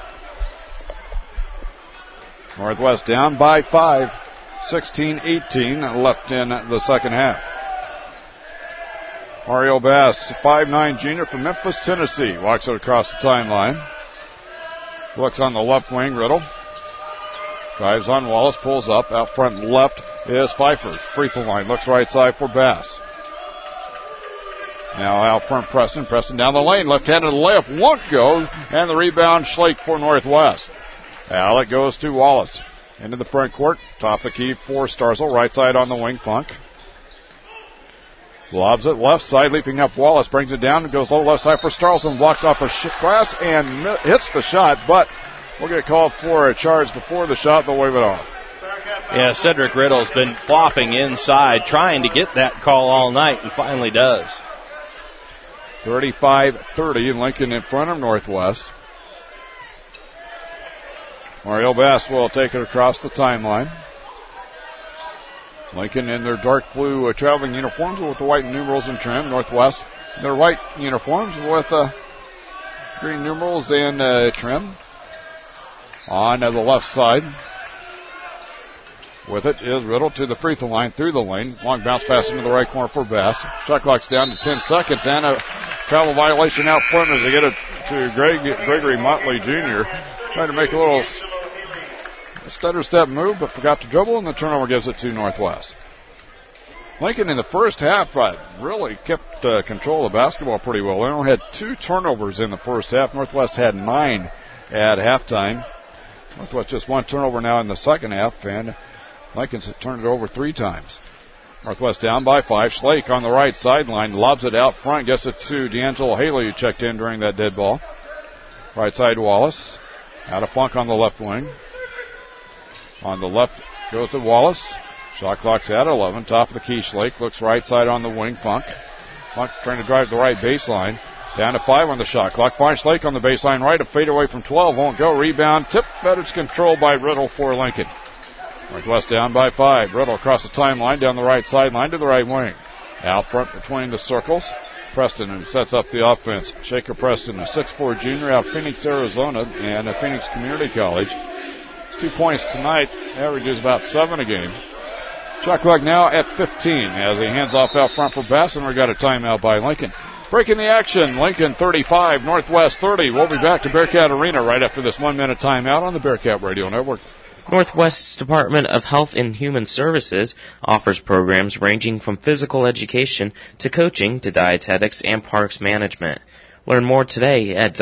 Northwest down by 5. 16-18 left in the second half. Mario Bass, 5'9" junior from Memphis, Tennessee, walks it across the timeline. Looks on the left wing, Riddle. Drives on Wallace, pulls up. Out front left is Pfeiffer. Free throw line, looks right side for Bass. Now out front Preston. Preston down the lane, left-handed layup won't go, and the rebound Schlake for Northwest. Now it goes to Wallace. Into the front court, top of the key for Starzl, right side on the wing, Funk. Lobs it left side, leaping up Wallace, brings it down, and goes low left side for Starzl, blocks off a glass and hits the shot, but we'll get called for a charge before the shot, they'll wave it off. Yeah, Cedric Riddle's been flopping inside, trying to get that call all night, and finally does. 35-30, Lincoln in front of Northwest. Mario Bass will take it across the timeline. Lincoln in their dark blue traveling uniforms with the white numerals and trim. Northwest in their white uniforms with green numerals and trim. On the left side. With it is Riddle to the free throw line through the lane. Long bounce pass into the right corner for Bass. Shot clock's down to 10 seconds and a travel violation out front as they get it to Gregory Motley Jr. Trying to make a little stutter step move, but forgot to dribble, and the turnover gives it to Northwest. Lincoln in the first half really kept control of the basketball pretty well. They only had 2 turnovers in the first half. Northwest had 9 at halftime. Northwest just 1 turnover now in the second half, and Lincoln's turned it over 3 times. Northwest down by 5. Schlake on the right sideline, lobs it out front, gets it to D'Angelo Haley, who checked in during that dead ball. Right side Wallace. Out of Funk on the left wing. On the left goes to Wallace. Shot clock's at 11. Top of the key, Schlake looks right side on the wing. Funk trying to drive the right baseline. Down to 5 on the shot clock. Finds Schlake on the baseline right. A fade away from 12. Won't go. Rebound. Tip, but it's controlled by Riddle for Lincoln. Northwest down by 5. Riddle across the timeline down the right sideline to the right wing. Out front between the circles. Preston, who sets up the offense. Shaker Preston, a 6'4" junior out of Phoenix, Arizona, and a Phoenix Community College. 2 points tonight, averages about 7 a game. Shot clock now at 15 as he hands off out front for Bass, and we got a timeout by Lincoln. Breaking the action, Lincoln 35, Northwest 30. We'll be back to Bearcat Arena right after this 1-minute timeout on the Bearcat Radio Network. Northwest's Department of Health and Human Services offers programs ranging from physical education to coaching to dietetics and parks management. Learn more today at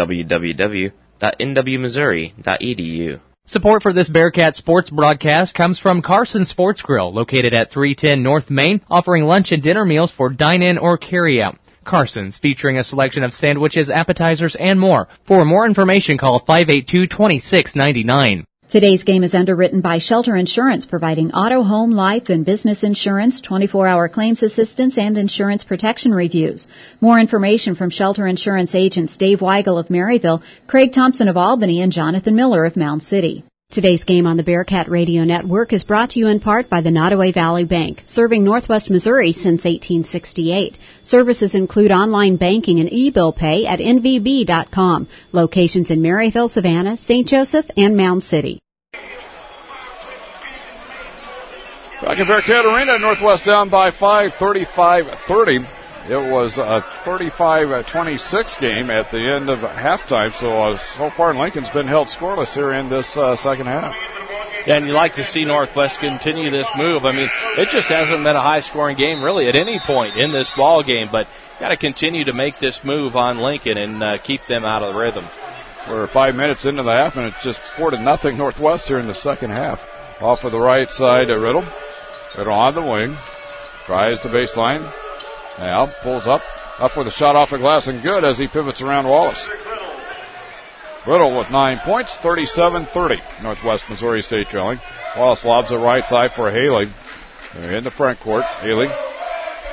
www.nwmissouri.edu. Support for this Bearcat sports broadcast comes from Carson Sports Grill, located at 310 North Main, offering lunch and dinner meals for dine-in or carry-out. Carson's, featuring a selection of sandwiches, appetizers, and more. For more information, call 582-2699. Today's game is underwritten by Shelter Insurance, providing auto, home, life, and business insurance, 24-hour claims assistance, and insurance protection reviews. More information from Shelter Insurance agents Dave Weigel of Maryville, Craig Thompson of Albany, and Jonathan Miller of Mound City. Today's game on the Bearcat Radio Network is brought to you in part by the Nottoway Valley Bank, serving Northwest Missouri since 1868. Services include online banking and e-bill pay at nvb.com. Locations in Maryville, Savannah, St. Joseph, and Mound City. Back in Bearcat Arena, Northwest down by 5, 35-30. It was a 35-26 game at the end of halftime, so far Lincoln's been held scoreless here in this second half. Yeah, and you like to see Northwest continue this move. I mean, it just hasn't been a high-scoring game really at any point in this ball game, but got to continue to make this move on Lincoln and keep them out of the rhythm. We're 5 minutes into the half, and it's just 4-0 Northwest here in the second half. Off of the right side, Riddle. Riddle on the wing. Tries the baseline. Now pulls up with a shot off the glass, and good as he pivots around Wallace. Riddle with 9 points, 37-30. Northwest Missouri State trailing. Wallace lobs the right side for Haley. They're in the front court. Haley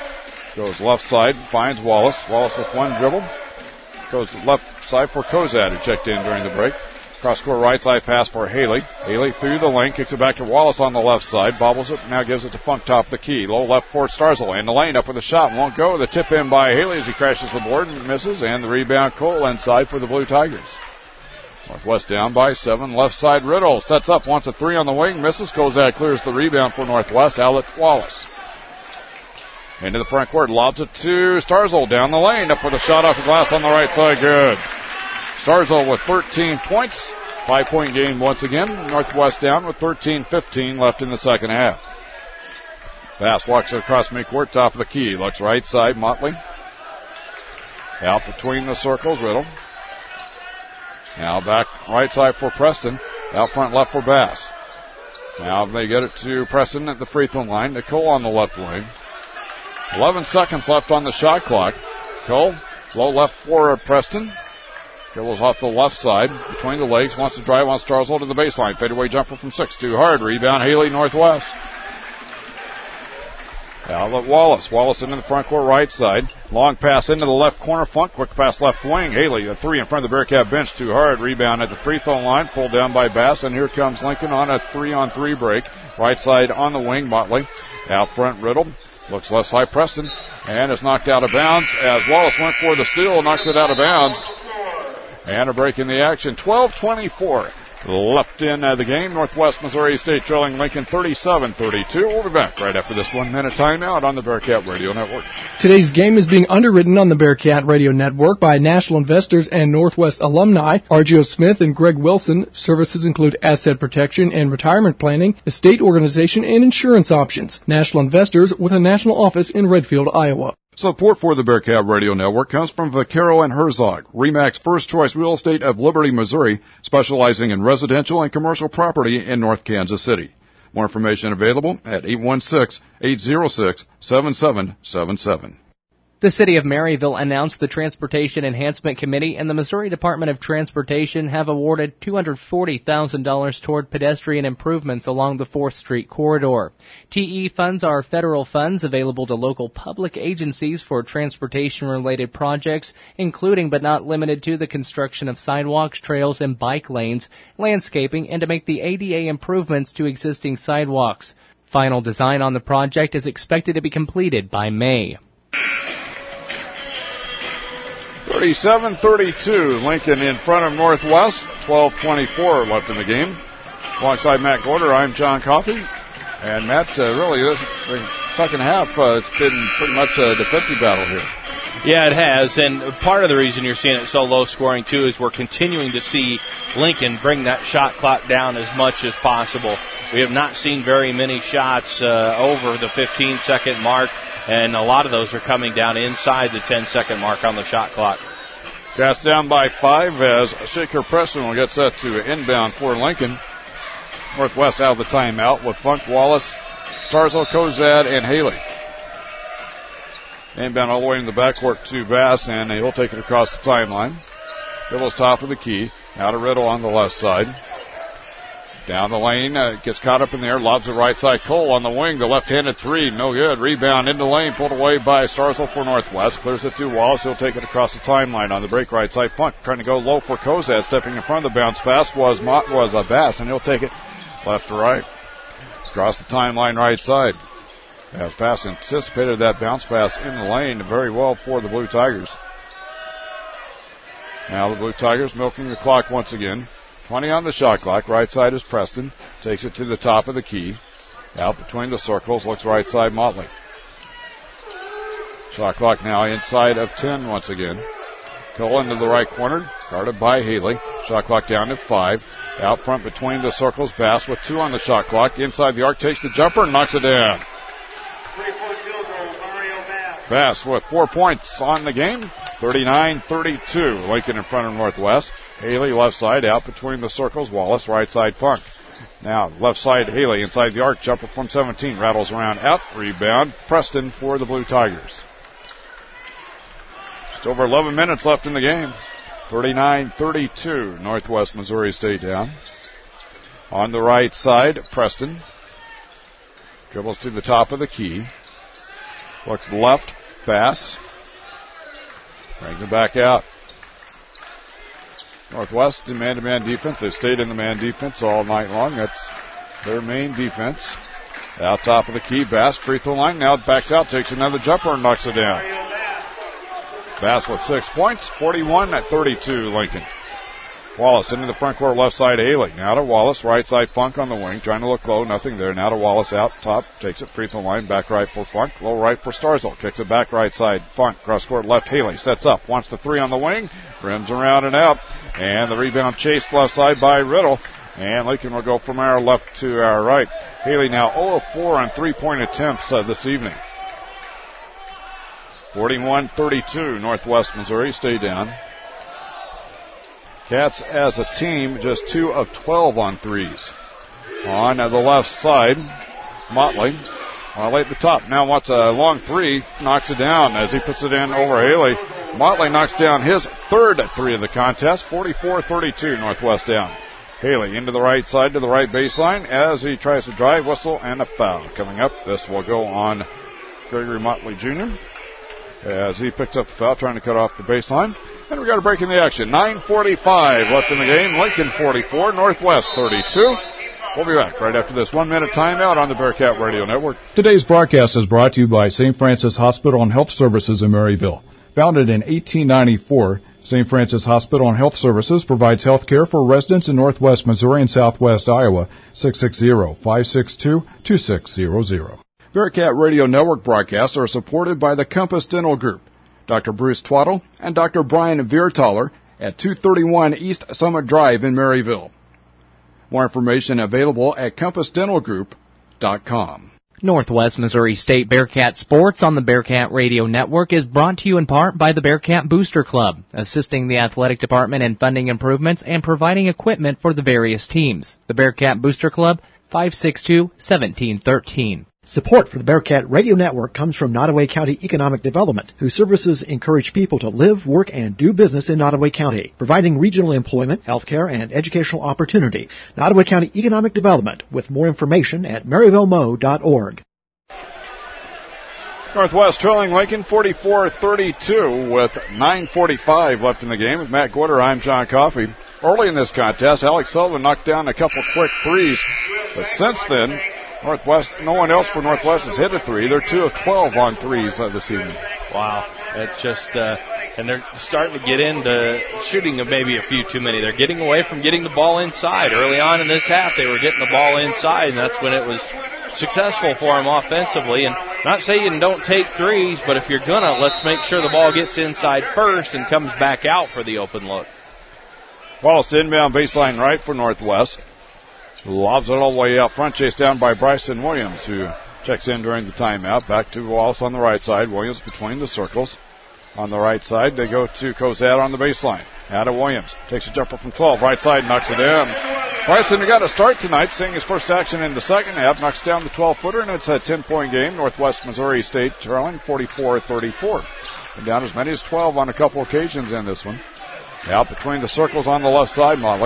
Goes left side, finds Wallace. Wallace with one dribble. Goes left side for Kozad, who checked in during the break. Cross-court right side pass for Haley. Haley through the lane, kicks it back to Wallace on the left side. Bobbles it, now gives it to Funk top the key. Low left for Starzl. In the lane, up with a shot. Won't go. The tip in by Haley as he crashes the board and misses. And the rebound, Cole inside for the Blue Tigers. Northwest down by 7. Left side, Riddle sets up, wants a 3 on the wing. Misses. Kozad clears the rebound for Northwest. Outlet Wallace. Into the front court, lobs it to Starzl down the lane. Up with a shot off the glass on the right side. Good. Starzl with 13 points. 5-point game once again. Northwest down with 13-15 left in the second half. Bass walks it across midcourt, top of the key. Looks right side, Motley. Out between the circles, Riddle. Now back right side for Preston. Out front left for Bass. Now they get it to Preston at the free throw line. Nicole on the left wing. 11 seconds left on the shot clock. Cole, low left for Preston. Dribbles off the left side, between the legs, wants to drive on Starzl to the baseline. Fadeaway jumper from 6, too hard. Rebound, Haley, Northwest. Outlet Wallace. Wallace into the front court right side. Long pass into the left corner. Funk, quick pass left wing. Haley, a 3 in front of the Bearcat bench, too hard. Rebound at the free throw line, pulled down by Bass, and here comes Lincoln on a 3-on-3 break. Right side on the wing, Motley. Out front, Riddle. Looks left side, Preston, and is knocked out of bounds as Wallace went for the steal, knocks it out of bounds. And a break in the action. 12:24 left in the game. Northwest Missouri State trailing Lincoln 37-32. We'll be back right after this 1-minute timeout on the Bearcat Radio Network. Today's game is being underwritten on the Bearcat Radio Network by National Investors and Northwest alumni. R.G.O. Smith and Greg Wilson. Services include asset protection and retirement planning, estate organization, and insurance options. National Investors with a national office in Redfield, Iowa. Support for the Bearcat Radio Network comes from Vaquero and Herzog, RE/MAX First Choice Real Estate of Liberty, Missouri, specializing in residential and commercial property in North Kansas City. More information available at 816-806-7777. The City of Maryville announced the Transportation Enhancement Committee and the Missouri Department of Transportation have awarded $240,000 toward pedestrian improvements along the 4th Street corridor. TE funds are federal funds available to local public agencies for transportation-related projects, including but not limited to the construction of sidewalks, trails, and bike lanes, landscaping, and to make the ADA improvements to existing sidewalks. Final design on the project is expected to be completed by May. 37-32, Lincoln in front of Northwest. 12:24 left in the game. Alongside Matt Gorder, I'm John Coffey. And Matt, really, this the second half, it's been pretty much a defensive battle here. Yeah, it has, and part of the reason you're seeing it so low scoring, too, is we're continuing to see Lincoln bring that shot clock down as much as possible. We have not seen very many shots over the 15-second mark, and a lot of those are coming down inside the 10-second mark on the shot clock. Cast down by 5 as Shaker Preston will get set to inbound for Lincoln. Northwest out of the timeout with Funk, Wallace, Starzl, Kozad, and Haley. Inbound all the way in the backcourt to Bass, and he'll take it across the timeline. Dribbles top of the key. Out of Riddle on the left side. Down the lane, gets caught up in the air, lobs it right side. Cole on the wing, the left-handed 3, no good. Rebound into the lane, pulled away by Starzl for Northwest. Clears it to Wallace, he'll take it across the timeline on the break right side. Funk trying to go low for Kozad, stepping in front of the bounce pass was a Bass, and he'll take it left to right. Across the timeline right side. As Bass anticipated that bounce pass in the lane very well for the Blue Tigers. Now the Blue Tigers milking the clock once again. 20 on the shot clock. Right side is Preston. Takes it to the top of the key. Out between the circles. Looks right side Motley. Shot clock now inside of 10 once again. Cole into the right corner. Guarded by Haley. Shot clock down to 5. Out front between the circles. Bass with 2 on the shot clock. Inside the arc. Takes the jumper and knocks it down. Bass with 4 points on the game. 39-32. Lincoln in front of Northwest. Haley left side out between the circles. Wallace right side Funk. Now left side Haley inside the arc. Jumper from 17. Rattles around out. Rebound. Preston for the Blue Tigers. Just over 11 minutes left in the game. 39-32. Northwest Missouri State down. On the right side, Preston. Dribbles to the top of the key. Looks left. Bass brings it back out. Northwest in man-to-man defense. They stayed in the man defense all night long. That's their main defense. Out top of the key, Bass, free throw line. Now backs out, takes another jumper and knocks it down. Bass with 6 points, 41-32, Lincoln. Wallace into the front court, left side, Haley. Now to Wallace, right side, Funk on the wing. Trying to look low, nothing there. Now to Wallace out top, takes it, free throw line, back right for Funk. Low right for Starzl, kicks it back right side. Funk, cross court left, Haley sets up, wants the three on the wing, rims around and out. And the rebound chased left side by Riddle. And Lincoln will go from our left to our right. Haley now 0 of 4 on three-point attempts this evening. 41-32, Northwest Missouri, stay down. Cats as a team just 2 of 12 on threes. On the left side, Motley. Motley at the top. Now wants a long three. Knocks it down as he puts it in over Haley. Motley knocks down his third three of the contest. 44-32, Northwest down. Haley into the right side to the right baseline as he tries to drive, whistle, and a foul. Coming up, this will go on Gregory Motley Jr. as he picks up the foul, trying to cut off the baseline. And we got a break in the action. 9:45 left in the game. Lincoln 44, Northwest 32. We'll be back right after this 1-minute timeout on the Bearcat Radio Network. Today's broadcast is brought to you by St. Francis Hospital and Health Services in Maryville. Founded in 1894, St. Francis Hospital and Health Services provides health care for residents in Northwest Missouri and Southwest Iowa. 660-562-2600. Bearcat Radio Network broadcasts are supported by the Compass Dental Group, Dr. Bruce Twaddle and Dr. Brian Viertaler at 231 East Summit Drive in Maryville. More information available at compassdentalgroup.com. Northwest Missouri State Bearcat Sports on the Bearcat Radio Network is brought to you in part by the Bearcat Booster Club, assisting the athletic department in funding improvements and providing equipment for the various teams. The Bearcat Booster Club, 562-1713. Support for the Bearcat Radio Network comes from Nottoway County Economic Development, whose services encourage people to live, work, and do business in Nottoway County, providing regional employment, healthcare, and educational opportunity. Nottoway County Economic Development, with more information at maryvillemo.org. Northwest trailing Lincoln 44-32 with 9:45 left in the game. With Matt Gorder, I'm John Coffey. Early in this contest, Alex Sullivan knocked down a couple quick threes, but since then, Northwest, no one else for Northwest has hit a three. They're 2 of 12 on threes this evening. Wow. It's just, and they're starting to get into shooting maybe a few too many. They're getting away from getting the ball inside. Early on in this half, they were getting the ball inside, and that's when it was successful for them offensively. And not saying don't take threes, but if you're gonna, let's make sure the ball gets inside first and comes back out for the open look. Wallace to inbound baseline right for Northwest. Lobs it all the way out front, chased down by Bryson Williams, who checks in during the timeout. Back to Wallace on the right side. Williams between the circles. On the right side, they go to Cozad on the baseline. Out of Williams. Takes a jumper from 12. Right side, knocks it down. Bryson got a start tonight, seeing his first action in the second half. Knocks down the 12-footer, and it's a 10-point game. Northwest Missouri State trailing 44-34. And down as many as 12 on a couple occasions in this one. Out between the circles on the left side, Motley.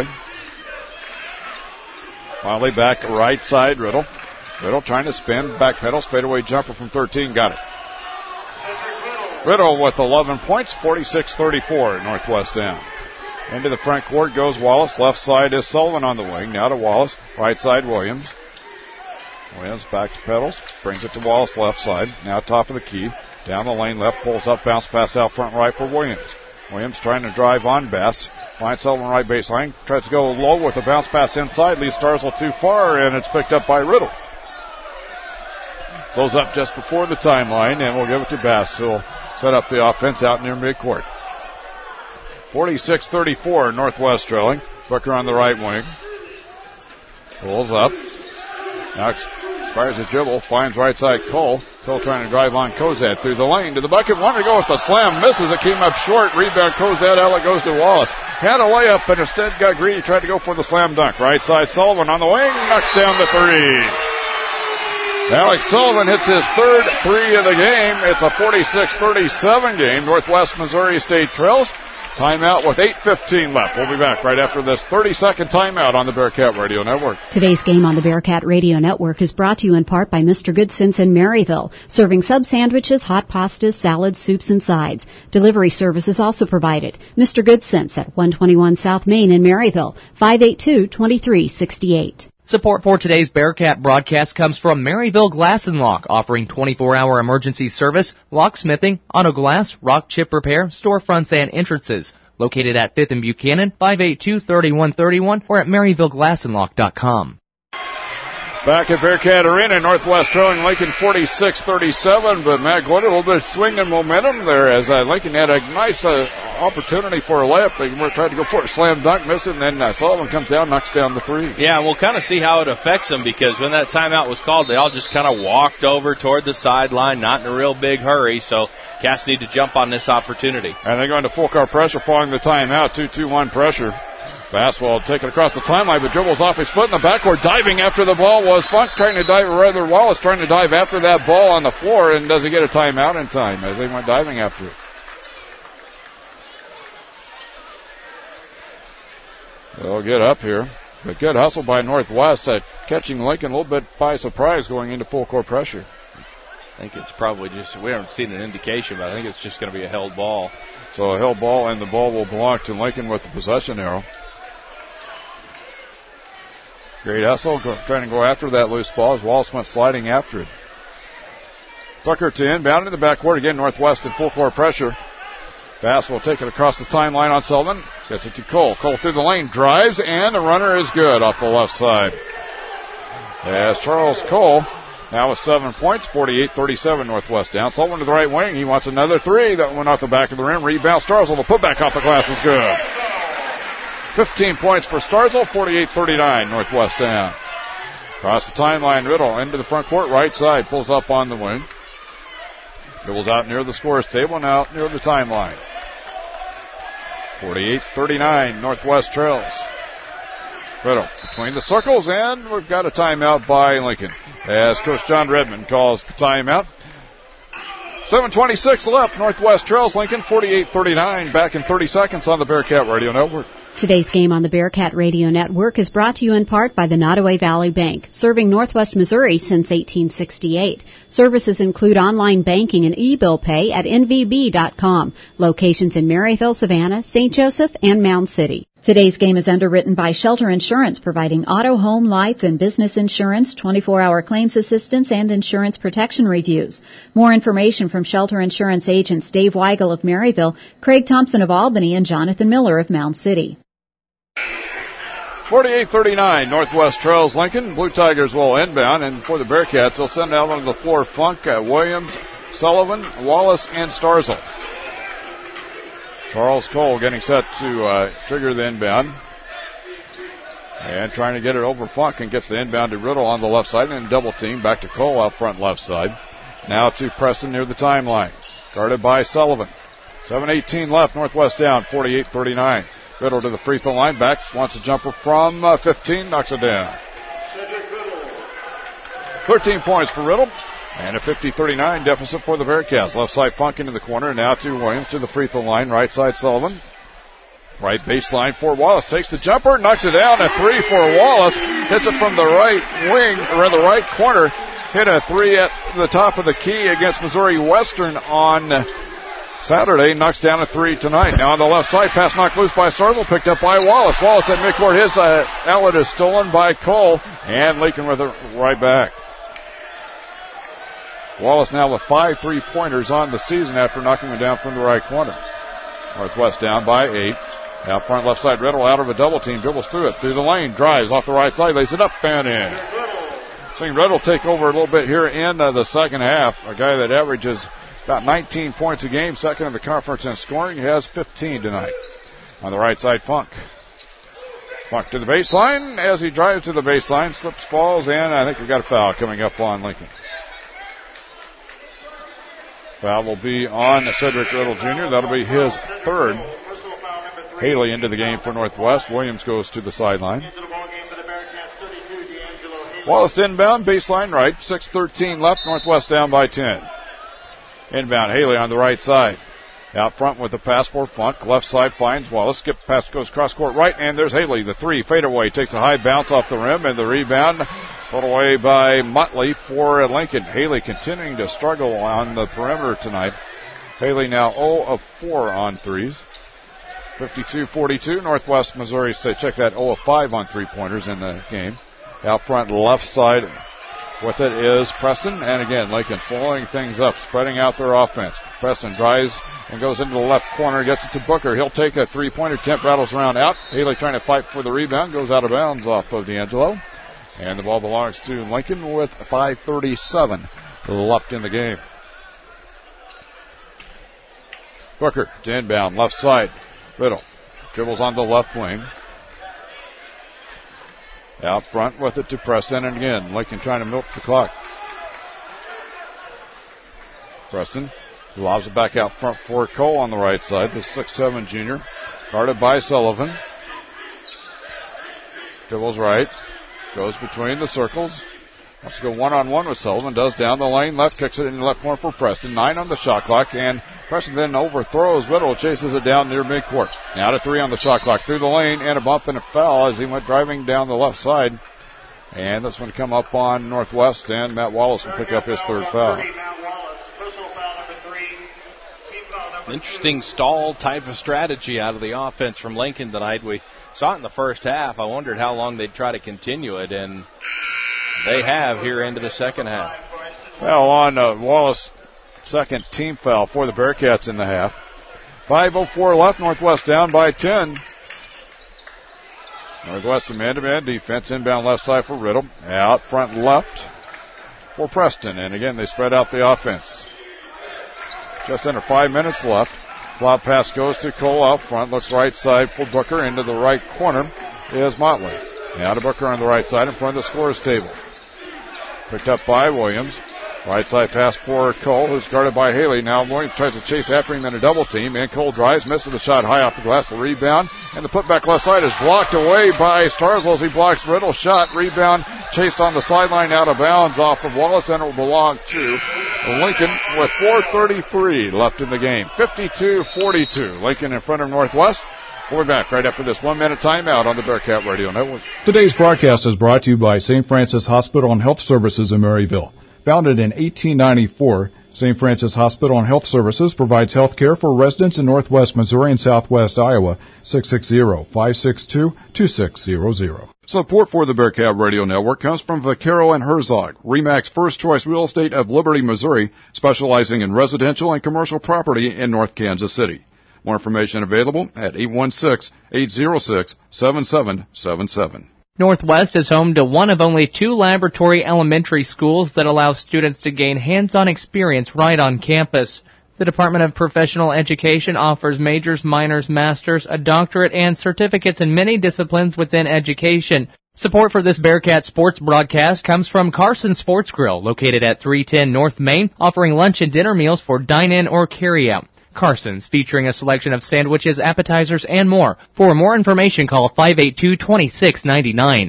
Motley back right side, Riddle. Riddle trying to spin, backpedal, fadeaway jumper from 13, got it. Riddle with 11 points, 46-34, Northwest down. Into the front court goes Wallace. Left side is Sullivan on the wing. Now to Wallace. Right side, Williams. Williams back to pedals. Brings it to Wallace, left side. Now top of the key. Down the lane, left, pulls up, bounce pass out front right for Williams. Williams trying to drive on Bass. Finds Sullivan right baseline. Tries to go low with a bounce pass inside. Leaves Starzl too far, and it's picked up by Riddle. Slows up just before the timeline, and we'll give it to Bass. He'll set up the offense out near midcourt. 46-34, Northwest trailing. Booker on the right wing. Pulls up. Now fires a dribble. Finds right side Cole. Cole trying to drive on Cozad through the lane to the bucket. Wanted to go with the slam. Misses. It came up short. Rebound Cozad. Outlet goes to Wallace. Had a layup, but instead got greedy. Tried to go for the slam dunk. Right side Sullivan on the wing. Knocks down the three. Alex Sullivan hits his third three of the game. It's a 46-37 game. Northwest Missouri State trails Timeout with 8:15 left. We'll be back right after this 30-second timeout on the Bearcat Radio Network. Today's game on the Bearcat Radio Network is brought to you in part by Mr. Good Sense in Maryville, serving sub sandwiches, hot pastas, salads, soups, and sides. Delivery service is also provided. Mr. Good Sense at 121 South Main in Maryville, 582-2368. Support for today's Bearcat broadcast comes from Maryville Glass and Lock, offering 24-hour emergency service, locksmithing, auto glass, rock chip repair, storefronts, and entrances. Located at 5th and Buchanan, 582-3131, or at MaryvilleGlassandLock.com. Back at Bearcat Arena, Northwest trailing Lincoln 46-37, but Matt Gordon, a little bit of swing and momentum there as Lincoln had a nice opportunity for a layup. They were trying to go for a slam dunk, miss it, and then Sullivan comes down, knocks down the three. Yeah, and we'll kind of see how it affects them, because when that timeout was called, they all just kind of walked over toward the sideline, not in a real big hurry, so Cass need to jump on this opportunity. And they're going to full court pressure following the timeout, 2-2-1 pressure. Fastball taken across the timeline, but dribbles off his foot in the backcourt. Diving after the ball was Funk trying to dive, or rather Wallace trying to dive after that ball on the floor, and doesn't get a timeout in time as they went diving after it. They'll get up here. But good hustle by Northwest at catching Lincoln a little bit by surprise going into full court pressure. I think it's probably just, we haven't seen an indication, but I think it's just going to be a held ball. So a held ball, and the ball will belong to Lincoln with the possession arrow. Great hustle, trying to go after that loose ball as Wallace went sliding after it. Tucker to inbound in the backcourt again. Northwest in full court pressure. Bass will take it across the timeline on Sullivan. Gets it to Cole. Cole through the lane, drives, and the runner is good off the left side. As Charles Cole now with 7 points, 48-37 Northwest down. Sullivan to the right wing. He wants another three. That went off the back of the rim. Rebound Starzl. The putback off the glass is good. 15 points for Starzl, 48-39, Northwest down. Across the timeline, Riddle into the front court, right side, pulls up on the wing. Dribbles out near the scorer's table, now near the timeline. 48-39, Northwest trails. Riddle between the circles, and we've got a timeout by Lincoln as Coach John Redmond calls the timeout. 7:26 left, Northwest trails Lincoln, 48-39, back in 30 seconds on the Bearcat Radio Network. Today's game on the Bearcat Radio Network is brought to you in part by the Nottoway Valley Bank, serving Northwest Missouri since 1868. Services include online banking and e-bill pay at nvb.com. Locations in Maryville, Savannah, St. Joseph, and Mound City. Today's game is underwritten by Shelter Insurance, providing auto, home, life, and business insurance, 24-hour claims assistance, and insurance protection reviews. More information from Shelter Insurance agents Dave Weigel of Maryville, Craig Thompson of Albany, and Jonathan Miller of Mound City. 48-39, Northwest trails Lincoln. Blue Tigers will inbound, and for the Bearcats, they'll send out onto the floor Funk, Williams, Sullivan, Wallace, and Starzl. Charles Cole getting set to trigger the inbound. And trying to get it over Funk, and gets the inbound to Riddle on the left side, and double team back to Cole out front left side. Now to Preston near the timeline. Guarded by Sullivan. 7:18 left, Northwest down, 48-39. Riddle to the free throw line, back, wants a jumper from 15, knocks it down. 13 points for Riddle, and a 50-39 deficit for the Bearcats. Left side Funk into the corner, now to Williams to the free throw line, right side Sullivan. Right baseline for Wallace, takes the jumper, knocks it down, a three for Wallace, hits it from the right wing, or in the right corner, hit a three at the top of the key against Missouri Western on Saturday, knocks down a three tonight. Now on the left side, pass knocked loose by Starzl, picked up by Wallace. Wallace at midcourt, his outlet is stolen by Cole, and Lincoln with it right back. Wallace now with 5 3-pointers on the season after knocking it down from the right corner. Northwest down by 8. Out front left side, Riddle out of a double team, dribbles through it, through the lane, drives off the right side, lays it up and in. Seeing Riddle take over a little bit here in the second half. A guy that averages about 19 points a game, second in the conference in scoring. He has 15 tonight. On the right side, Funk. Funk to the baseline. As he drives to the baseline, slips, falls, and I think we got a foul coming up on Lincoln. Foul will be on Cedric Riddle Jr. That'll be his third. Haley into the game for Northwest. Williams goes to the sideline. Wallace inbound, baseline right. 6:13 left. Northwest down by 10. Inbound, Haley on the right side. Out front with the pass for Funk. Left side finds Wallace. Skip pass goes cross court right, and there's Haley. The three fadeaway takes a high bounce off the rim, and the rebound put away by Motley for Lincoln. Haley continuing to struggle on the perimeter tonight. Haley now 0 of 4 on threes. 52-42, Northwest Missouri State. Check that, 0 of 5 on three-pointers in the game. Out front left side with it is Preston. And again, Lincoln slowing things up, spreading out their offense. Preston drives and goes into the left corner, gets it to Booker. He'll take a three-pointer attempt, rattles around out. Haley trying to fight for the rebound, goes out of bounds off of D'Angelo. And the ball belongs to Lincoln with 5:37 left in the game. Booker to inbound, left side. Riddle dribbles on the left wing. Out front with it to Preston, and again, Lincoln trying to milk the clock. Preston lobs it back out front for Cole on the right side, the 6'7" junior. Guarded by Sullivan. Dribbles right. Goes between the circles. Wants to go one-on-one with Sullivan. Does down the lane. Left kicks it in the left corner for Preston. 9 on the shot clock. And Preston then overthrows Riddle. Chases it down near midcourt. Now to 3 on the shot clock. Through the lane. And a bump and a foul as he went driving down the left side. And this one come up on Northwest. And Matt Wallace will pick up his third foul. Interesting stall type of strategy out of the offense from Lincoln tonight. We saw it in the first half. I wondered how long they'd try to continue it, and they have here into the second half. Foul on Wallace, second team foul for the Bearcats in the half. 5:04 left, Northwest down by 10. Northwest man-to-man defense, inbound left side for Riddle. Out front left for Preston, and again they spread out the offense. Just under 5 minutes left. Lob pass goes to Cole out front. Looks right side for Booker. Into the right corner is Motley. Now to Booker on the right side in front of the scorer's table. Picked up by Williams. Right side pass for Cole, who's guarded by Haley. Now Williams tries to chase after him in a double team. And Cole drives, misses the shot high off the glass. The rebound. And the putback left side is blocked away by Starzl as he blocks Riddle's shot. Rebound chased on the sideline out of bounds off of Wallace, and it will belong to Lincoln with 4:33 left in the game. 52-42. Lincoln in front of Northwest. We'll be back right after this 1-minute timeout on the Bearcat Radio Network. Today's broadcast is brought to you by St. Francis Hospital and Health Services in Maryville. Founded in 1894, St. Francis Hospital and Health Services provides health care for residents in northwest Missouri and southwest Iowa. 660-562-2600. Support for the Bearcat Radio Network comes from Vaquero and Herzog, RE/MAX First Choice Real Estate of Liberty, Missouri, specializing in residential and commercial property in North Kansas City. More information available at 816-806-7777. Northwest is home to one of only 2 laboratory elementary schools that allow students to gain hands-on experience right on campus. The Department of Professional Education offers majors, minors, masters, a doctorate, and certificates in many disciplines within education. Support for this Bearcat sports broadcast comes from Carson Sports Grill, located at 310 North Main, offering lunch and dinner meals for dine-in or carry-out. Carson's, featuring a selection of sandwiches, appetizers, and more. For more information, call 582-2699.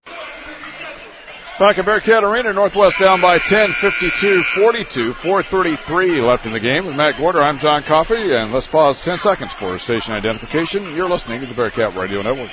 Back at Bearcat Arena, Northwest down by 10, 52-42, 4:33 left in the game. With Matt Gorder, I'm John Coffey, and let's pause 10 seconds for station identification. You're listening to the Bearcat Radio Network.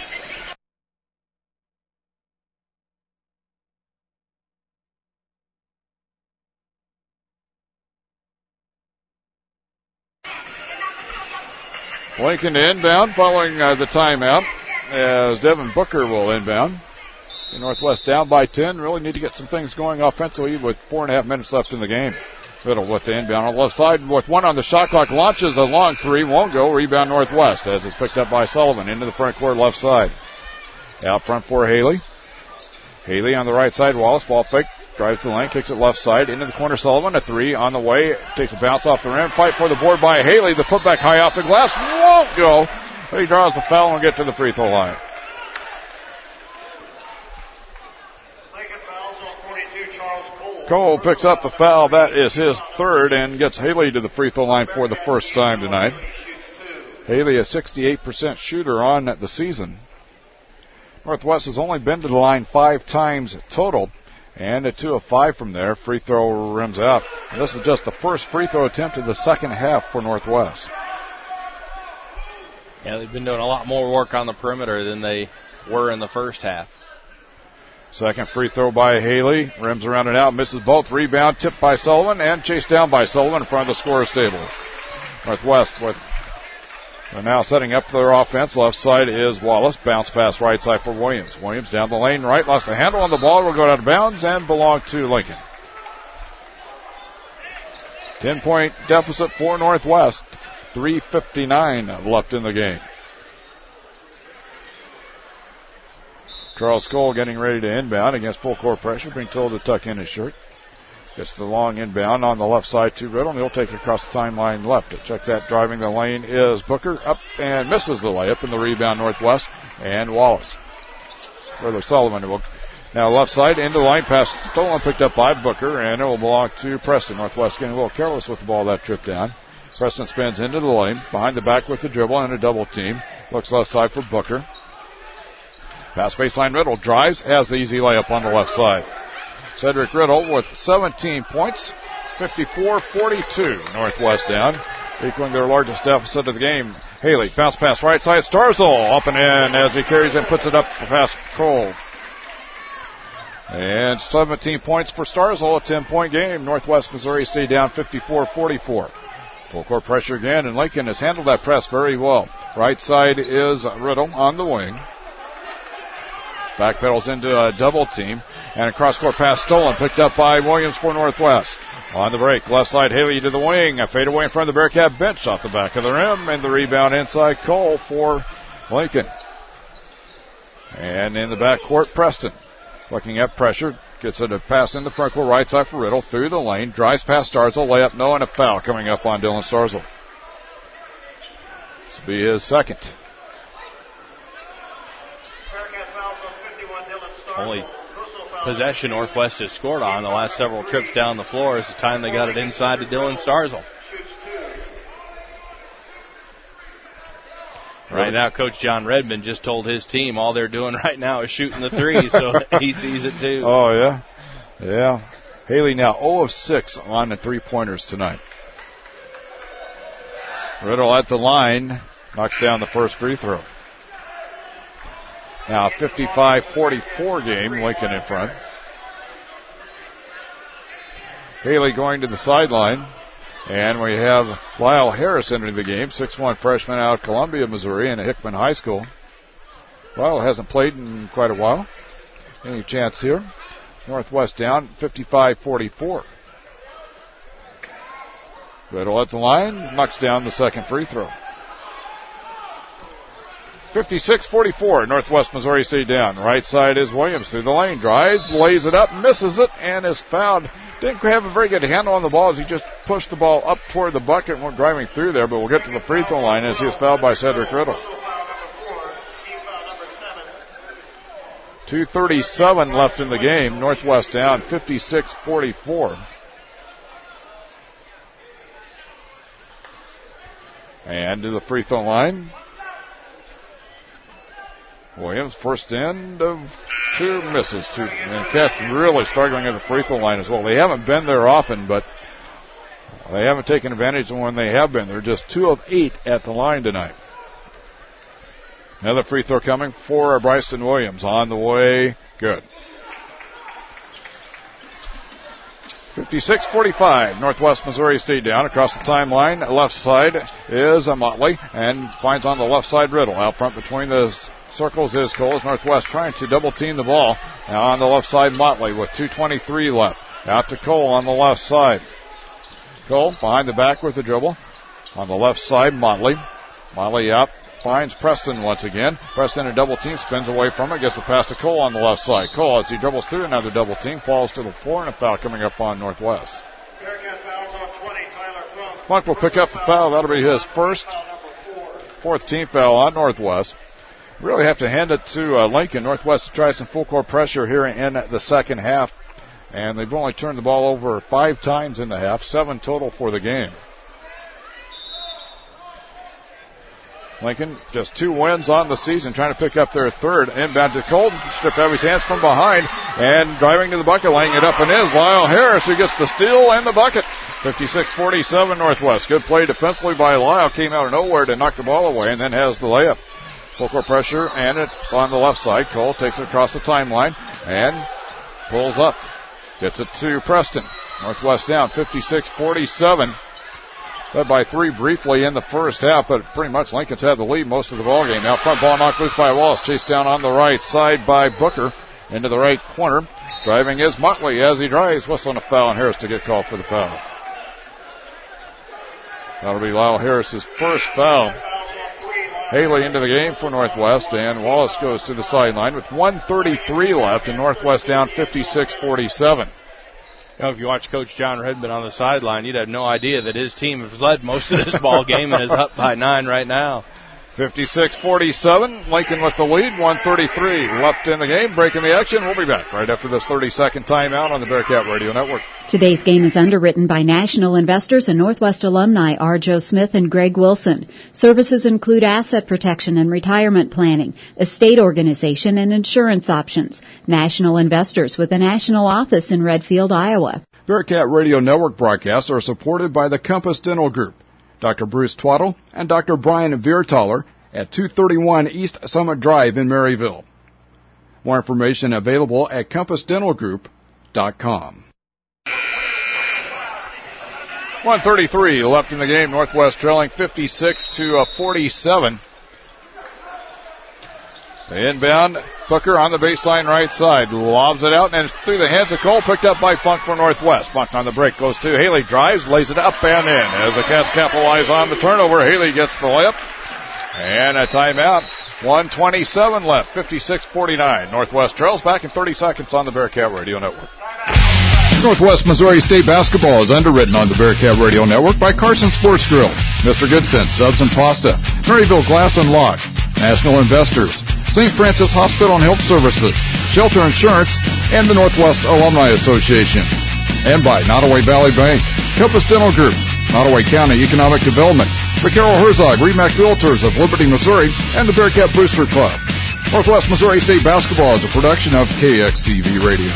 Lincoln to inbound following the timeout as Devin Booker will inbound. Northwest down by 10. Really need to get some things going offensively with 4.5 minutes left in the game. Riddle with the inbound on the left side with 1 on the shot clock. Launches a long 3. Won't go. Rebound Northwest as it's picked up by Sullivan into the front court left side. Out front for Haley. Haley on the right side. Wallace ball fake. Drives to the lane, kicks it left side, into the corner, Sullivan, a 3 on the way, takes a bounce off the rim, fight for the board by Haley, the putback high off the glass, won't go, but he draws the foul and will get to the free throw line. Cole picks up the foul, that is his third, and gets Haley to the free throw line for the first time tonight. Haley a 68% shooter on the season. Northwest has only been to the line 5 times total. And a 2 of 5 from there. Free throw rims out. And this is just the first free throw attempt of the second half for Northwest. Yeah, they've been doing a lot more work on the perimeter than they were in the first half. Second free throw by Haley. Rims around and out, misses both. Rebound tipped by Sullivan and chased down by Sullivan in front of the scorer's table. Northwest with now setting up their offense. Left side is Wallace. Bounce pass right side for Williams. Williams down the lane right. Lost the handle on the ball. Will go out of bounds and belong to Lincoln. 10-point deficit for Northwest. 3:59 left in the game. Charles Cole getting ready to inbound against full court pressure, being told to tuck in his shirt. Gets the long inbound on the left side to Riddle, and he'll take it across the timeline left. To check that, driving the lane is Booker, up and misses the layup, in the rebound Northwest, and Wallace. Further Sullivan will now left side into the line, pass stolen, picked up by Booker, and it will belong to Preston. Northwest getting a little careless with the ball that trip down. Preston spins into the lane, behind the back with the dribble and a double team. Looks left side for Booker. Pass baseline, Riddle drives, has the easy layup on the left side. Cedric Riddle with 17 points, 54-42. Northwest down, equaling their largest deficit of the game. Haley, bounce pass right side, Starzl up and in as he carries and puts it up past Cole. And 17 points for Starzl, a 10-point game. Northwest Missouri State down 54-44. Full court pressure again, and Lincoln has handled that press very well. Right side is Riddle on the wing. Backpedals into a double team, and a cross-court pass stolen, picked up by Williams for Northwest. On the break, left side, Haley to the wing, a fade away in front of the Bearcat bench, off the back of the rim, and the rebound inside Cole for Lincoln. And in the backcourt, Preston, looking at pressure, gets it a pass in the front court, right side for Riddle, through the lane, drives past Starzl, layup no, and a foul coming up on Dylan Starzl. This will be his second. Only possession Northwest has scored on the last several trips down the floor is the time they got it inside to Dylan Starzl. Right now, Coach John Redmond just told his team all they're doing right now is shooting the three, so he sees it too. Oh, yeah. Yeah. Haley now 0 of 6 on the three-pointers tonight. Riddle at the line, knocks down the first free throw. Now 55-44 game, Lincoln in front. Haley going to the sideline. And we have Lyle Harris entering the game, 6'1" freshman out of Columbia, Missouri, and Hickman High School. Lyle hasn't played in quite a while. Any chance here? Northwest down 55-44. Riddle at the line, knocks down the second free throw. 56-44, Northwest Missouri State down. Right side is Williams through the lane, drives, lays it up, misses it, and is fouled. Didn't have a very good handle on the ball as he just pushed the ball up toward the bucket and went driving through there, but we'll get to the free throw line as he is fouled by Cedric Riddle. 2:37 left in the game. Northwest down 56-44. And to the free throw line. Williams, first end of two, misses two. And Cats really struggling at the free throw line as well. They haven't been there often, but they haven't taken advantage of when they have been. They're just 2 of 8 at the line tonight. Another free throw coming for Bryson Williams. On the way, good. 56-45, Northwest Missouri State down across the timeline. Left side is Motley and finds on the left side Riddle. Out front between the circles is Cole. Northwest trying to double team the ball. Now on the left side, Motley with 2:23 left. Out to Cole on the left side. Cole behind the back with the dribble. On the left side, Motley. Motley up. Finds Preston once again. Preston a double team, spins away from it, gets the pass to Cole on the left side. Cole, as he dribbles through another double team, falls to the floor, and a foul coming up on Northwest. Funk will pick up the foul. That'll be his fourth team foul on Northwest. Really have to hand it to Lincoln. Northwest to try some full court pressure here in the second half, and they've only turned the ball over 5 times in the half, 7 total for the game. Lincoln just 2 wins on the season, trying to pick up their third. Inbound to Cole, stripped out of his hands from behind, and driving to the bucket, laying it up and is Lyle Harris, who gets the steal and the bucket. 56-47 Northwest. Good play defensively by Lyle. Came out of nowhere to knock the ball away and then has the layup. Full court pressure, and it's on the left side. Cole takes it across the timeline and pulls up. Gets it to Preston. Northwest down 56-47. Led by 3 briefly in the first half, but pretty much Lincoln's had the lead most of the ball game. Now front ball knocked loose by Wallace. Chased down on the right side by Booker. Into the right corner. Driving is Muttley as he drives. Whistling a foul, and Harris to get called for the foul. That'll be Lyle Harris's first foul. Haley into the game for Northwest, and Wallace goes to the sideline with 1:33 left, and Northwest down 56-47. You know, if you watch Coach John Redmond on the sideline, you'd have no idea that his team has led most of this ball game and is up by 9 right now. 56-47, Lincoln with the lead, 1:33 left in the game. Breaking the action. We'll be back right after this 30-second timeout on the Bearcat Radio Network. Today's game is underwritten by national investors and Northwest alumni R. Joe Smith and Greg Wilson. Services include asset protection and retirement planning, estate organization, and insurance options. National investors with a national office in Redfield, Iowa. Bearcat Radio Network broadcasts are supported by the Compass Dental Group, Dr. Bruce Twaddle and Dr. Brian Viertaler at 231 East Summit Drive in Maryville. More information available at compassdentalgroup.com. 1:33 left in the game. Northwest trailing 56-47. The inbound, Booker on the baseline right side. Lobs it out, and it's through the hands of Cole. Picked up by Funk for Northwest. Funk on the break goes to Haley. Drives, lays it up and in. As the Cats capitalize on the turnover, Haley gets the layup. And a timeout. 1:27 left. 56-49. Northwest trails. Back in 30 seconds on the Bearcat Radio Network. Northwest Missouri State basketball is underwritten on the Bearcat Radio Network by Carson Sports Grill, Mr. Goodson, Subs and Pasta, Maryville Glass and Lock, National Investors, St. Francis Hospital and Health Services, Shelter Insurance, and the Northwest Alumni Association. And by Nottoway Valley Bank, Compass Dental Group, Nottoway County Economic Development, the Carol Herzog Remax Realtors of Liberty, Missouri, and the Bearcat Booster Club. Northwest Missouri State basketball is a production of KXCV Radio.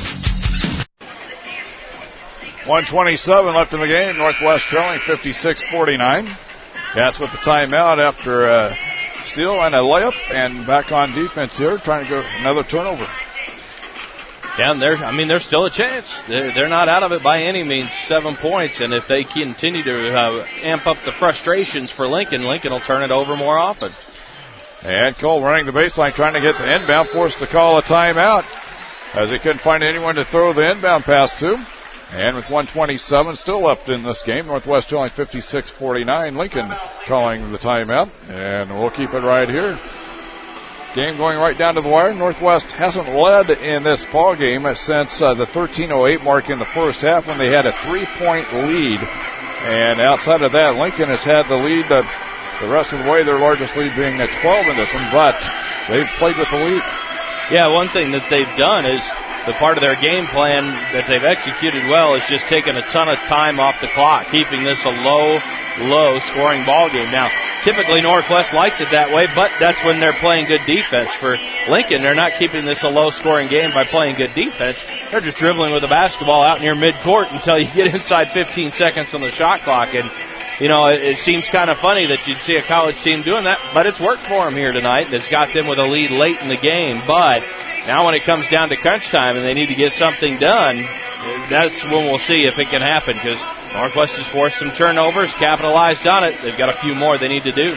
1:27 left in the game. Northwest trailing 56-49. Cats with the timeout after a steal and a layup, and back on defense here, trying to go another turnover. Yeah, and there's still a chance. They're not out of it by any means. 7 points, and if they continue to amp up the frustrations for Lincoln, Lincoln will turn it over more often. And Cole running the baseline, trying to get the inbound, forced to call a timeout as he couldn't find anyone to throw the inbound pass to. And with 1:27 still left in this game, Northwest only 56-49. Lincoln calling the timeout, and we'll keep it right here. Game going right down to the wire. Northwest hasn't led in this ball game since the 13:08 mark in the first half when they had a 3-point lead. And outside of that, Lincoln has had the lead the rest of the way, their largest lead being at 12 in this one, but they've played with the lead. Yeah, one thing that they've done is the part of their game plan that they've executed well is just taking a ton of time off the clock, keeping this a low scoring ball game. Now, typically Northwest likes it that way, but that's when they're playing good defense. For Lincoln, they're not keeping this a low scoring game by playing good defense. They're just dribbling with the basketball out near midcourt until you get inside 15 seconds on the shot clock. And, you know, it seems kind of funny that you'd see a college team doing that, but it's worked for them here tonight. It's got them with a lead late in the game, but now when it comes down to crunch time and they need to get something done, that's when we'll see if it can happen, because Northwest has forced some turnovers, capitalized on it. They've got a few more they need to do.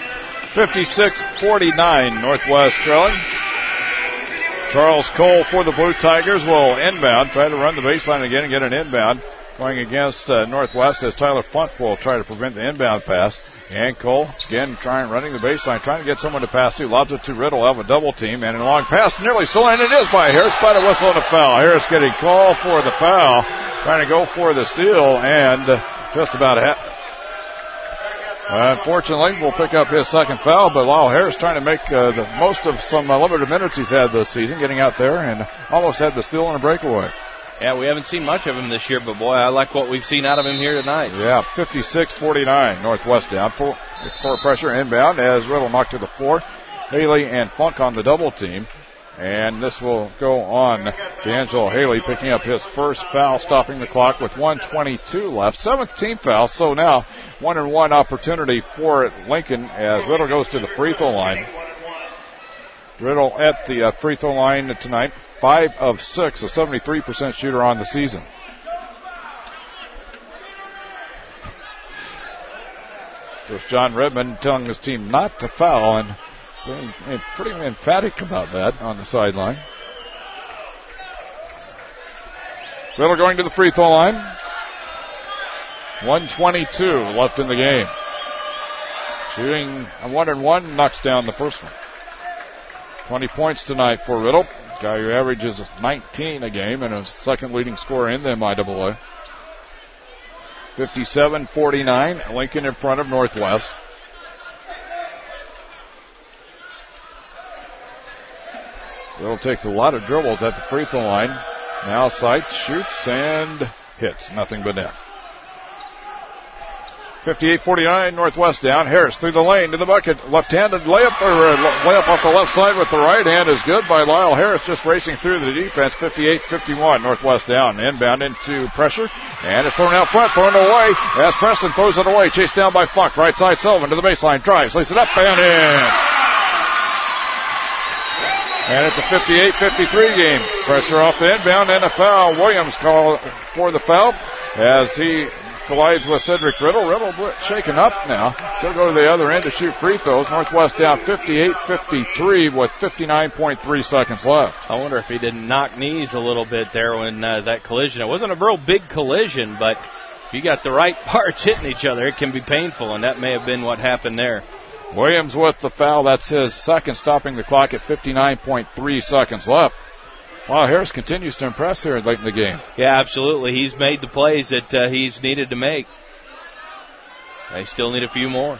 56-49, Northwest trailing. Charles Cole for the Blue Tigers will inbound, try to run the baseline again and get an inbound. Going against Northwest as Tyler Funk will try to prevent the inbound pass. And Cole, again, running the baseline, trying to get someone to pass to. Lobs it to Riddle, have a double team, and a long pass, nearly stolen. It is by Harris, by the whistle and a foul. Harris getting called for the foul, trying to go for the steal, and just about unfortunately, we'll pick up his second foul, but Lyle Harris trying to make the most of some limited minutes he's had this season, getting out there and almost had the steal and a breakaway. Yeah, we haven't seen much of him this year, but boy, I like what we've seen out of him here tonight. Yeah, 56-49, Northwest down. Full pressure inbound as Riddle knocked to the floor. Haley and Funk on the double team. And this will go on. D'Angelo Haley picking up his first foul, stopping the clock with 1:22 left. 7th team foul, so now 1-and-1 opportunity for Lincoln as Riddle goes to the free throw line. Riddle at the free throw line tonight, 5 of 6, a 73% shooter on the season. There's John Redmond telling his team not to foul, and pretty emphatic about that on the sideline. Riddle going to the free throw line. 1:22 left in the game. Shooting a 1-and-1, knocks down the first one. 20 points tonight for Riddle. Guy who averages 19 a game and a second leading scorer in the MIAA. 57-49, Lincoln in front of Northwest. Riddle takes a lot of dribbles at the free throw line. Now sights, shoots, and hits. Nothing but net. 58-49, Northwest down. Harris through the lane to the bucket. Left-handed layup, or layup off the left side with the right hand is good by Lyle Harris, just racing through the defense. 58-51, Northwest down. Inbound into pressure, and it's thrown out front, thrown away as Preston throws it away. Chased down by Funk. Right side, Sullivan to the baseline. Drives, lays it up, and in. And it's a 58-53 game. Pressure off the inbound and a foul. Williams called for the foul as he collides with Cedric Riddle. Riddle shaken up now. Still go to the other end to shoot free throws. Northwest down 58-53 with 59.3 seconds left. I wonder if he didn't knock knees a little bit there when that collision. It wasn't a real big collision, but if you got the right parts hitting each other, it can be painful, and that may have been what happened there. Williams with the foul. That's his second, stopping the clock at 59.3 seconds left. Wow, Harris continues to impress here late in the game. Yeah, absolutely. He's made the plays that he's needed to make. They still need a few more.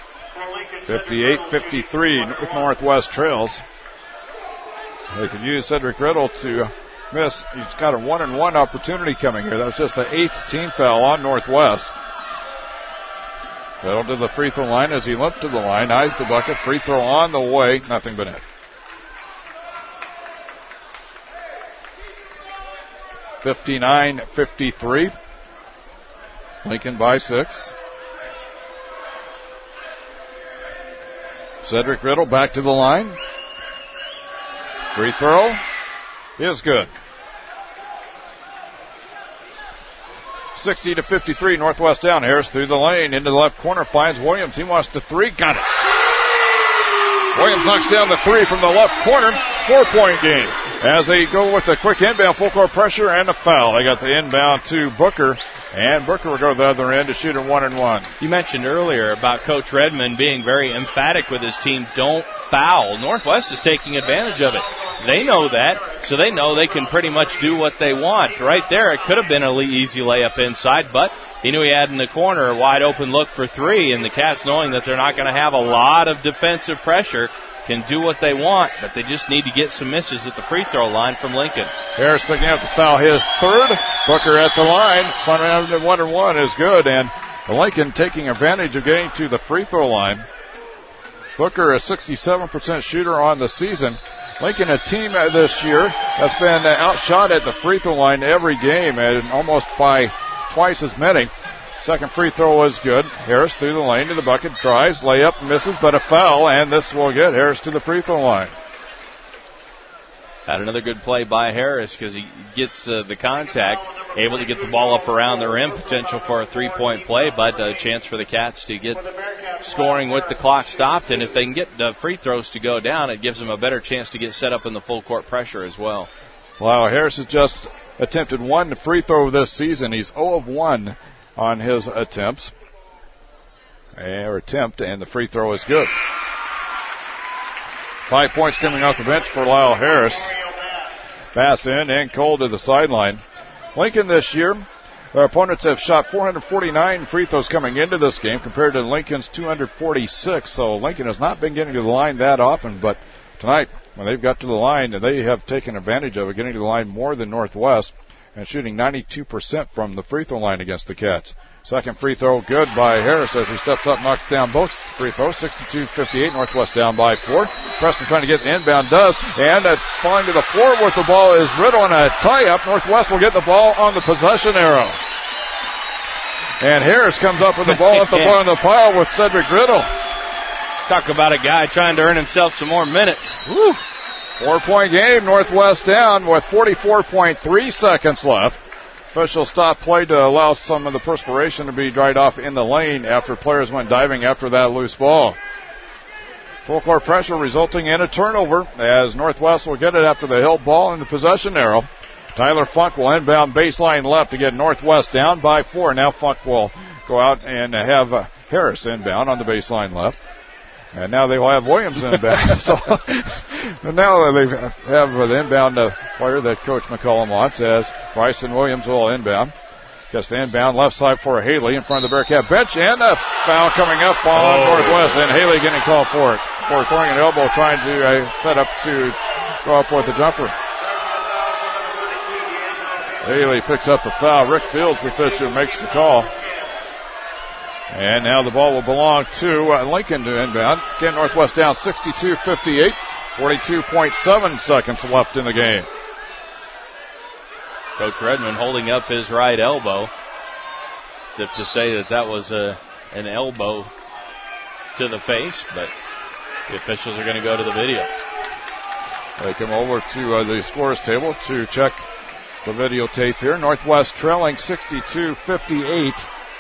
58-53, Northwest trails. They could use Cedric Riddle to miss. He's got a 1-and-1 opportunity coming here. That was just the 8th team foul on Northwest. Riddle to the free throw line as he limped to the line. Eyes the bucket. Free throw on the way. Nothing but net. 59-53. Lincoln by 6. Cedric Riddle back to the line. Free throw is good. 60-53, Northwest down. Harris through the lane into the left corner, finds Williams. He wants the three, got it. Williams knocks down the three from the left corner. 4-point game as they go with a quick inbound, full court pressure, and a foul. They got the inbound to Booker, and Booker will go to the other end to shoot a 1-and-1. You mentioned earlier about Coach Redmond being very emphatic with his team, don't foul. Northwest is taking advantage of it. They know that, so they know they can pretty much do what they want. Right there, it could have been an easy layup inside, but he knew he had in the corner a wide open look for three, and the Cats, knowing that they're not going to have a lot of defensive pressure, can do what they want, but they just need to get some misses at the free throw line from Lincoln. Harris picking up the foul, his third. Booker at the line. 1-and-1 is good, and Lincoln taking advantage of getting to the free throw line. Booker, a 67% shooter on the season. Lincoln, a team this year that's been outshot at the free throw line every game, and almost by twice as many. Second free throw was good. Harris through the lane to the bucket, drives, layup, misses, but a foul, and this will get Harris to the free throw line. Had another good play by Harris because he gets the contact, able to get the ball up around the rim, potential for a three-point play, but a chance for the Cats to get scoring with the clock stopped, and if they can get the free throws to go down, it gives them a better chance to get set up in the full court pressure as well. Wow, Harris has just attempted one free throw this season. He's 0 of 1 on his attempts, and the free throw is good. 5 points coming off the bench for Lyle Harris. Pass in and Cole to the sideline. Lincoln this year, their opponents have shot 449 free throws coming into this game compared to Lincoln's 246. So Lincoln has not been getting to the line that often, but tonight when they've got to the line, they have taken advantage of it, getting to the line more than Northwest. and shooting 92% from the free throw line against the Cats. Second free throw good by Harris as he steps up, knocks down both free throws. 62-58, Northwest down by 4. Preston trying to get the inbound, does, and it's falling to the floor with the ball is Riddle on a tie-up. Northwest will get the ball on the possession arrow. And Harris comes up with the ball at the bottom of the pile with Cedric Riddle. Talk about a guy trying to earn himself some more minutes. Woo. 4-point game, Northwest down with 44.3 seconds left. Officials stopped play to allow some of the perspiration to be dried off in the lane after players went diving after that loose ball. Full court pressure resulting in a turnover as Northwest will get it after the held ball in the possession arrow. Tyler Funk will inbound baseline left to get Northwest down by 4. Now Funk will go out and have Harris inbound on the baseline left. And now they will have Williams inbound. So now they have the inbound player that Coach McCollum wants as Bryson Williams will inbound. Gets the inbound left side for Haley in front of the Bearcat bench, and a foul coming up on Northwest, and Haley getting called for it. For throwing an elbow, trying to set up to go up with the jumper. Haley picks up the foul. Rick Fields, the official, makes the call. And now the ball will belong to Lincoln to inbound. Again, Northwest down 62-58. 42.7 seconds left in the game. Coach Redmond holding up his right elbow as if to say that was an elbow to the face, but the officials are going to go to the video. They come over to the scores table to check the videotape here. Northwest trailing 62-58.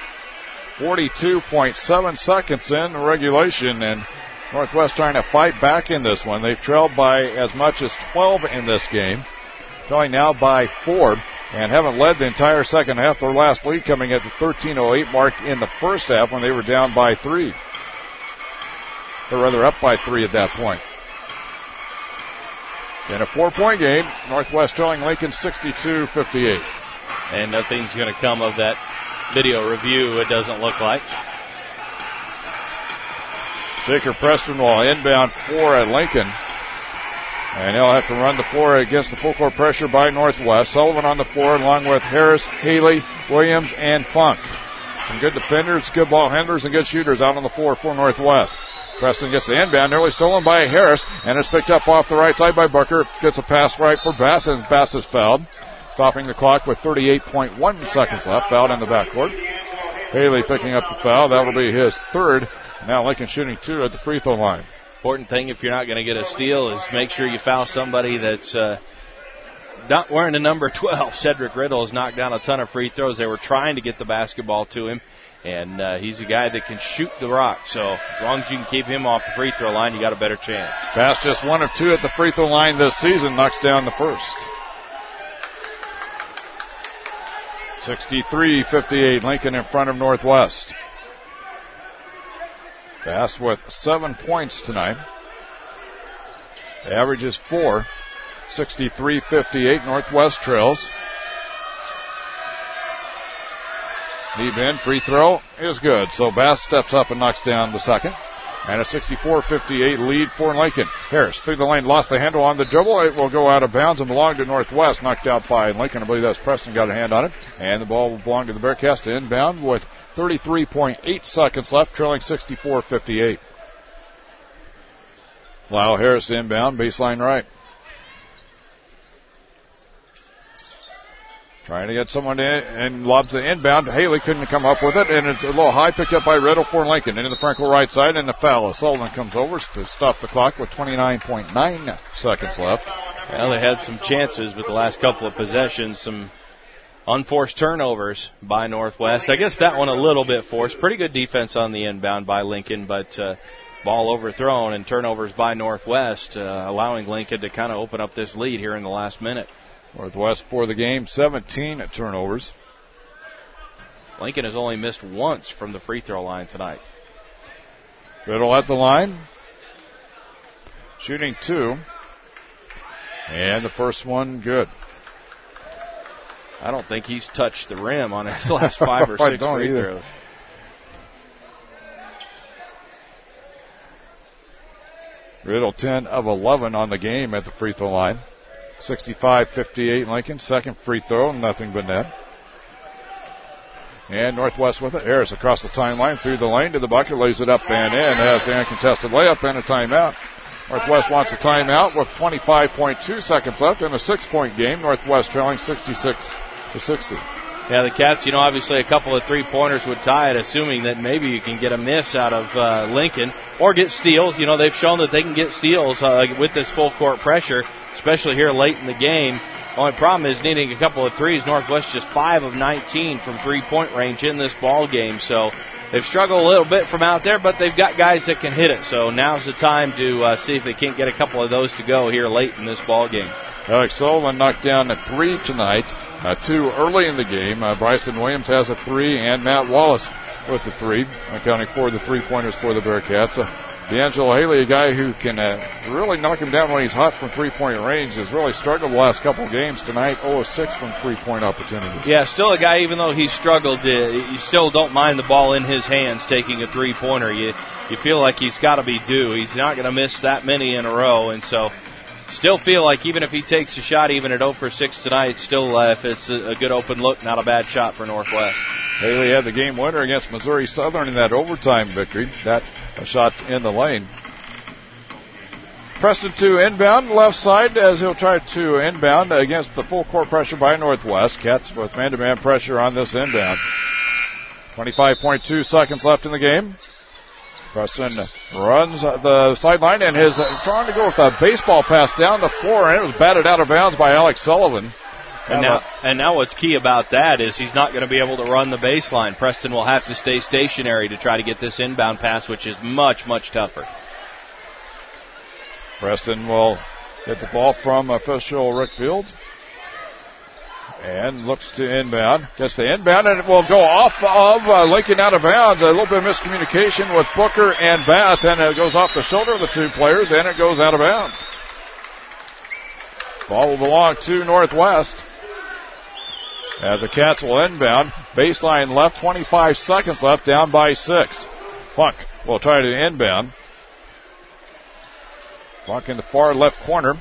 42.7 seconds in regulation, and Northwest trying to fight back in this one. They've trailed by as much as 12 in this game, trailing now by 4, and haven't led the entire second half. Their last lead coming at the 13:08 mark in the first half when they were down by 3. Or rather up by 3 at that point. In a 4-point game, Northwest trailing Lincoln 62-58. And nothing's going to come of that video review, it doesn't look like. Shaker Preston will inbound 4 at Lincoln. And he'll have to run the floor against the full court pressure by Northwest. Sullivan on the floor along with Harris, Haley, Williams, and Funk. Some good defenders, good ball handlers, and good shooters out on the floor for Northwest. Preston gets the inbound, nearly stolen by Harris, and it's picked up off the right side by Booker. Gets a pass right for Bass, and Bass is fouled. Stopping the clock with 38.1 seconds left. Fouled in the backcourt. Haley picking up the foul. That will be his third. Now Lincoln shooting 2 at the free throw line. Important thing if you're not going to get a steal is make sure you foul somebody that's not wearing the number 12. Cedric Riddle has knocked down a ton of free throws. They were trying to get the basketball to him, and he's a guy that can shoot the rock. So as long as you can keep him off the free throw line, you got a better chance. Bass just 1 of 2 at the free throw line this season. Knocks down the first. 63-58, Lincoln in front of Northwest. Bass with 7 points tonight. The average is 4. 63-58, Northwest trails. Deep in, free throw is good. So Bass steps up and knocks down the second. And a 64-58 lead for Lincoln. Harris through the lane, lost the handle on the dribble. It will go out of bounds and belong to Northwest. Knocked out by Lincoln. I believe that's Preston got a hand on it. And the ball will belong to the Bearcats to inbound with 33.8 seconds left, trailing 64-58. Lyle Harris inbound, baseline right. Trying to get someone in and lobs the inbound. Haley couldn't come up with it, and it's a little high, picked up by Riddle for Lincoln. Into the Frankel right side, and the foul. Sullivan comes over to stop the clock with 29.9 seconds left. Well, they had some chances, but the last couple of possessions, some unforced turnovers by Northwest. I guess that one a little bit forced. Pretty good defense on the inbound by Lincoln, but ball overthrown and turnovers by Northwest, allowing Lincoln to kind of open up this lead here in the last minute. Northwest for the game, 17 turnovers. Lincoln has only missed once from the free throw line tonight. Riddle at the line. Shooting 2. And the first one good. I don't think he's touched the rim on his last 5 or 6 free throws. Riddle 10 of 11 on the game at the free throw line. 65-58 Lincoln. Second free throw, nothing but net. And Northwest with it. Harris across the timeline, through the lane to the bucket, lays it up and in. Has the uncontested layup and a timeout. Northwest wants a timeout with 25.2 seconds left in a 6-point game. Northwest trailing 66-60. Yeah, the Cats, obviously a couple of three-pointers would tie it, assuming that maybe you can get a miss out of Lincoln or get steals. They've shown that they can get steals with this full-court pressure, especially here late in the game. Only problem is needing a couple of threes. Northwest just 5 of 19 from three-point range in this ball game, so they've struggled a little bit from out there, but they've got guys that can hit it. So now's the time to see if they can't get a couple of those to go here late in this ball game. Alex Sullivan knocked down a 3 tonight. 2 early in the game. Bryson Williams has a 3, and Matt Wallace with the 3, accounting for the three-pointers for the Bearcats. D'Angelo Haley, a guy who can really knock him down when he's hot from three-point range, has really struggled the last couple of games tonight. 0-6 from three-point opportunities. Yeah, still a guy, even though he's struggled, you still don't mind the ball in his hands taking a three-pointer. You feel like he's got to be due. He's not going to miss that many in a row, and so still feel like even if he takes a shot, even at 0-for-6 tonight, still if it's a good open look, not a bad shot for Northwest. Haley had the game winner against Missouri Southern in that overtime victory. That a shot in the lane. Preston to inbound, left side, as he'll try to inbound against the full court pressure by Northwest. Cats with man-to-man pressure on this inbound. 25.2 seconds left in the game. Preston runs the sideline and is trying to go with a baseball pass down the floor, and it was batted out of bounds by Alex Sullivan. And now what's key about that is he's not going to be able to run the baseline. Preston will have to stay stationary to try to get this inbound pass, which is much, much tougher. Preston will get the ball from official Rick Fields and looks to inbound. Gets the inbound, and it will go off of Lincoln out of bounds. A little bit of miscommunication with Booker and Bass, and it goes off the shoulder of the two players, and it goes out of bounds. Ball will belong to Northwest. As the Cats will inbound, baseline left, 25 seconds left, down by 6. Funk will try to inbound. Funk in the far left corner.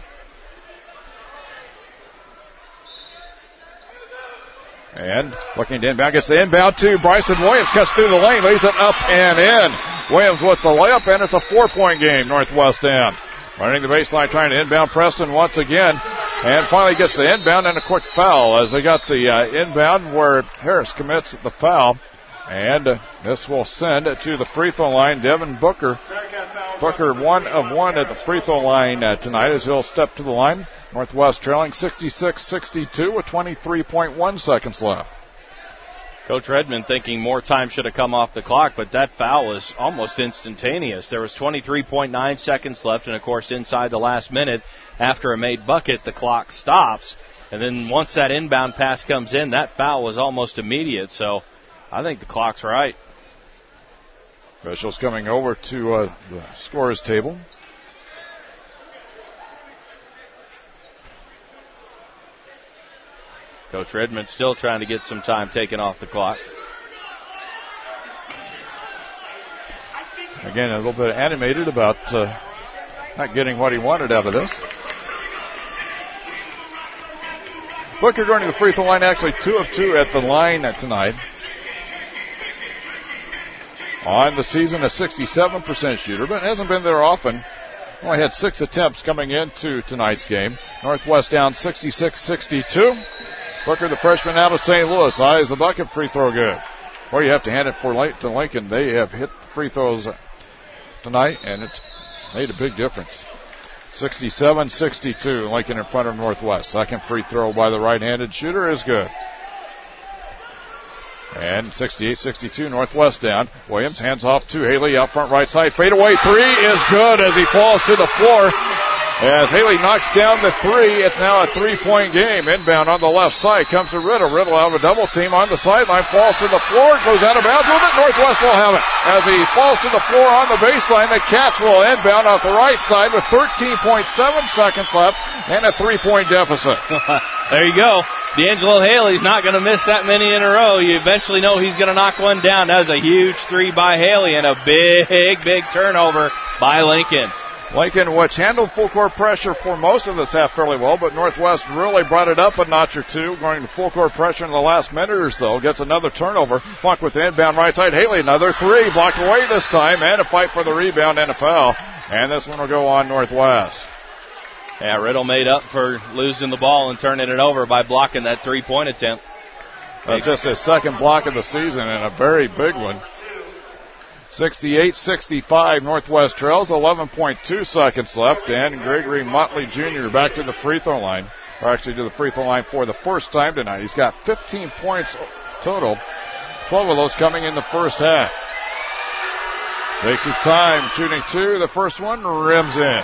And looking to inbound, gets the inbound to Bryson Williams, cuts through the lane, lays it up and in. Williams with the layup, and it's a 4-point game, Northwest down. Running the baseline, trying to inbound Preston once again. And finally gets the inbound and a quick foul as they got the inbound where Harris commits the foul. And this will send it to the free throw line. Devin Booker. Booker 1 of 1 at the free throw line tonight as he'll step to the line. Northwest trailing 66-62 with 23.1 seconds left. Coach Redmond thinking more time should have come off the clock, but that foul was almost instantaneous. There was 23.9 seconds left, and, of course, inside the last minute, after a made bucket, the clock stops. And then once that inbound pass comes in, that foul was almost immediate. So I think the clock's right. Officials coming over to the scorer's table. Coach Redmond still trying to get some time taken off the clock. Again, a little bit animated about not getting what he wanted out of this. Booker going to the free throw line, actually 2 of 2 at the line tonight. On the season, a 67% shooter, but hasn't been there often. Only had 6 attempts coming into tonight's game. Northwest down 66-62. Booker, the freshman out of St. Louis, eyes the bucket, free throw good. Well, you have to hand it to Lincoln. They have hit the free throws tonight, and it's made a big difference. 67-62, Lincoln in front of Northwest. Second free throw by the right-handed shooter is good. And 68-62, Northwest down. Williams hands off to Haley out front right side. Fadeaway 3 is good as he falls to the floor. As Haley knocks down the 3, it's now a 3-point game. Inbound on the left side comes to Riddle. Riddle out of a double team on the sideline, falls to the floor, goes out of bounds with it. Northwest will have it. As he falls to the floor on the baseline, the Cats will inbound off the right side with 13.7 seconds left and a 3-point deficit. There you go. D'Angelo Haley's not going to miss that many in a row. You eventually know he's going to knock one down. That was a huge 3 by Haley and a big, big turnover by Lincoln. Lincoln, which handled full court pressure for most of this half fairly well, but Northwest really brought it up a notch or two, going to full court pressure in the last minute or so. Gets another turnover. Funk with the inbound right side. Haley, another three. Blocked away this time, and a fight for the rebound and a foul. And this one will go on Northwest. Yeah, Riddle made up for losing the ball and turning it over by blocking that three-point attempt. That's just his second block of the season and a very big one. 68-65, Northwest trails, 11.2 seconds left, and Gregory Motley Jr. back to the free throw line, or actually to the free throw line for the first time tonight. He's got 15 points total, 12 of those coming in the first half. Takes his time, shooting two, the first one rims in.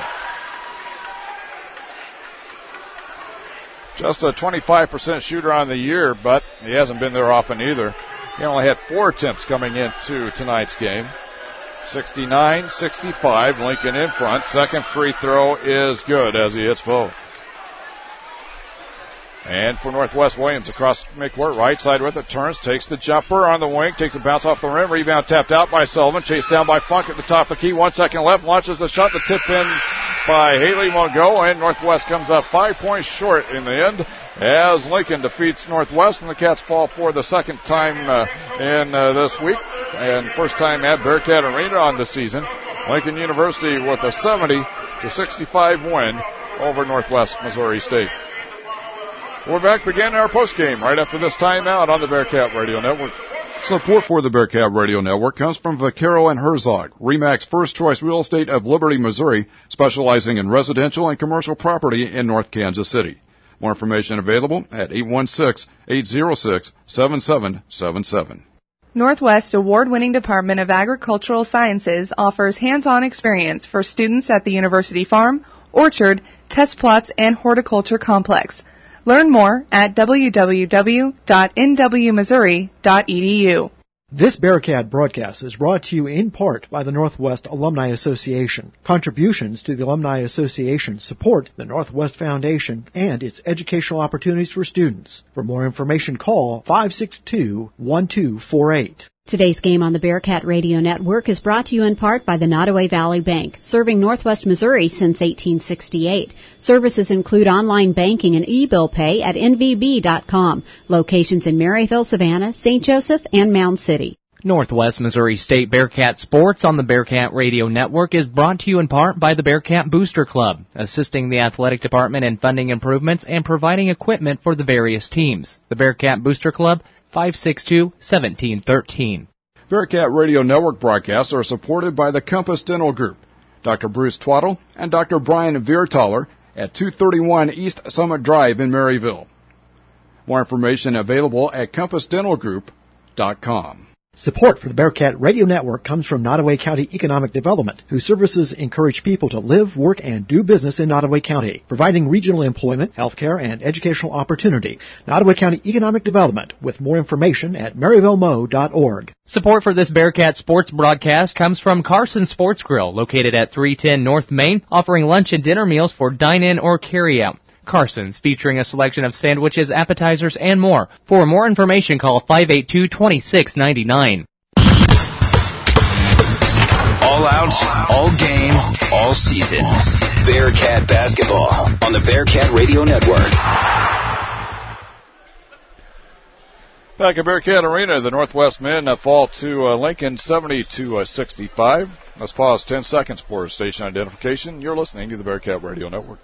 Just a 25% shooter on the year, but he hasn't been there often either. He only had 4 attempts coming into tonight's game. 69-65, Lincoln in front. Second free throw is good as he hits both. And for Northwest, Williams across midcourt, right side with it, turns, takes the jumper on the wing, takes a bounce off the rim, rebound tapped out by Sullivan, chased down by Funk at the top of the key, 1 second left, launches the shot, the tip in by Haley won't go, and Northwest comes up 5 points short in the end as Lincoln defeats Northwest, and the Cats fall for the second time in this week, and first time at Bearcat Arena on the season. Lincoln University with a 70-65 win over Northwest Missouri State. We're back beginning our postgame right after this timeout on the Bearcat Radio Network. Support for the Bearcat Radio Network comes from Vaquero and Herzog, RE/MAX First Choice Real Estate of Liberty, Missouri, specializing in residential and commercial property in North Kansas City. More information available at 816-806-7777. Northwest Award-winning Department of Agricultural Sciences offers hands-on experience for students at the University Farm, Orchard, Test Plots, and Horticulture Complex. Learn more at www.nwmissouri.edu. This Bearcat broadcast is brought to you in part by the Northwest Alumni Association. Contributions to the Alumni Association support the Northwest Foundation and its educational opportunities for students. For more information, call 562-1248. Today's game on the Bearcat Radio Network is brought to you in part by the Nottoway Valley Bank, serving Northwest Missouri since 1868. Services include online banking and e-bill pay at nvb.com. Locations in Maryville, Savannah, St. Joseph, and Mound City. Northwest Missouri State Bearcat Sports on the Bearcat Radio Network is brought to you in part by the Bearcat Booster Club, assisting the athletic department in funding improvements and providing equipment for the various teams. The Bearcat Booster Club, 562-1713. Bearcat Radio Network broadcasts are supported by the Compass Dental Group, Dr. Bruce Twaddle and Dr. Brian Viertaler at 231 East Summit Drive in Maryville. More information available at compassdentalgroup.com. Support for the Bearcat Radio Network comes from Nottoway County Economic Development, whose services encourage people to live, work, and do business in Nottoway County, providing regional employment, healthcare, and educational opportunity. Nottoway County Economic Development, with more information at maryvillemo.org. Support for this Bearcat Sports broadcast comes from Carson Sports Grill, located at 310 North Main, offering lunch and dinner meals for dine-in or carry-out. Carson's, featuring a selection of sandwiches, appetizers, and more. For more information, call 582-2699. All out, all game, all season. Bearcat basketball on the Bearcat Radio Network. Back at Bearcat Arena, the Northwest men fall to Lincoln 70-65. Let's pause 10 seconds for station identification. You're listening to the Bearcat Radio Network.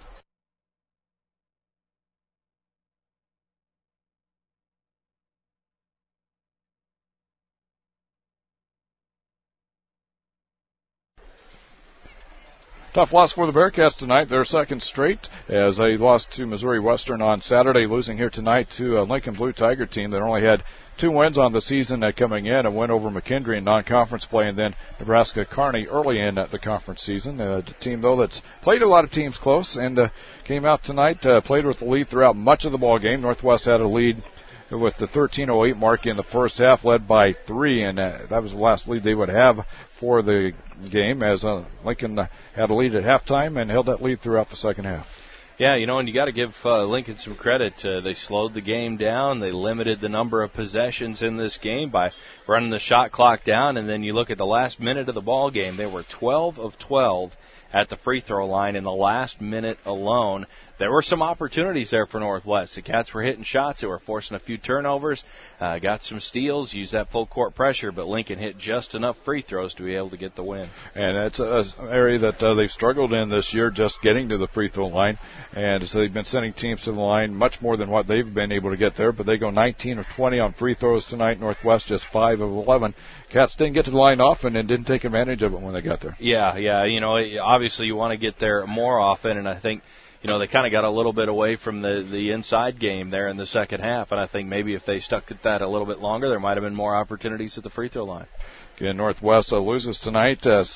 Tough loss for the Bearcats tonight, their second straight, as they lost to Missouri Western on Saturday, losing here tonight to a Lincoln Blue Tiger team that only had 2 wins on the season coming in, a win over McKendree in non-conference play, and then Nebraska Kearney early in the conference season. A team, though, that's played a lot of teams close and came out tonight, played with the lead throughout much of the ball game. Northwest had a lead with the 13:08 mark in the first half, led by 3, and that was the last lead they would have for the game, as Lincoln had a lead at halftime and held that lead throughout the second half. Yeah, and you got to give Lincoln some credit. They slowed the game down. They limited the number of possessions in this game by running the shot clock down, and then you look at the last minute of the ball game. They were 12 of 12 at the free throw line in the last minute alone. There were some opportunities there for Northwest. The Cats were hitting shots. They were forcing a few turnovers, got some steals, used that full court pressure, but Lincoln hit just enough free throws to be able to get the win. And that's an area that they've struggled in this year, just getting to the free throw line. And so they've been sending teams to the line much more than what they've been able to get there, but they go 19 of 20 on free throws tonight. Northwest just 5 of 11. Cats didn't get to the line often and didn't take advantage of it when they got there. Yeah, obviously you want to get there more often, and I think they kind of got a little bit away from the inside game there in the second half, and I think maybe if they stuck at that a little bit longer, there might have been more opportunities at the free throw line. Again, Northwest loses tonight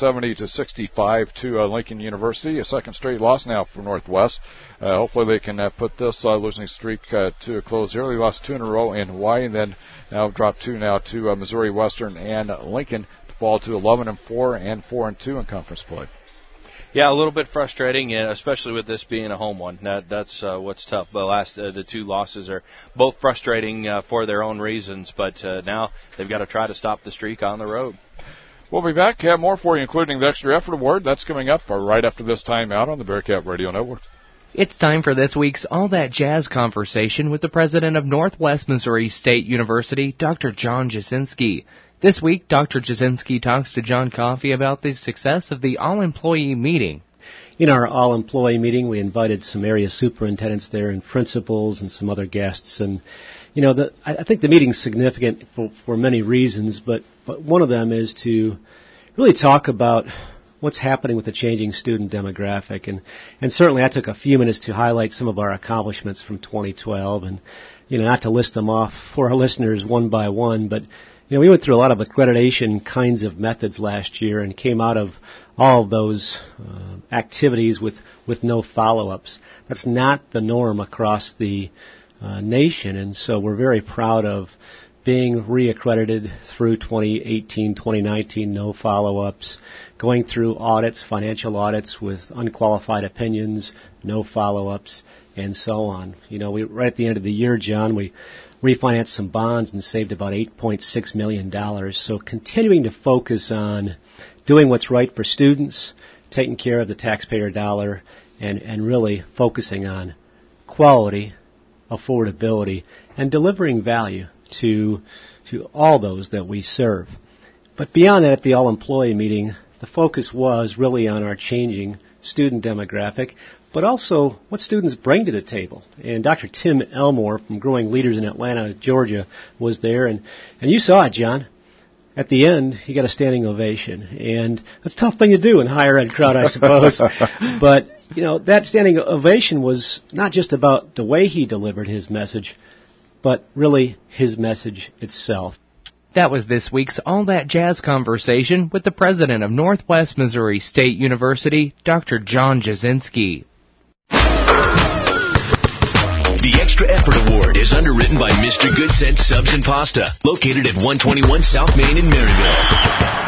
70-65 to Lincoln University, a second straight loss now for Northwest. Hopefully they can put this losing streak to a close here. They lost 2 in a row in Hawaii, and then now dropped 2 now to Missouri Western and Lincoln to fall to 11-4 and 4-2 in conference play. Yeah, a little bit frustrating, especially with this being a home one. That's what's tough. The 2 losses are both frustrating for their own reasons, but now they've got to try to stop the streak on the road. We'll be back. Have more for you, including the Extra Effort Award. That's coming up right after this timeout on the Bearcat Radio Network. It's time for this week's All That Jazz conversation with the president of Northwest Missouri State University, Dr. John Jasinski. This week, Dr. Jasinski talks to John Coffey about the success of the all-employee meeting. In our all-employee meeting, we invited some area superintendents there and principals and some other guests. And, I think the meeting's significant for many reasons, but one of them is to really talk about what's happening with the changing student demographic. And certainly I took a few minutes to highlight some of our accomplishments from 2012 and, not to list them off for our listeners one by one, but we went through a lot of accreditation kinds of methods last year and came out of all of those activities with no follow-ups. That's not the norm across the nation, and so we're very proud of being reaccredited through 2018, 2019, no follow-ups, going through audits, financial audits with unqualified opinions, no follow-ups, and so on. Right at the end of the year, John, we refinanced some bonds and saved about $8.6 million. So continuing to focus on doing what's right for students, taking care of the taxpayer dollar, and really focusing on quality, affordability, and delivering value to all those that we serve. But beyond that, at the all-employee meeting, the focus was really on our changing student demographic, but also what students bring to the table. And Dr. Tim Elmore from Growing Leaders in Atlanta, Georgia, was there. And you saw it, John. At the end, he got a standing ovation. And that's a tough thing to do in a higher ed crowd, I suppose. But, that standing ovation was not just about the way he delivered his message, but really his message itself. That was this week's All That Jazz conversation with the president of Northwest Missouri State University, Dr. John Jasinski. The Extra Effort Award is underwritten by Mr. Good Sense Subs and Pasta, located at 121 South Main in Maryville.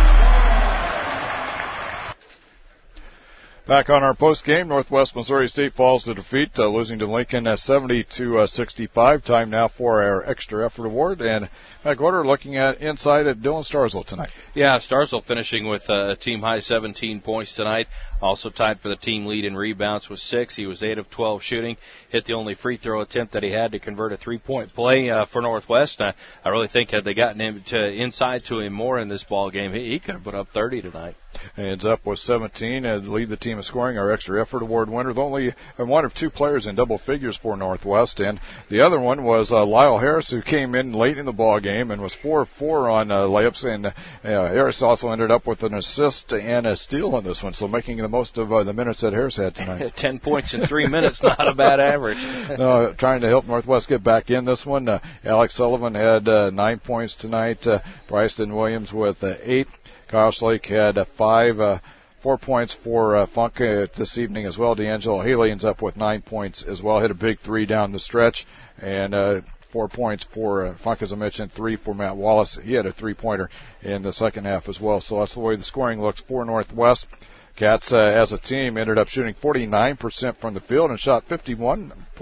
Back on our post game, Northwest Missouri State falls to defeat, losing to Lincoln 70-65. Time now for our Extra Effort Award. And Matt Gorder looking at inside at Dylan Starzl tonight. Yeah, Starzl finishing with a team high 17 points tonight. Also tied for the team lead in rebounds with 6. He was 8 of 12 shooting. Hit the only free throw attempt that he had to convert a 3-point play for Northwest. I really think had they gotten him inside to him more in this ball game, he could have put up 30 tonight. Ends up with 17 and lead the team in scoring. Our Extra Effort Award winner, only one of 2 players in double figures for Northwest, and the other one was Lyle Harris, who came in late in the ball game and was 4 of 4 on layups. And Harris also ended up with an assist and a steal on this one, so making the most of the minutes that Harris had tonight. 10 points in 3 minutes, not a bad average. Trying to help Northwest get back in this one. Alex Sullivan had 9 points tonight. Bryson Williams with 8. Kyle Slake had 4 points for Funk this evening as well. D'Angelo Haley ends up with 9 points as well. Hit a big 3 down the stretch. And 4 points for Funk, as I mentioned, 3 for Matt Wallace. He had a 3-pointer in the second half as well. So that's the way the scoring looks for Northwest. Cats, as a team, ended up shooting 49% from the field and shot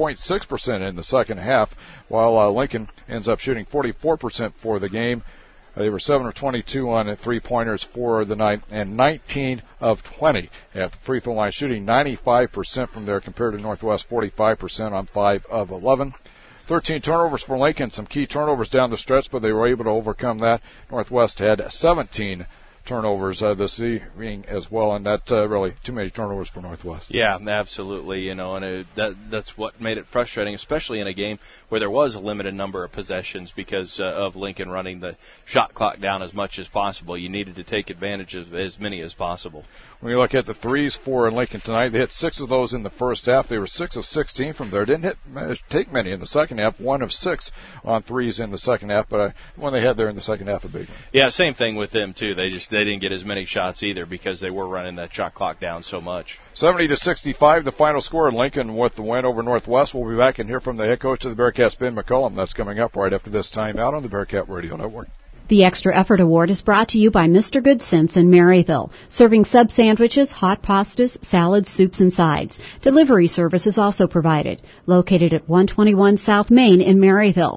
51.6% in the second half, while Lincoln ends up shooting 44% for the game. They were 7 of 22 on three-pointers for the night and 19 of 20 at the free throw line, shooting 95% from there compared to Northwest 45% on 5 of 11. 13 turnovers for Lincoln, some key turnovers down the stretch, but they were able to overcome that. Northwest had 17 turnovers this evening as well, and that really too many turnovers for Northwest. Yeah, absolutely. And that's what made it frustrating, especially in a game where there was a limited number of possessions because of Lincoln running the shot clock down as much as possible. You needed to take advantage of as many as possible. When you look at the threes for Lincoln tonight, they hit 6 of those in the first half. They were 6 of 16 from there. Didn't take many in the second half. 1 of 6 on threes in the second half, but when they had there in the second half, a big one. Yeah, same thing with them too. They didn't get as many shots either because they were running that shot clock down so much. 70-65, the final score. Lincoln with the win over Northwest. We'll be back and hear from the head coach of the Bearcats, Ben McCullum. That's coming up right after this time out on the Bearcat Radio Network. The Extra Effort Award is brought to you by Mr. Good Sense in Maryville, serving sub sandwiches, hot pastas, salads, soups, and sides. Delivery service is also provided. Located at 121 South Main in Maryville,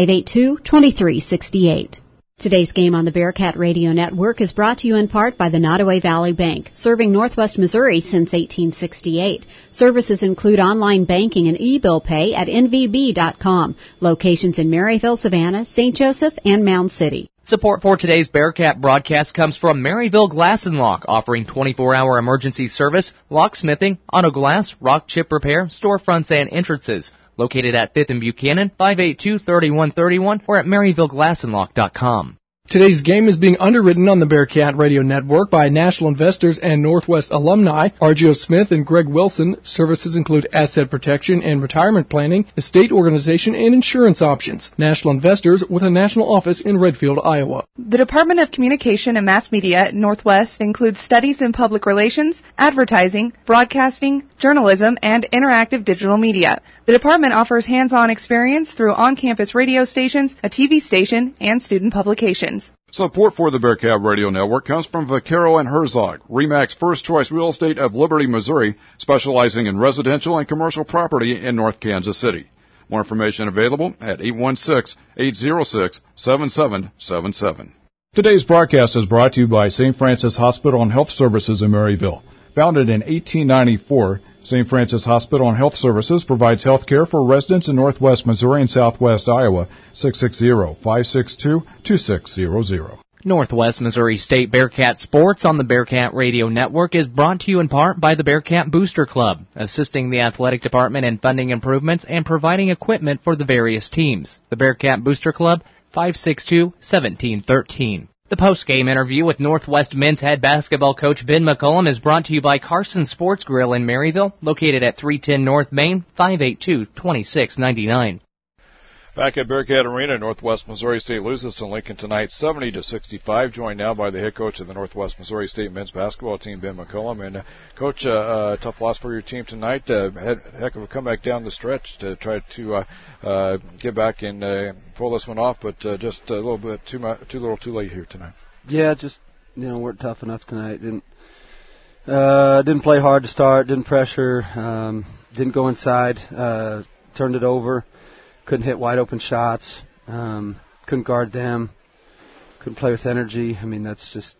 582-2368. Today's game on the Bearcat Radio Network is brought to you in part by the Nottoway Valley Bank, serving Northwest Missouri since 1868. Services include online banking and e-bill pay at nvb.com. Locations in Maryville, Savannah, St. Joseph, and Mound City. Support for today's Bearcat broadcast comes from Maryville Glass and Lock, offering 24-hour emergency service, locksmithing, auto glass, rock chip repair, storefronts, and entrances. Located at 5th and Buchanan, 582-3131, or at MaryvilleGlassandLock.com. Today's game is being underwritten on the Bearcat Radio Network by National Investors and Northwest alumni R.G.O. Smith and Greg Wilson. Services include asset protection and retirement planning, estate organization, and insurance options. National Investors with a national office in Redfield, Iowa. The Department of Communication and Mass Media at Northwest includes studies in public relations, advertising, broadcasting, journalism, and interactive digital media. The department offers hands-on experience through on-campus radio stations, a TV station, and student publications. Support for the Bearcat Radio Network comes from Vaquero and Herzog, RE/MAX first choice real estate of Liberty, Missouri, specializing in residential and commercial property in North Kansas City. More information available at 816-806-7777. Today's broadcast is brought to you by St. Francis Hospital and Health Services in Maryville. Founded in 1894, St. Francis Hospital and Health Services provides health care for residents in Northwest Missouri and Southwest Iowa. 660-562-2600. Northwest Missouri State Bearcat Sports on the Bearcat Radio Network is brought to you in part by the Bearcat Booster Club, assisting the athletic department in funding improvements and providing equipment for the various teams. The Bearcat Booster Club, 562-1713. The post-game interview with Northwest men's head basketball coach Ben McCullum is brought to you by Carson Sports Grill in Maryville, located at 310 North Main, 582-2699. Back at Bearcat Arena, Northwest Missouri State loses to Lincoln tonight, 70-65. Joined now by the head coach of the Northwest Missouri State men's basketball team, Ben McCullum. And Coach, tough loss for your team tonight. Heck of a comeback down the stretch to try to get back and pull this one off, but just a little bit too late here tonight. Yeah, just weren't tough enough tonight. Didn't play hard to start. Didn't pressure. Didn't go inside. Turned it over. Couldn't hit wide open shots. Couldn't guard them. Couldn't play with energy. I mean, that's just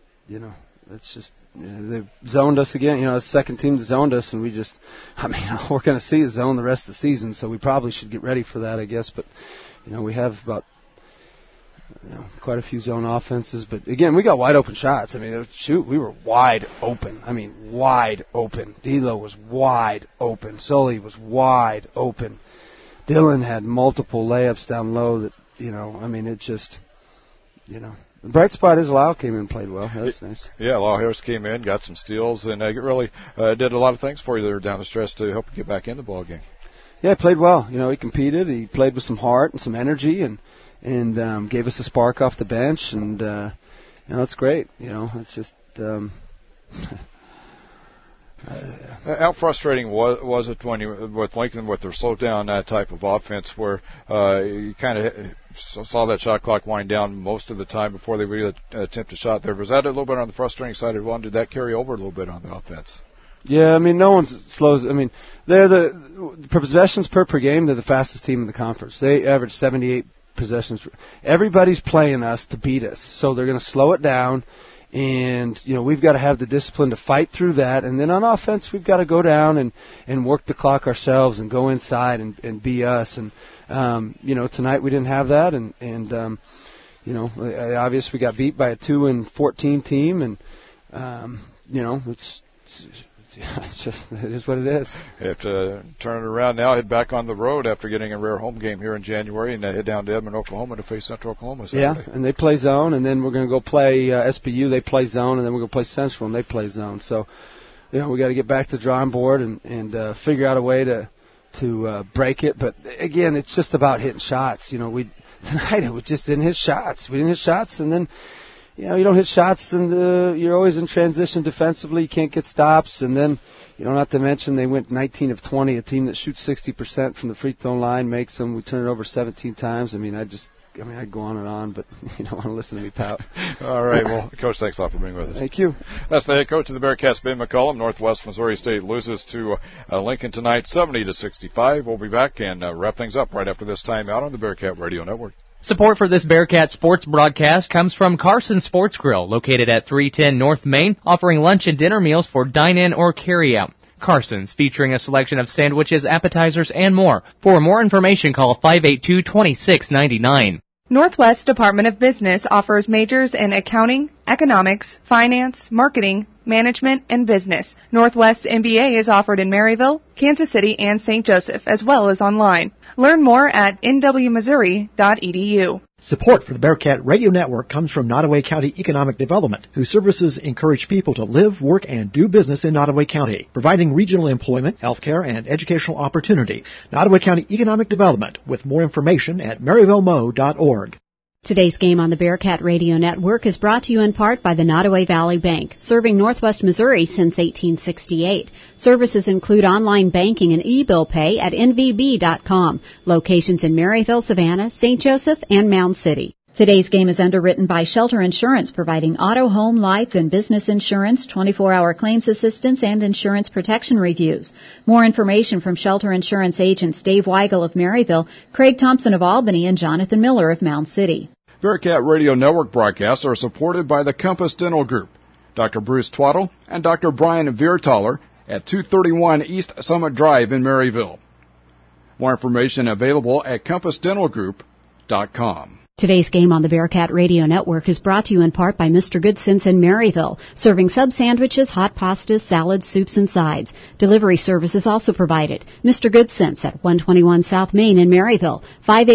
they zoned us again. The second team zoned us, and we're going to see a zone the rest of the season. So we probably should get ready for that, I guess. But we have about quite a few zone offenses. But again, we got wide open shots. I mean, we were wide open. Wide open. D'Lo was wide open. Sully was wide open. Dylan had multiple layups down low that, it just, the bright spot is Lyle came in and played well. That was nice. Yeah, Lyle Harris came in, got some steals, and really did a lot of things for you there down the stretch to help you get back in the ball game. Yeah, he played well. He competed. He played with some heart and some energy and gave us a spark off the bench, and, it's great. It's just... How frustrating was it when with Lincoln with their slow down type of offense where you kind of saw that shot clock wind down most of the time before they really attempt a shot there? Was that a little bit on the frustrating side of one? Did that carry over a little bit on the offense? Yeah, no one slows. They're the possessions per game. They're the fastest team in the conference. They average 78 possessions. Everybody's playing us to beat us, so they're going to slow it down. And, we've got to have the discipline to fight through that. And then on offense, we've got to go down and work the clock ourselves and go inside and be us. And, tonight we didn't have that. And obviously we got beat by a 2-14 team. And, it is what it is. You have to turn it around now, head back on the road after getting a rare home game here in January, and head down to Edmond, Oklahoma to face Central Oklahoma Saturday. Yeah, and they play zone, and then we're going to go play SBU. They play zone, and then we're going to play Central, and they play zone. So, we got to get back to the drawing board and figure out a way to break it. But again, it's just about hitting shots. Tonight we just didn't hit shots. We didn't hit shots, and then. You don't hit shots, and you're always in transition defensively. You can't get stops, and then, not to mention they went 19 of 20. A team that shoots 60% from the free throw line makes them. We turn it over 17 times. I'd go on and on, but you don't want to listen to me, pal. All right, well, Coach, thanks a lot for being with us. Thank you. That's the head coach of the Bearcats, Ben McCollum. Northwest Missouri State loses to Lincoln tonight, 70-65. We'll be back and wrap things up right after this timeout on the Bearcat Radio Network. Support for this Bearcat sports broadcast comes from Carson Sports Grill, located at 310 North Main, offering lunch and dinner meals for dine-in or carry-out. Carson's, featuring a selection of sandwiches, appetizers, and more. For more information, call 582-2699. Northwest Department of Business offers majors in accounting, economics, finance, marketing, management, and business. Northwest MBA is offered in Maryville, Kansas City, and St. Joseph, as well as online. Learn more at nwmissouri.edu. Support for the Bearcat Radio Network comes from Nottoway County Economic Development, whose services encourage people to live, work, and do business in Nottoway County, providing regional employment, healthcare, and educational opportunity. Nottoway County Economic Development, with more information at maryvillemo.org. Today's game on the Bearcat Radio Network is brought to you in part by the Nottoway Valley Bank, serving Northwest Missouri since 1868. Services include online banking and e-bill pay at nvb.com. Locations in Maryville, Savannah, St. Joseph, and Mound City. Today's game is underwritten by Shelter Insurance, providing auto, home, life, and business insurance, 24-hour claims assistance, and insurance protection reviews. More information from Shelter Insurance agents Dave Weigel of Maryville, Craig Thompson of Albany, and Jonathan Miller of Mound City. Bearcat Radio Network broadcasts are supported by the Compass Dental Group, Dr. Bruce Twaddle and Dr. Brian Viertaler at 231 East Summit Drive in Maryville. More information available at compassdentalgroup.com. Today's game on the Bearcat Radio Network is brought to you in part by Mr. Goodsense in Maryville, serving sub sandwiches, hot pastas, salads, soups, and sides. Delivery service is also provided. Mr. Goodsense at 121 South Main in Maryville,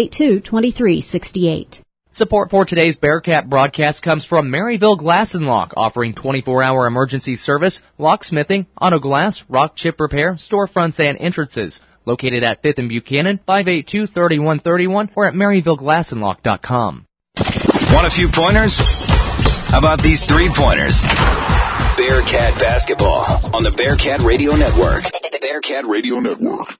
582-2368. Support for today's Bearcat broadcast comes from Maryville Glass & Lock, offering 24-hour emergency service, locksmithing, auto glass, rock chip repair, storefronts, and entrances. Located at 5th and Buchanan, 582-3131, or at MaryvilleGlassandLock.com. Want a few pointers? How about these 3-pointers? Bearcat basketball on the Bearcat Radio Network. Bearcat Radio Network.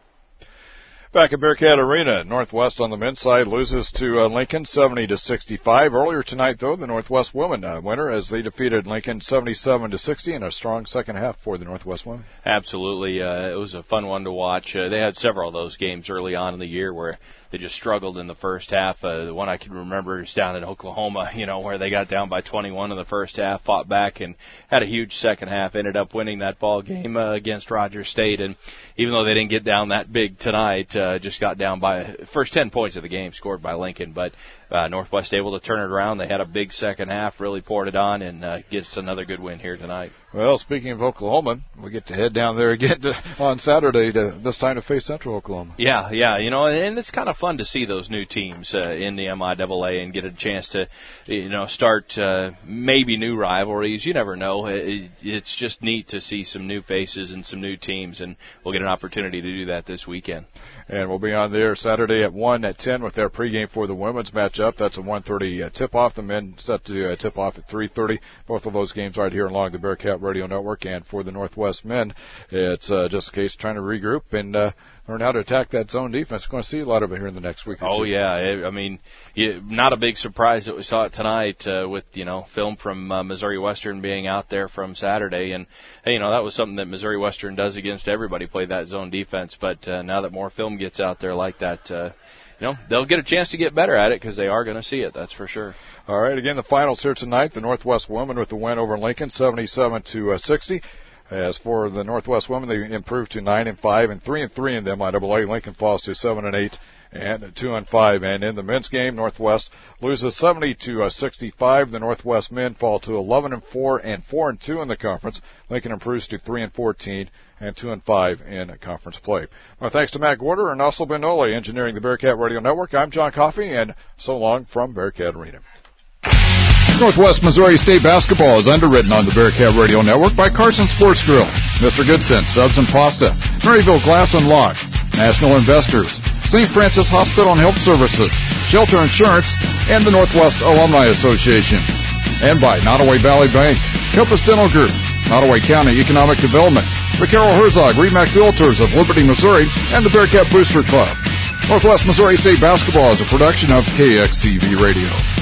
Back at Bearcat Arena, Northwest on the men's side loses to Lincoln 70-65. Earlier tonight, though, the Northwest women winner as they defeated Lincoln 77-60 in a strong second half for the Northwest women. Absolutely. It was a fun one to watch. They had several of those games early on in the year where they just struggled in the first half. The one I can remember is down in Oklahoma, where they got down by 21 in the first half, fought back, and had a huge second half, ended up winning that ball game against Rogers State. And even though they didn't get down that big tonight, just got down by first 10 points of the game scored by Lincoln. But Northwest able to turn it around. They had a big second half, really poured it on, and gets another good win here tonight. Well, speaking of Oklahoma, we get to head down there again on Saturday, this time to face Central Oklahoma. Yeah, and it's kind of fun to see those new teams in the MIAA and get a chance to, start maybe new rivalries. You never know. It's just neat to see some new faces and some new teams, and we'll get an opportunity to do that this weekend. And we'll be on there Saturday at 1 at 10 with their pregame for the women's matchup. That's a 1:30 tip-off. The men set to tip off at 3:30. Both of those games right here along the Bearcat Radio Network. And for the Northwest men, it's just a case of trying to regroup and learn how to attack that zone defense. We're going to see a lot of it here in the next week or two. Oh, yeah. I mean, not a big surprise that we saw it tonight with, film from Missouri Western being out there from Saturday. And, hey, that was something that Missouri Western does against everybody, play that zone defense. But now that more film team gets out there like that, they'll get a chance to get better at it because they are going to see it. That's for sure. All right, again, the finals here tonight. The Northwest women with the win over Lincoln, 77-60. As for the Northwest women, they improved to 9-5 and 3-3 in the MIAA. Lincoln falls to 7-8 and 2-5. And in the men's game, Northwest loses 70-65. The Northwest men fall to 11-4 and 4-2 in the conference. Lincoln improves to 3-14 and 2-5 in conference play. Well, thanks to Matt Gorder and Russell Benoli engineering the Bearcat Radio Network. I'm John Coffey, and so long from Bearcat Arena. Northwest Missouri State basketball is underwritten on the Bearcat Radio Network by Carson Sports Grill, Mr. Goodson, Subs and Pasta, Maryville Glass and Lock, National Investors, St. Francis Hospital and Health Services, Shelter Insurance, and the Northwest Alumni Association. And by Nottoway Valley Bank, Compass Dental Group, Nottoway County Economic Development, the Carol Herzog Remax Realtors of Liberty, Missouri, and the Bearcat Booster Club. Northwest Missouri State basketball is a production of KXCV Radio.